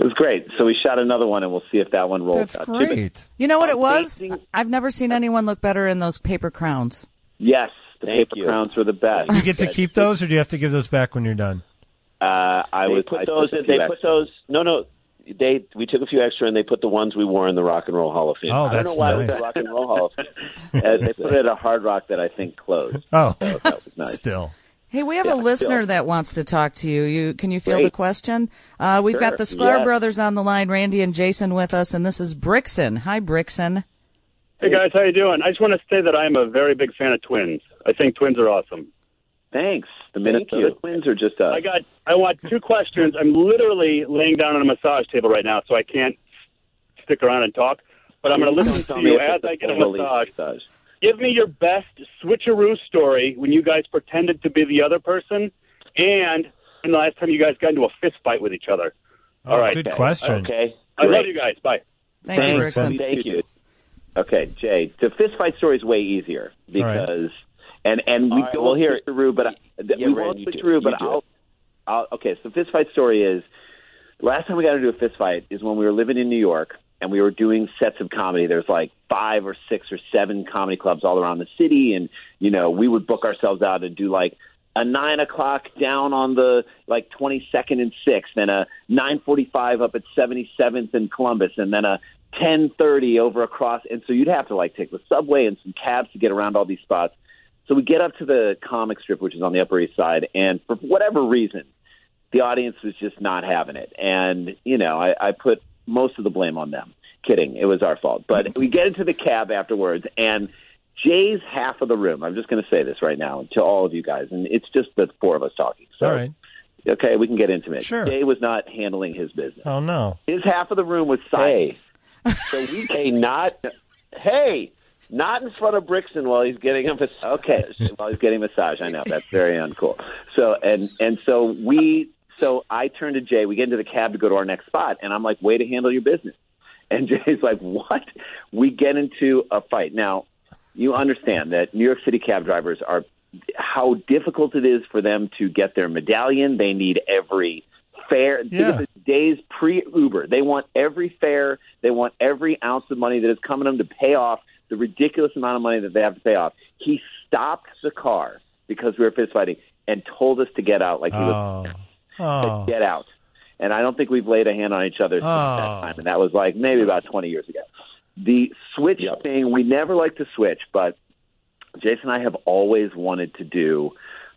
was great. So we shot another one, and we'll see if that one rolls That's out. great. You know what it was? I've never seen anyone look better in those paper crowns. Yes, the Thank paper you. crowns were the best. You get to keep those, or do you have to give those back when you're done? Uh, I they was. put I those. took a They few put extra. those. No, no. They we took a few extra, and they put the ones we wore in the Rock and Roll Hall of Fame. Oh, I don't that's know why nice. it was the Rock and Roll Hall of Fame. Uh, they put it at a Hard Rock that I think closed. Oh, So that was nice. still. Hey, we have Yeah, a listener still. that wants to talk to you. You can you field Great. a question? Uh, we've got Sure. the Sklar Yeah. brothers on the line, Randy and Jason with us, and this is Brixon. Hi, Brixon. Hey guys, how you doing? I just want to say that I'm a very big fan of twins. I think twins are awesome. Thanks. The Thank Minnesota you. Twins are just us. I got. I want two questions. I'm literally laying down on a massage table right now, so I can't stick around and talk. But I'm going to listen Tell to me you if as it's a I get a full release massage. massage. Give me your best switcheroo story when you guys pretended to be the other person, and when the last time you guys got into a fist fight with each other. Oh, All right. good question. Okay. I Great. love you guys. Bye. Thank you, Thanks. Brixon. Thank you. Okay, Jay. The fist fight story is way easier because, and and we All right, don't well, here- switcheroo, but I, Yeah, we Rand, won't you do it. switcheroo, but You do I'll, it. I'll. Okay, so the fist fight story is last time we got into a fist fight is when we were living in New York and we were doing sets of comedy. There's like five or six or seven comedy clubs all around the city, and you know we would book ourselves out and do like a nine o'clock down on the like twenty-second and sixth, and a nine forty-five up at seventy-seventh in Columbus, and then a ten thirty over across. And so you'd have to like take the subway and some cabs to get around all these spots. So we get up to the comic strip, which is on the Upper East Side, and for whatever reason, the audience was just not having it. And, you know, I, I put most of the blame on them. Kidding. It was our fault. But we get into the cab afterwards, and Jay's half of the room, I'm just going to say this right now to all of you guys, and it's just the four of us talking. So, All right. okay, we can get intimate. Sure. Jay was not handling his business. Oh, no. His half of the room was silent. Hey. So we Hey, not. Hey, not in front of Brixton while he's getting a massage. Okay, while he's getting a massage, I know that's very uncool. So and and so we, so I turn to Jay. We get into the cab to go to our next spot, and I'm like, "Way to handle your business." And Jay's like, "What?" We get into a fight. Now, you understand that New York City cab drivers are how difficult it is for them to get their medallion. They need every fare. Yeah. Think of the days pre-Uber. They want every fare. They want every ounce of money that is coming to them to pay off the ridiculous amount of money that they have to pay off. He stopped the car because we were fist fighting and told us to get out like he was Oh. Oh. to get out. And I don't think we've laid a hand on each other since Oh. that time. And that was like maybe about twenty years ago. The switch thing, we never like to switch, but Jason and I have always wanted to do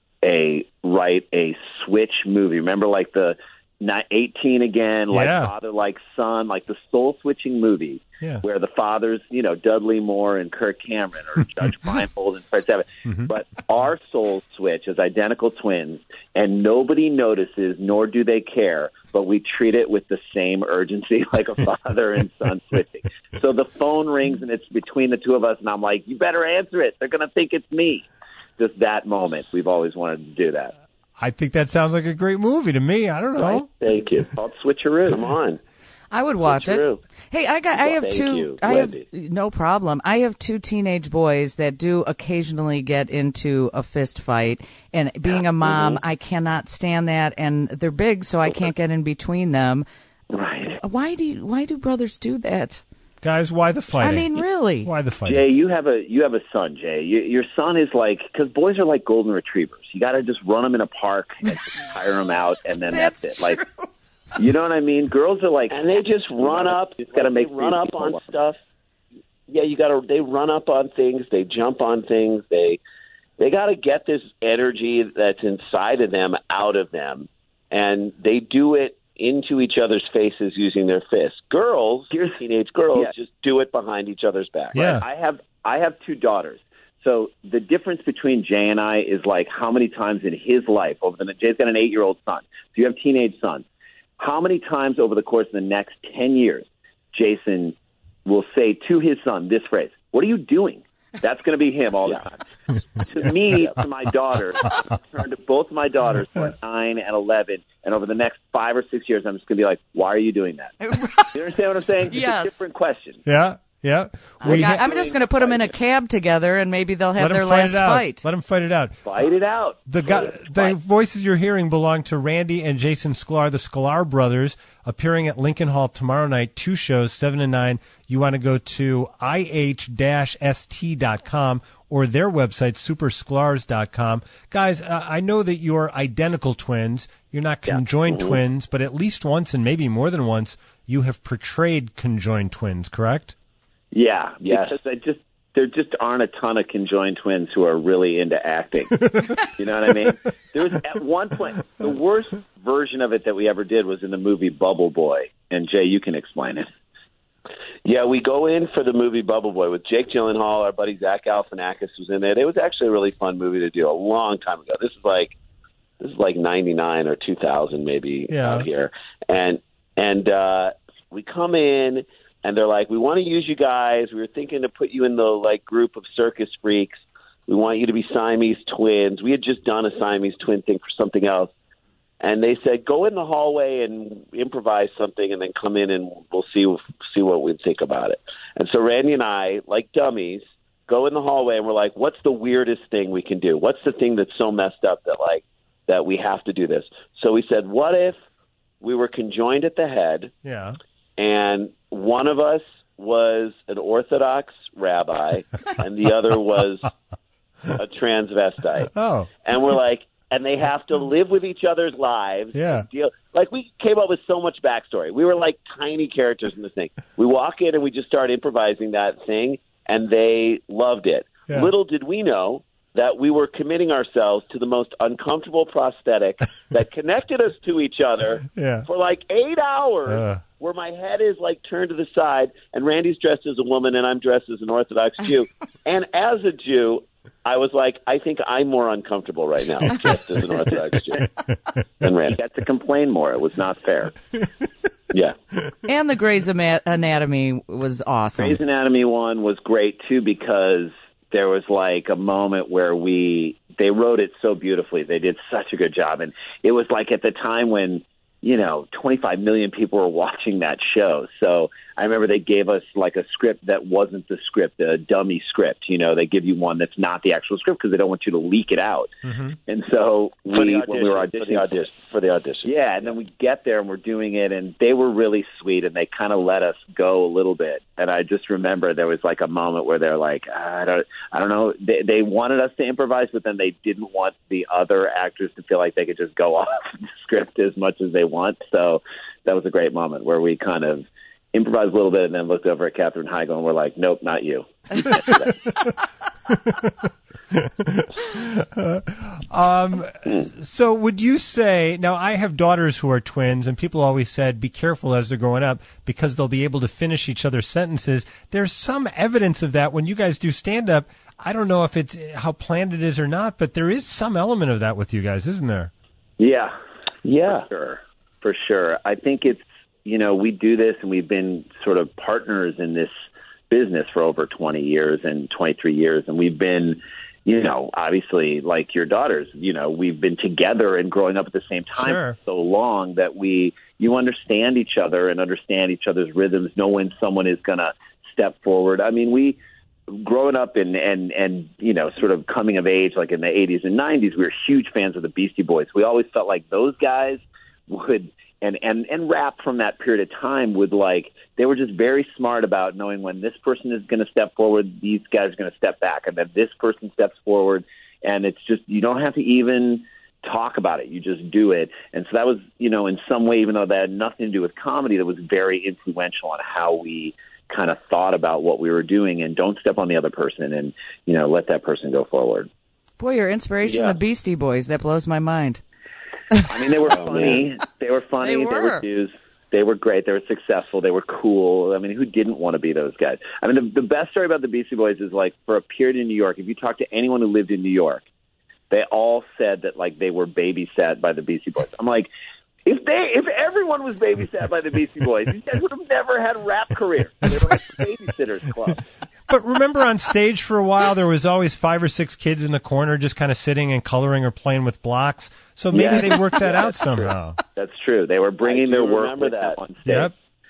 a write a switch movie. Remember like the not eighteen again, like Yeah. Father Like Son, like the soul switching movie Yeah. where the fathers, you know, Dudley Moore and Kirk Cameron or Judge Feingold and Fred Savage. Mhm. But our souls switch as identical twins, and nobody notices, nor do they care, but we treat it with the same urgency like a father and son switching. So the phone rings, and it's between the two of us, and I'm like, you better answer it. They're going to think it's me. Just that moment. We've always wanted to do that. I think that sounds like a great movie to me. I don't know. Thank you. It's called Switcheroo. Come on. I would watch it. Switcheroo. Hey, I got. I have Thank two. you, I have Wendy. no problem. I have two teenage boys that do occasionally get into a fist fight, and being a mom, I cannot stand that. And they're big, so I can't get in between them. Right. Why do you, Why do brothers do that? Guys, why the fighting? I mean, really? Why the fighting? Jay, you have a you have a son, Jay. You, your son is like, because boys are like golden retrievers. You got to just run them in a park and just tire them out, and then that's, That's it. Like, you know what I mean? Girls are like, And they just run up. You got to make they run these up people on love. stuff. Yeah, you got to. They run up on things. They jump on things. They they got to get this energy that's inside of them out of them, and they do it into each other's faces using their fists. Girls, teenage girls, Yeah. just do it behind each other's back. Yeah. I have I have two daughters. So the difference between Jay and I is like how many times in his life over the Jay's got an eight year old son. So you have teenage sons. How many times over the course of the next ten years, Jason will say to his son this phrase, "What are you doing?" That's going to be him all the time. To me, to my daughters, I turn to both my daughters who are nine and eleven, and over the next five or six years, I'm just going to be like, "Why are you doing that?" You understand what I'm saying? It's Yes. a different question. Yeah, Yeah. I got- I'm just going to put them in a cab together, and maybe they'll have Let 'em their fight last it out. fight. Let them fight it out. Fight it out. The guy, the voices you're hearing belong to Randy and Jason Sklar, the Sklar brothers, appearing at Lincoln Hall tomorrow night. Two shows, seven and nine. You want to go to I H S T dot com or their website, super sklars dot com. Guys, uh, I know that you're identical twins. You're not conjoined Mhm. twins, but at least once and maybe more than once, you have portrayed conjoined twins, correct? Yeah, Yes. because I just there just aren't a ton of conjoined twins who are really into acting. You know what I mean? There was at one point the worst version of it that we ever did was in the movie Bubble Boy, and Jay, you can explain it. Yeah, we go in for the movie Bubble Boy with Jake Gyllenhaal. Our buddy Zach Galifianakis was in it. It was actually a really fun movie to do a long time ago. This is like this is like ninety-nine or two thousand maybe Yeah. out here, and and uh, we come in. And they're like, we want to use you guys. We were thinking to put you in the like group of circus freaks. We want you to be Siamese twins. We had just done a Siamese twin thing for something else. And they said, go in the hallway and improvise something and then come in and we'll see see what we think about it. And so Randy and I, like dummies, go in the hallway and we're like, what's the weirdest thing we can do? What's the thing that's so messed up that like that we have to do this? So we said, what if we were conjoined at the head? Yeah. And one of us was an Orthodox rabbi, and the other was a transvestite. Oh. And we're like, and they have to live with each other's lives. Yeah. and Deal. Like, we came up with so much backstory. We were like tiny characters in this thing. We walk in and we just start improvising that thing, and they loved it. Yeah. Little did we know that we were committing ourselves to the most uncomfortable prosthetic that connected us to each other Yeah. for like eight hours, Uh. where my head is like turned to the side, and Randy's dressed as a woman, and I'm dressed as an Orthodox Jew. And as a Jew, I was like, I think I'm more uncomfortable right now, dressed as an Orthodox Jew than Randy. He had to complain more. It was not fair. Yeah. And the Grey's Ama- Anatomy was awesome. Grey's Anatomy one was great too because there was like a moment where we they wrote it so beautifully. They did such a good job, and it was like at the time when you know twenty-five million people were watching that show. So I remember they gave us like a script that wasn't the script, a dummy script. You know, they give you one that's not the actual script because they don't want you to leak it out. Mm-hmm. And so For we the when we were audition, auditioning for the audition, for the audition. yeah, and then we get there and we're doing it, and they were really sweet, and they kind of let us go a little bit. And I just remember there was like a moment where they're like, I don't, I don't know. They, they wanted us to improvise, but then they didn't want the other actors to feel like they could just go off the script as much as they want. So that was a great moment where we kind of improvised a little bit and then looked over at Katherine Heigl and we're like, nope, not you. um, so would you say, now I have daughters who are twins, and people always said, be careful as they're growing up because they'll be able to finish each other's sentences. There's some evidence of that when you guys do stand-up. I don't know if it's how planned it is or not, but there is some element of that with you guys, isn't there? Yeah. Yeah. For sure. For sure. I think it's, you know, we do this and we've been sort of partners in this business for over twenty years and twenty-three years. And we've been, you know, obviously like your daughters, you know, we've been together and growing up at the same time Sure. for so long that we, you understand each other and understand each other's rhythms, know when someone is going to step forward. I mean, we, growing up and, and, and, you know, sort of coming of age, like in the eighties and nineties, we were huge fans of the Beastie Boys. We always felt like those guys would, and, and, and rap from that period of time would like, they were just very smart about knowing when this person is going to step forward, these guys are going to step back, and then this person steps forward. And it's just, you don't have to even talk about it. You just do it. And so that was, you know, in some way, even though that had nothing to do with comedy, that was very influential on how we kind of thought about what we were doing, and don't step on the other person and, you know, let that person go forward. Boy, your inspiration, Yeah. the Beastie Boys, that blows my mind. I mean, they were funny. They were funny. They They were. were Jews. They were great. They were successful. They were cool. I mean, who didn't want to be those guys? I mean, the, the best story about the Beastie Boys is like for a period in New York, if you talk to anyone who lived in New York, they all said that like they were babysat by the Beastie Boys. I'm like, if they, if everyone was babysat by the Beastie Boys, these guys would have never had a rap career. They were like the Babysitters Club. But remember on stage for a while, there was always five or six kids in the corner just kind of sitting and coloring or playing with blocks. So maybe Yeah. they worked that Yeah, out that's true. somehow. That's true. They were bringing I their do work remember with that. them on stage. Yep, yep.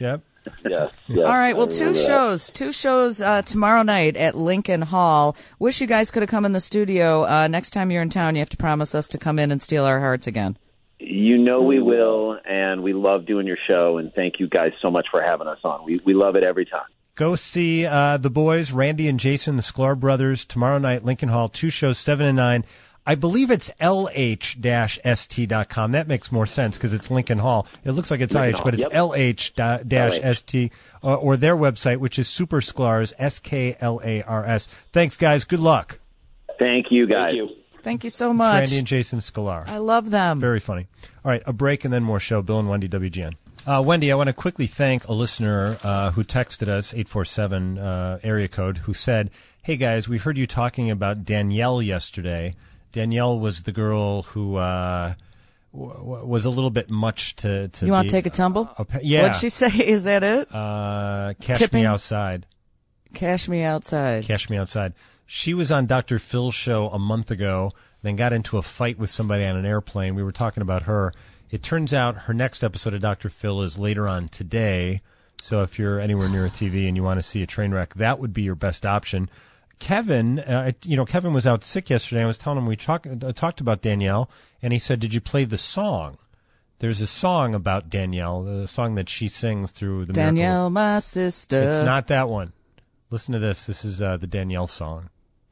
Yes. yes All right. I Well, two remember that. shows. Two shows uh, tomorrow night at Lincoln Hall. Wish you guys could have come in the studio. Uh, next time you're in town, you have to promise us to come in and steal our hearts again. You know we will, and we love doing your show, and thank you guys so much for having us on. We we love it every time. Go see uh, the boys, Randy and Jason, the Sklar brothers, tomorrow night, Lincoln Hall. Two shows, seven and nine. I believe it's L H S T dot com. That makes more sense because it's Lincoln Hall. It looks like it's Lincoln I H, Hall, but it's yep. L H S T uh, or their website, which is Super Sklars, S K L A R S. Thanks, guys. Good luck. Thank you, guys. Thank you. Thank you so It's much. Randy and Jason Sklar. I love them. Very funny. All right, a break and then more show. Bill and Wendy, W G N. Uh, Wendy, I want to quickly thank a listener uh, who texted us, eight four seven uh, area code, who said, hey, guys, we heard you talking about Danielle yesterday. Danielle was the girl who uh, w- w- was a little bit much to... to You want be, to take a tumble? Uh, appa- yeah. What'd she say? Is that it? Uh, cash Tipping? me outside. Cash me outside. Cash me outside. She was on Doctor Phil's show a month ago, then got into a fight with somebody on an airplane. We were talking about her. It turns out her next episode of Doctor Phil is later on today. So if you're anywhere near a T V and you want to see a train wreck, that would be your best option. Kevin, uh, you know, Kevin was out sick yesterday. I was telling him we talk, uh, talked about Danielle, and he said, did you play the song? There's a song about Danielle, the song that she sings through the Danielle, Miracle. my sister. It's not that one. Listen to this. This is uh, the Danielle song.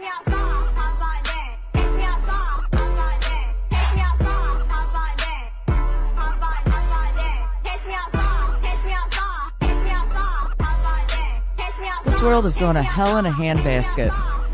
This world is going to hell in a handbasket.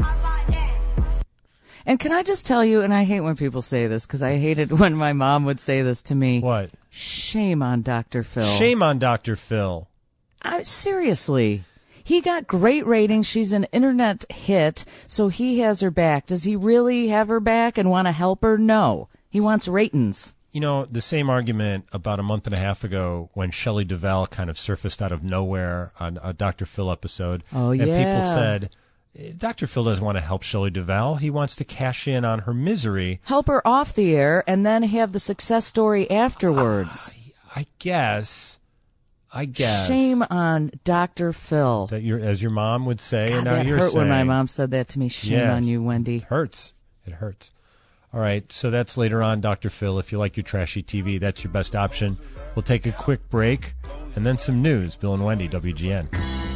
And can I just tell you, and I hate when people say this, because I hated when my mom would say this to me. What? Shame on Doctor Phil. Shame on Doctor Phil. I, seriously. He got great ratings. She's an internet hit, so he has her back. Does he really have her back and want to help her? No. He wants ratings. You know, the same argument about a month and a half ago when Shelley Duvall kind of surfaced out of nowhere on a Doctor Phil episode. Oh, and yeah. people said, Doctor Phil doesn't want to help Shelley Duvall. He wants to cash in on her misery. Help her off the air and then have the success story afterwards. I guess. I guess. Shame on Doctor Phil. That you're, as your mom would say, God, and now that you're hurt saying. when my mom said that to me. Shame Yeah. on you, Wendy. It hurts. It hurts. All right, so that's later on, Doctor Phil. If you like your trashy T V, that's your best option. We'll take a quick break and then some news. Bill and Wendy, W G N.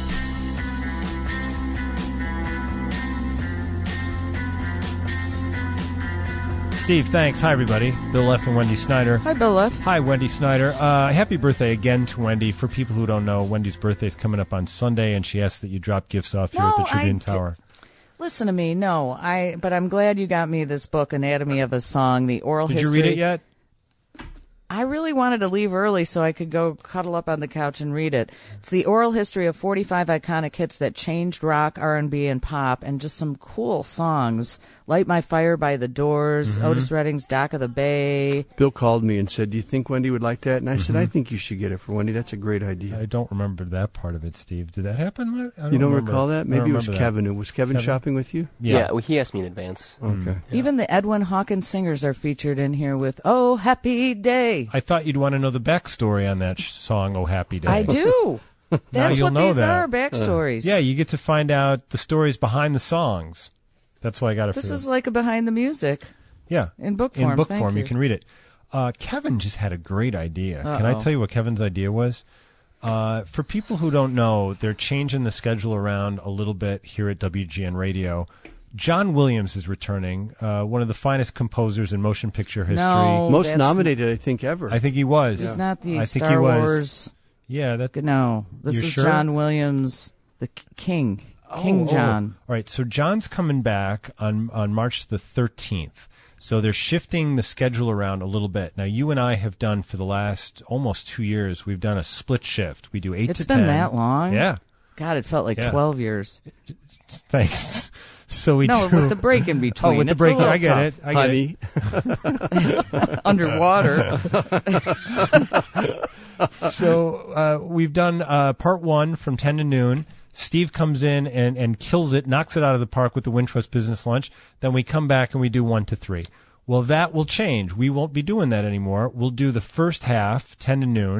Steve, thanks. Hi, everybody. Bill F. and Wendy Snyder. Hi, Bill F. Hi, Wendy Snyder. Uh, happy birthday again to Wendy. For people who don't know, Wendy's birthday is coming up on Sunday, and she asked that you drop gifts off here No, at the I Tribune d- Tower. Listen to me. No, I. But I'm glad you got me this book, Anatomy of a Song, the oral Did history. you read it yet? I really wanted to leave early so I could go cuddle up on the couch and read it. It's the oral history of forty-five iconic hits that changed rock, R and B, and pop, and just some cool songs. Light My Fire by The Doors, Mhm. Otis Redding's Dock of the Bay. Bill called me and said, do you think Wendy would like that? And I said, I think you should get it for Wendy. That's a great idea. I don't remember that part of it, Steve. Did that happen? I You don't remember. recall I that? don't Maybe it was remember that. Kevin. Was Kevin, shopping with you? Yeah. Yeah, well, he asked me in advance. Okay. Even the Edwin Hawkins singers are featured in here with Oh Happy Day. I thought you'd want to know the backstory on that sh- song, Oh Happy Day. I do. Now That's you'll what know these that. are, backstories. Yeah, you get to find out the stories behind the songs. That's why I got it This for is you. like a behind the music. Yeah. In book form. In book Thank form, you. you can read it. Uh, Kevin just had a great idea. Can I Uh-oh. tell you what Kevin's idea was? Uh, for people who don't know, they're changing the schedule around a little bit here at W G N Radio. John Williams is returning, uh, one of the finest composers in motion picture history. No, Most that's- nominated, I think, ever. I think he was. He's not the I think Star he was. Wars. Yeah, that. No, this You're is sure? John Williams, the k- King, King Oh, John. oh. All right, so John's coming back on on March the thirteenth. So they're shifting the schedule around a little bit. Now, you and I have done for the last almost two years, we've done a split shift. We do eight It's to been ten. that long. Yeah. God, it felt like Yeah. twelve years. Thanks. So we No, do... with the break in between. Oh, with the It's a break. little I get tough. it. I get Honey. it. Underwater. So uh, we've done uh, part one from ten to noon. Steve comes in and, and kills it, knocks it out of the park with the Wintrust Business Lunch. Then we come back and we do one to three. Well, that will change. We won't be doing that anymore. We'll do the first half, ten to noon,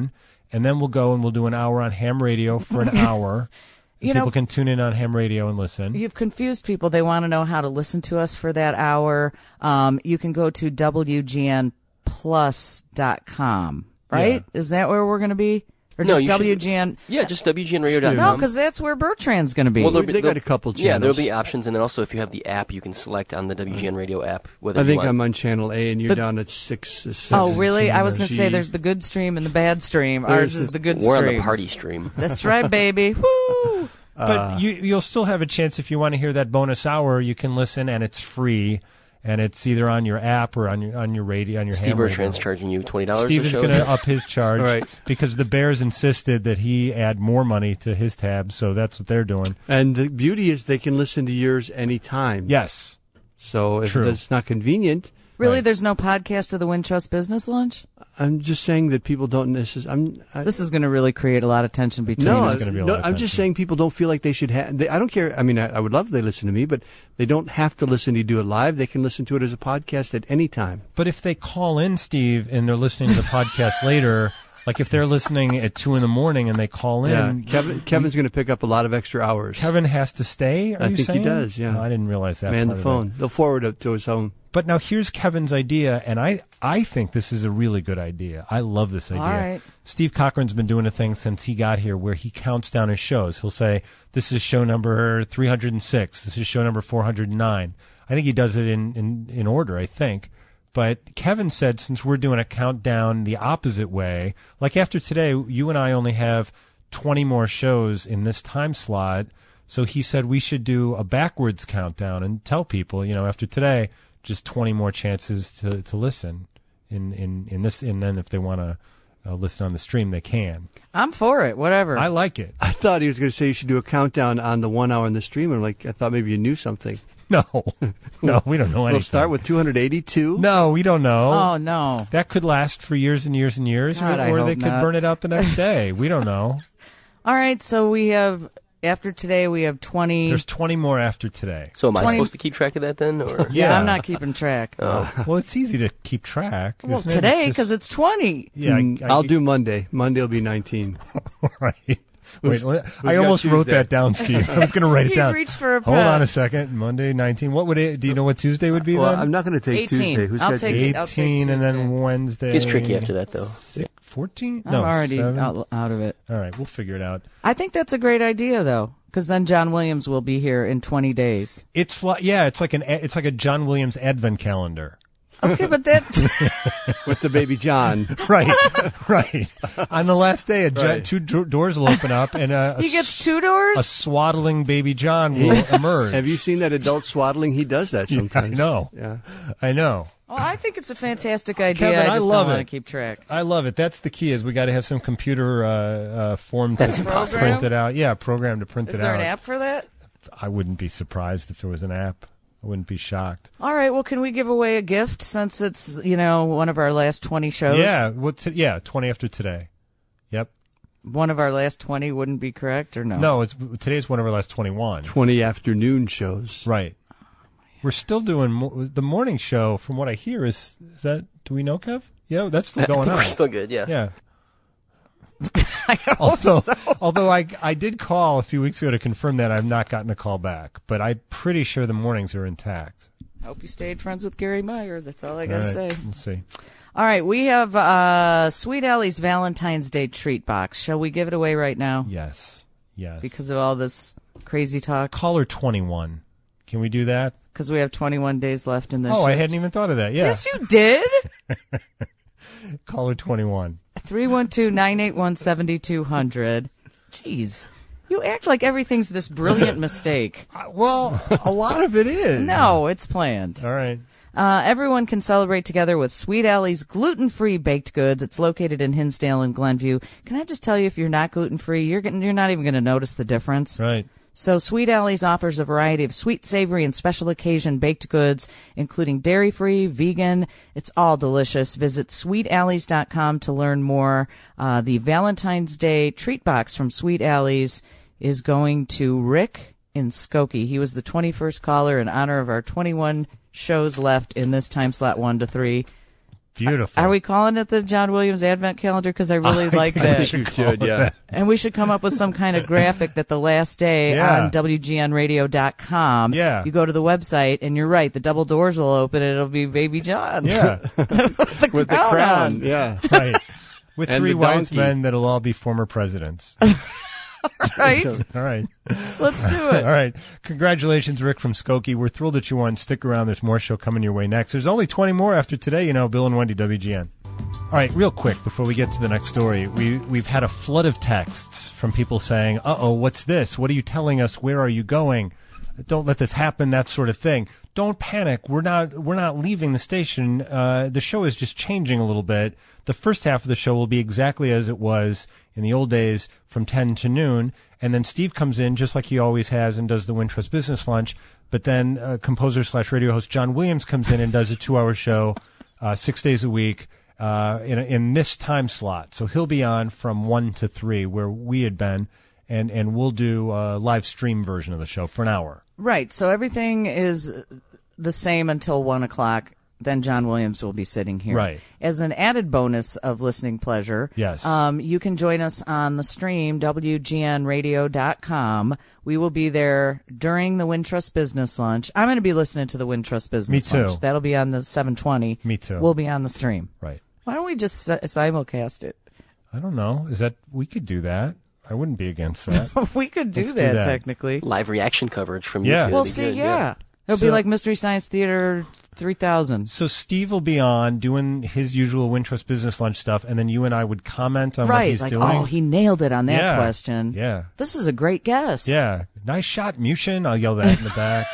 and then we'll go and we'll do an hour on ham radio for an hour. You People know- can tune in on ham radio and listen. You've confused people. They want to know how to listen to us for that hour. Um, you can go to W G N plus dot com, right? Is that where we're going to be? Or No, just you should- W G N? Yeah, just W G N radio dot com. No, because that's where Bertrand's going to be. Well, there'll be- They got there'll- a couple Yeah, there'll channels. be options, and then also if you have the app, you can select on the W G N radio app whether I you think want. I'm on channel A, and you're The- down at six. six Oh, really? I was going to say G. there's the good stream and the bad stream. There's Ours is the- the good We're on stream. the party stream. That's right, baby. Woo! But Uh, you, you'll still have a chance if you want to hear that bonus hour. You can listen, and it's free, and it's either on your app or on your on your radio on your Steve ham radio. Bertrand's charging you twenty dollars Steve a is show. going to up his charge All right. because the Bears insisted that he add more money to his tab, so that's what they're doing. And the beauty is they can listen to yours anytime. Yes. So if True. it's not convenient, Really, there's no podcast of the Wintrust Business Lunch? I'm just saying that people don't necessarily. I'm, I, This is going to really create a lot of tension between no, us. it's- no, I'm just saying people don't feel like they should have. They, I don't care. I mean, I, I would love if they listen to me, but they don't have to listen to you do it live. They can listen to it as a podcast at any time. But if they call in, Steve, and they're listening to the podcast later, like if they're listening at two in the morning and they call in, Yeah, Kevin, Kevin's going to pick up a lot of extra hours. Kevin has to stay. Are I you think saying? he does. Yeah, No, I didn't realize that. Man part the of phone. it. They'll forward it to his home. But now here's Kevin's idea, and I, I think this is a really good idea. I love this idea. All right. Steve Cochran's been doing a thing since he got here where he counts down his shows. He'll say, this is show number three hundred six. This is show number four hundred nine. I think he does it in, in, in order, I think. But Kevin said since we're doing a countdown the opposite way, like after today, you and I only have twenty more shows in this time slot. So he said we should do a backwards countdown and tell people, you know, after today, just twenty more chances to, to listen in, in, in this. And then if they want to uh, listen on the stream, they can. I'm for it, whatever. I like it. I thought he was going to say you should do a countdown on the one hour in the stream. I'm like, I thought maybe you knew something. No, no, we don't know anything. We'll start with two hundred eighty-two. No, we don't know. Oh, no. That could last for years and years and years, God, or, I or hope they could not. burn it out the next day. We don't know. All right, so we have, after today, we have twenty. There's twenty more after today. So am I twenty supposed to keep track of that then? Or? Yeah, I'm not keeping track. Oh. Well, it's easy to keep track. Well, isn't it? today, Just- because it's twenty. Yeah, I- Mm, I- I'll do Monday. Monday will be nineteen. right. Who's- Wait, who's I got almost wrote Tuesday? that down, Steve. I was going to write it He down. reached for a Hold pen. on a second. Monday, nineteen. What would it? Do you know what Tuesday would be Well, then? I'm not going to take eighteen. Tuesday. Who's I'll got take Tuesday? it. I'll take eighteen, and then Tuesday. Wednesday. Gets tricky after that, though. Six, fourteen? I'm No, already seven. out, out of it. All right, we'll figure it out. I think that's a great idea, though, because then John Williams will be here in twenty days. It's like yeah, it's like an it's like a John Williams advent calendar. Okay, but that With the baby John. Right, right. On the last day, a jo- Right. two do- doors will open up, and a, a he gets s- two doors. a swaddling baby John will emerge. Have you seen that adult swaddling? He does that Yeah, sometimes. I know. Yeah. I know. Well, I think it's a fantastic idea. Kevin, I I just love don't it. want to keep track. I love it. That's the key. Is we got to have some computer uh, uh, form to That's print impossible. it out. Yeah, program to print Is it there out. an app for that? I wouldn't be surprised if there was an app. I wouldn't be shocked. All right. Well, can we give away a gift since it's you know one of our last twenty shows? Yeah. What? T- yeah. Twenty after today. Yep. One of our last twenty wouldn't be correct, or no? No. It's today's one of our last twenty-one. twenty afternoon shows. Right. We're still doing mo- the morning show. From what I hear, is is that? Do we know, Kev? Yeah, that's still going on. We're still good, yeah. Yeah. I although, so. although I I did call a few weeks ago to confirm that I've not gotten a call back, but I'm pretty sure the mornings are intact. Hope you stayed friends with Gary Meyer. That's all I got to All right, say. We'll see. All right, we have uh, Sweet Allie's Valentine's Day treat box. Shall we give it away right now? Yes. Yes. Because of all this crazy talk. Caller twenty-one. Can we do that? Because we have twenty-one days left in this. Oh, I shift. hadn't even thought of that. Yeah. Yes, you did. Caller twenty-one. three one two, nine eight one, seven two zero zero. Jeez. You act like everything's this brilliant mistake. Uh, well, a lot of it is. No, it's planned. All right. Uh, everyone can celebrate together with Sweet Allie's gluten-free baked goods. It's located in Hinsdale and Glenview. Can I just tell you, if you're not gluten-free, you're getting, you're not even going to notice the difference. Right. So Sweet Allie's offers a variety of sweet, savory, and special occasion baked goods, including dairy-free, vegan. It's all delicious. Visit sweet alleys dot com to learn more. Uh, the Valentine's Day treat box from Sweet Allie's is going to Rick in Skokie. He was the twenty-first caller in honor of our twenty-one shows left in this time slot, one to three. Beautiful. Are we calling it the John Williams Advent Calendar? Because I really I like think that. we should should, yeah. that. And we should come up with some kind of graphic that the last day Yeah. on W G N radio dot com, Yeah. you go to the website, and you're right, the double doors will open, and it'll be Baby John. Yeah. With the crown crown. on, yeah. Right. With And three the wise donkey. men that'll all be former presidents. Right? All right. Let's do it. All right. Congratulations, Rick from Skokie. We're thrilled that you won. Stick around. There's more show coming your way next. There's only twenty more after today, you know, Bill and Wendy, W G N. All right, real quick, before we get to the next story, we, we've had a flood of texts from people saying, uh-oh, what's this? What are you telling us? Where are you going? Don't let this happen, that sort of thing. Don't panic. We're not we're not leaving the station. Uh, the show is just changing a little bit. The first half of the show will be exactly as it was in the old days from ten to noon. And then Steve comes in just like he always has and does the Wintrust Business Lunch. But then uh, composer slash radio host John Williams comes in and does a two-hour show uh, six days a week uh, in, in this time slot. So he'll be on from one to three where we had been. And, and we'll do a live stream version of the show for an hour. Right. So everything is the same until one o'clock. Then John Williams will be sitting here. Right. As an added bonus of listening pleasure, Yes. um, you can join us on the stream, W G N radio dot com. We will be there during the Wintrust Business Lunch. I'm going to be listening to the Wintrust Business Me too. Lunch. That'll be on the seven twenty. Me too. We'll be on the stream. Right. Why don't we just si- simulcast it? I don't know. Is that we could do that? I wouldn't be against that. We could do Let's that, that. technically. Live reaction coverage from Yeah. YouTube. We'll That'd be see, good, yeah. It'll So- be like Mystery Science Theater three thousand. So Steve will be on doing his usual Wintrust Business Lunch stuff, and then you and I would comment on what Right, he's like, doing. oh, he nailed it on that Yeah. question. Yeah. This is a great guest. Yeah. Nice shot, Mushin. I'll yell that in the back.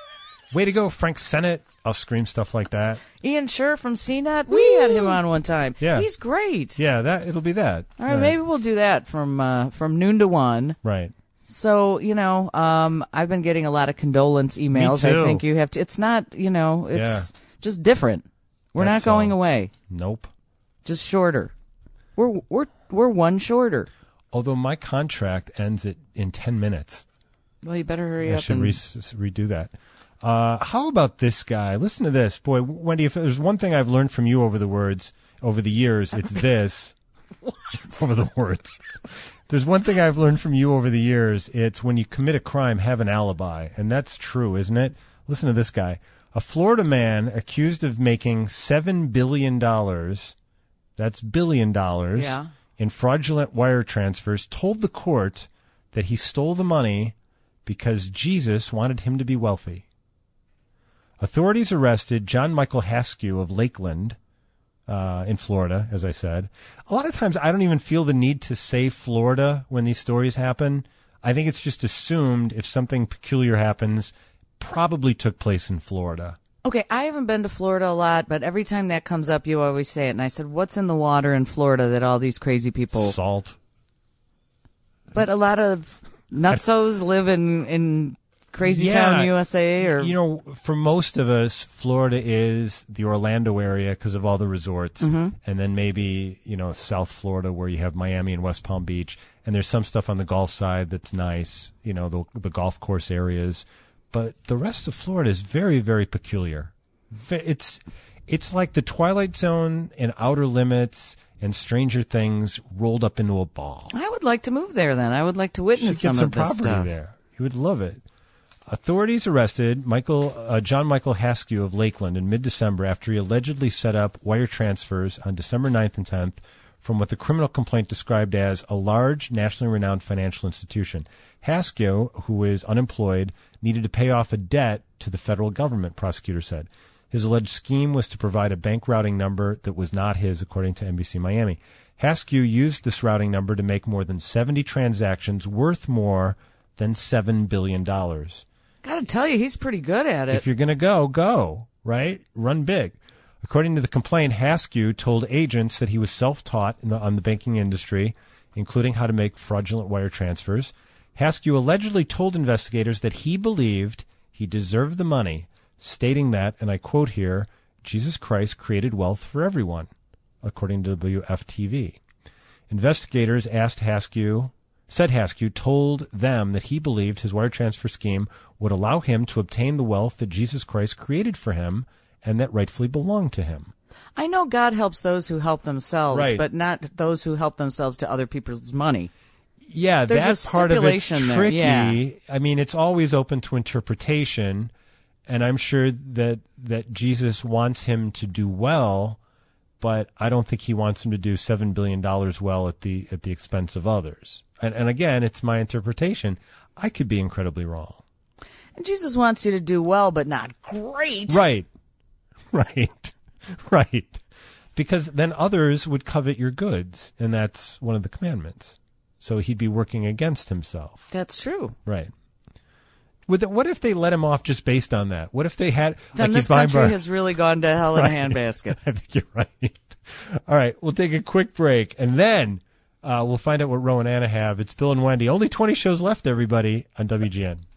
Way to go, Frank Sennett. I'll scream stuff like that. Ian Scher from C net, we had him on one time. Yeah. He's great. Yeah, that it'll be that. All right, maybe we'll do that from uh, from noon to one. Right. So, you know, um, I've been getting a lot of condolence emails. Me too. I think you have to. It's not, you know, it's Yeah. just different. We're That's not going all. away. Nope. Just shorter. We're we're we're one shorter. Although my contract ends at in ten minutes. Well, you better hurry I up should and re- redo that. Uh, how about this guy? Listen to this, boy, Wendy. If there's one thing I've learned from you over the words, over the years, it's this. Over the words. There's one thing I've learned from you over the years. It's when you commit a crime, have an alibi, and that's true, isn't it? Listen to this guy. A Florida man accused of making seven billion dollars. That's billion dollars. Yeah. In fraudulent wire transfers, told the court that he stole the money because Jesus wanted him to be wealthy. Authorities arrested John Michael Haskew of Lakeland uh, in Florida, as I said. A lot of times I don't even feel the need to say Florida when these stories happen. I think it's just assumed if something peculiar happens, probably took place in Florida. Okay, I haven't been to Florida a lot, but every time that comes up, you always say it. And I said, what's in the water in Florida that all these crazy people... Salt. But a lot of nutsos live in, in Crazy Yeah. Town, U S A? Or You know, for most of us, Florida is the Orlando area because of all the resorts. Mhm. And then maybe, you know, South Florida where you have Miami and West Palm Beach. And there's some stuff on the Gulf side that's nice, you know, the, the golf course areas. But the rest of Florida is very, very peculiar. Ve- It's it's like the Twilight Zone and Outer Limits and Stranger Things rolled up into a ball. I would like to move there then. I would like to witness You should some, get some of this property stuff. there. You would love it. Authorities arrested Michael uh, John Michael Haskew of Lakeland in mid-December after he allegedly set up wire transfers on December ninth and tenth from what the criminal complaint described as a large, nationally renowned financial institution. Haskew, who is unemployed, needed to pay off a debt to the federal government, prosecutors said. His alleged scheme was to provide a bank routing number that was not his, according to N B C Miami. Haskew used this routing number to make more than seventy transactions worth more than seven billion dollars. Gotta tell you, he's pretty good at it. If you're going to go, go, right? Run big. According to the complaint, Haskew told agents that he was self-taught in the, on the banking industry, including how to make fraudulent wire transfers. Haskew allegedly told investigators that he believed he deserved the money, stating that, and I quote here, Jesus Christ created wealth for everyone, according to W F T V. Investigators asked Haskew, said Haskew told them that he believed his wire transfer scheme would allow him to obtain the wealth that Jesus Christ created for him and that rightfully belonged to him. I know God helps those who help themselves, Right. but not those who help themselves to other people's money. Yeah, There's that a part of it's stipulation there, tricky. yeah. I mean, it's always open to interpretation, and I'm sure that that Jesus wants him to do well, but I don't think he wants him to do seven billion dollars well at the at the expense of others. And, and again, it's my interpretation. I could be incredibly wrong. And Jesus wants you to do well, but not great. Right, right, right. Because then others would covet your goods, and that's one of the commandments. So he'd be working against himself. That's true. Right. With the, what if they let him off just based on that? What if they had... Then like this he's buying country bar- has really gone to hell in Right. a handbasket. I think you're right. All right, we'll take a quick break, and then uh, we'll find out what Ro and Anna have. It's Bill and Wendy. Only twenty shows left, everybody, on W G N.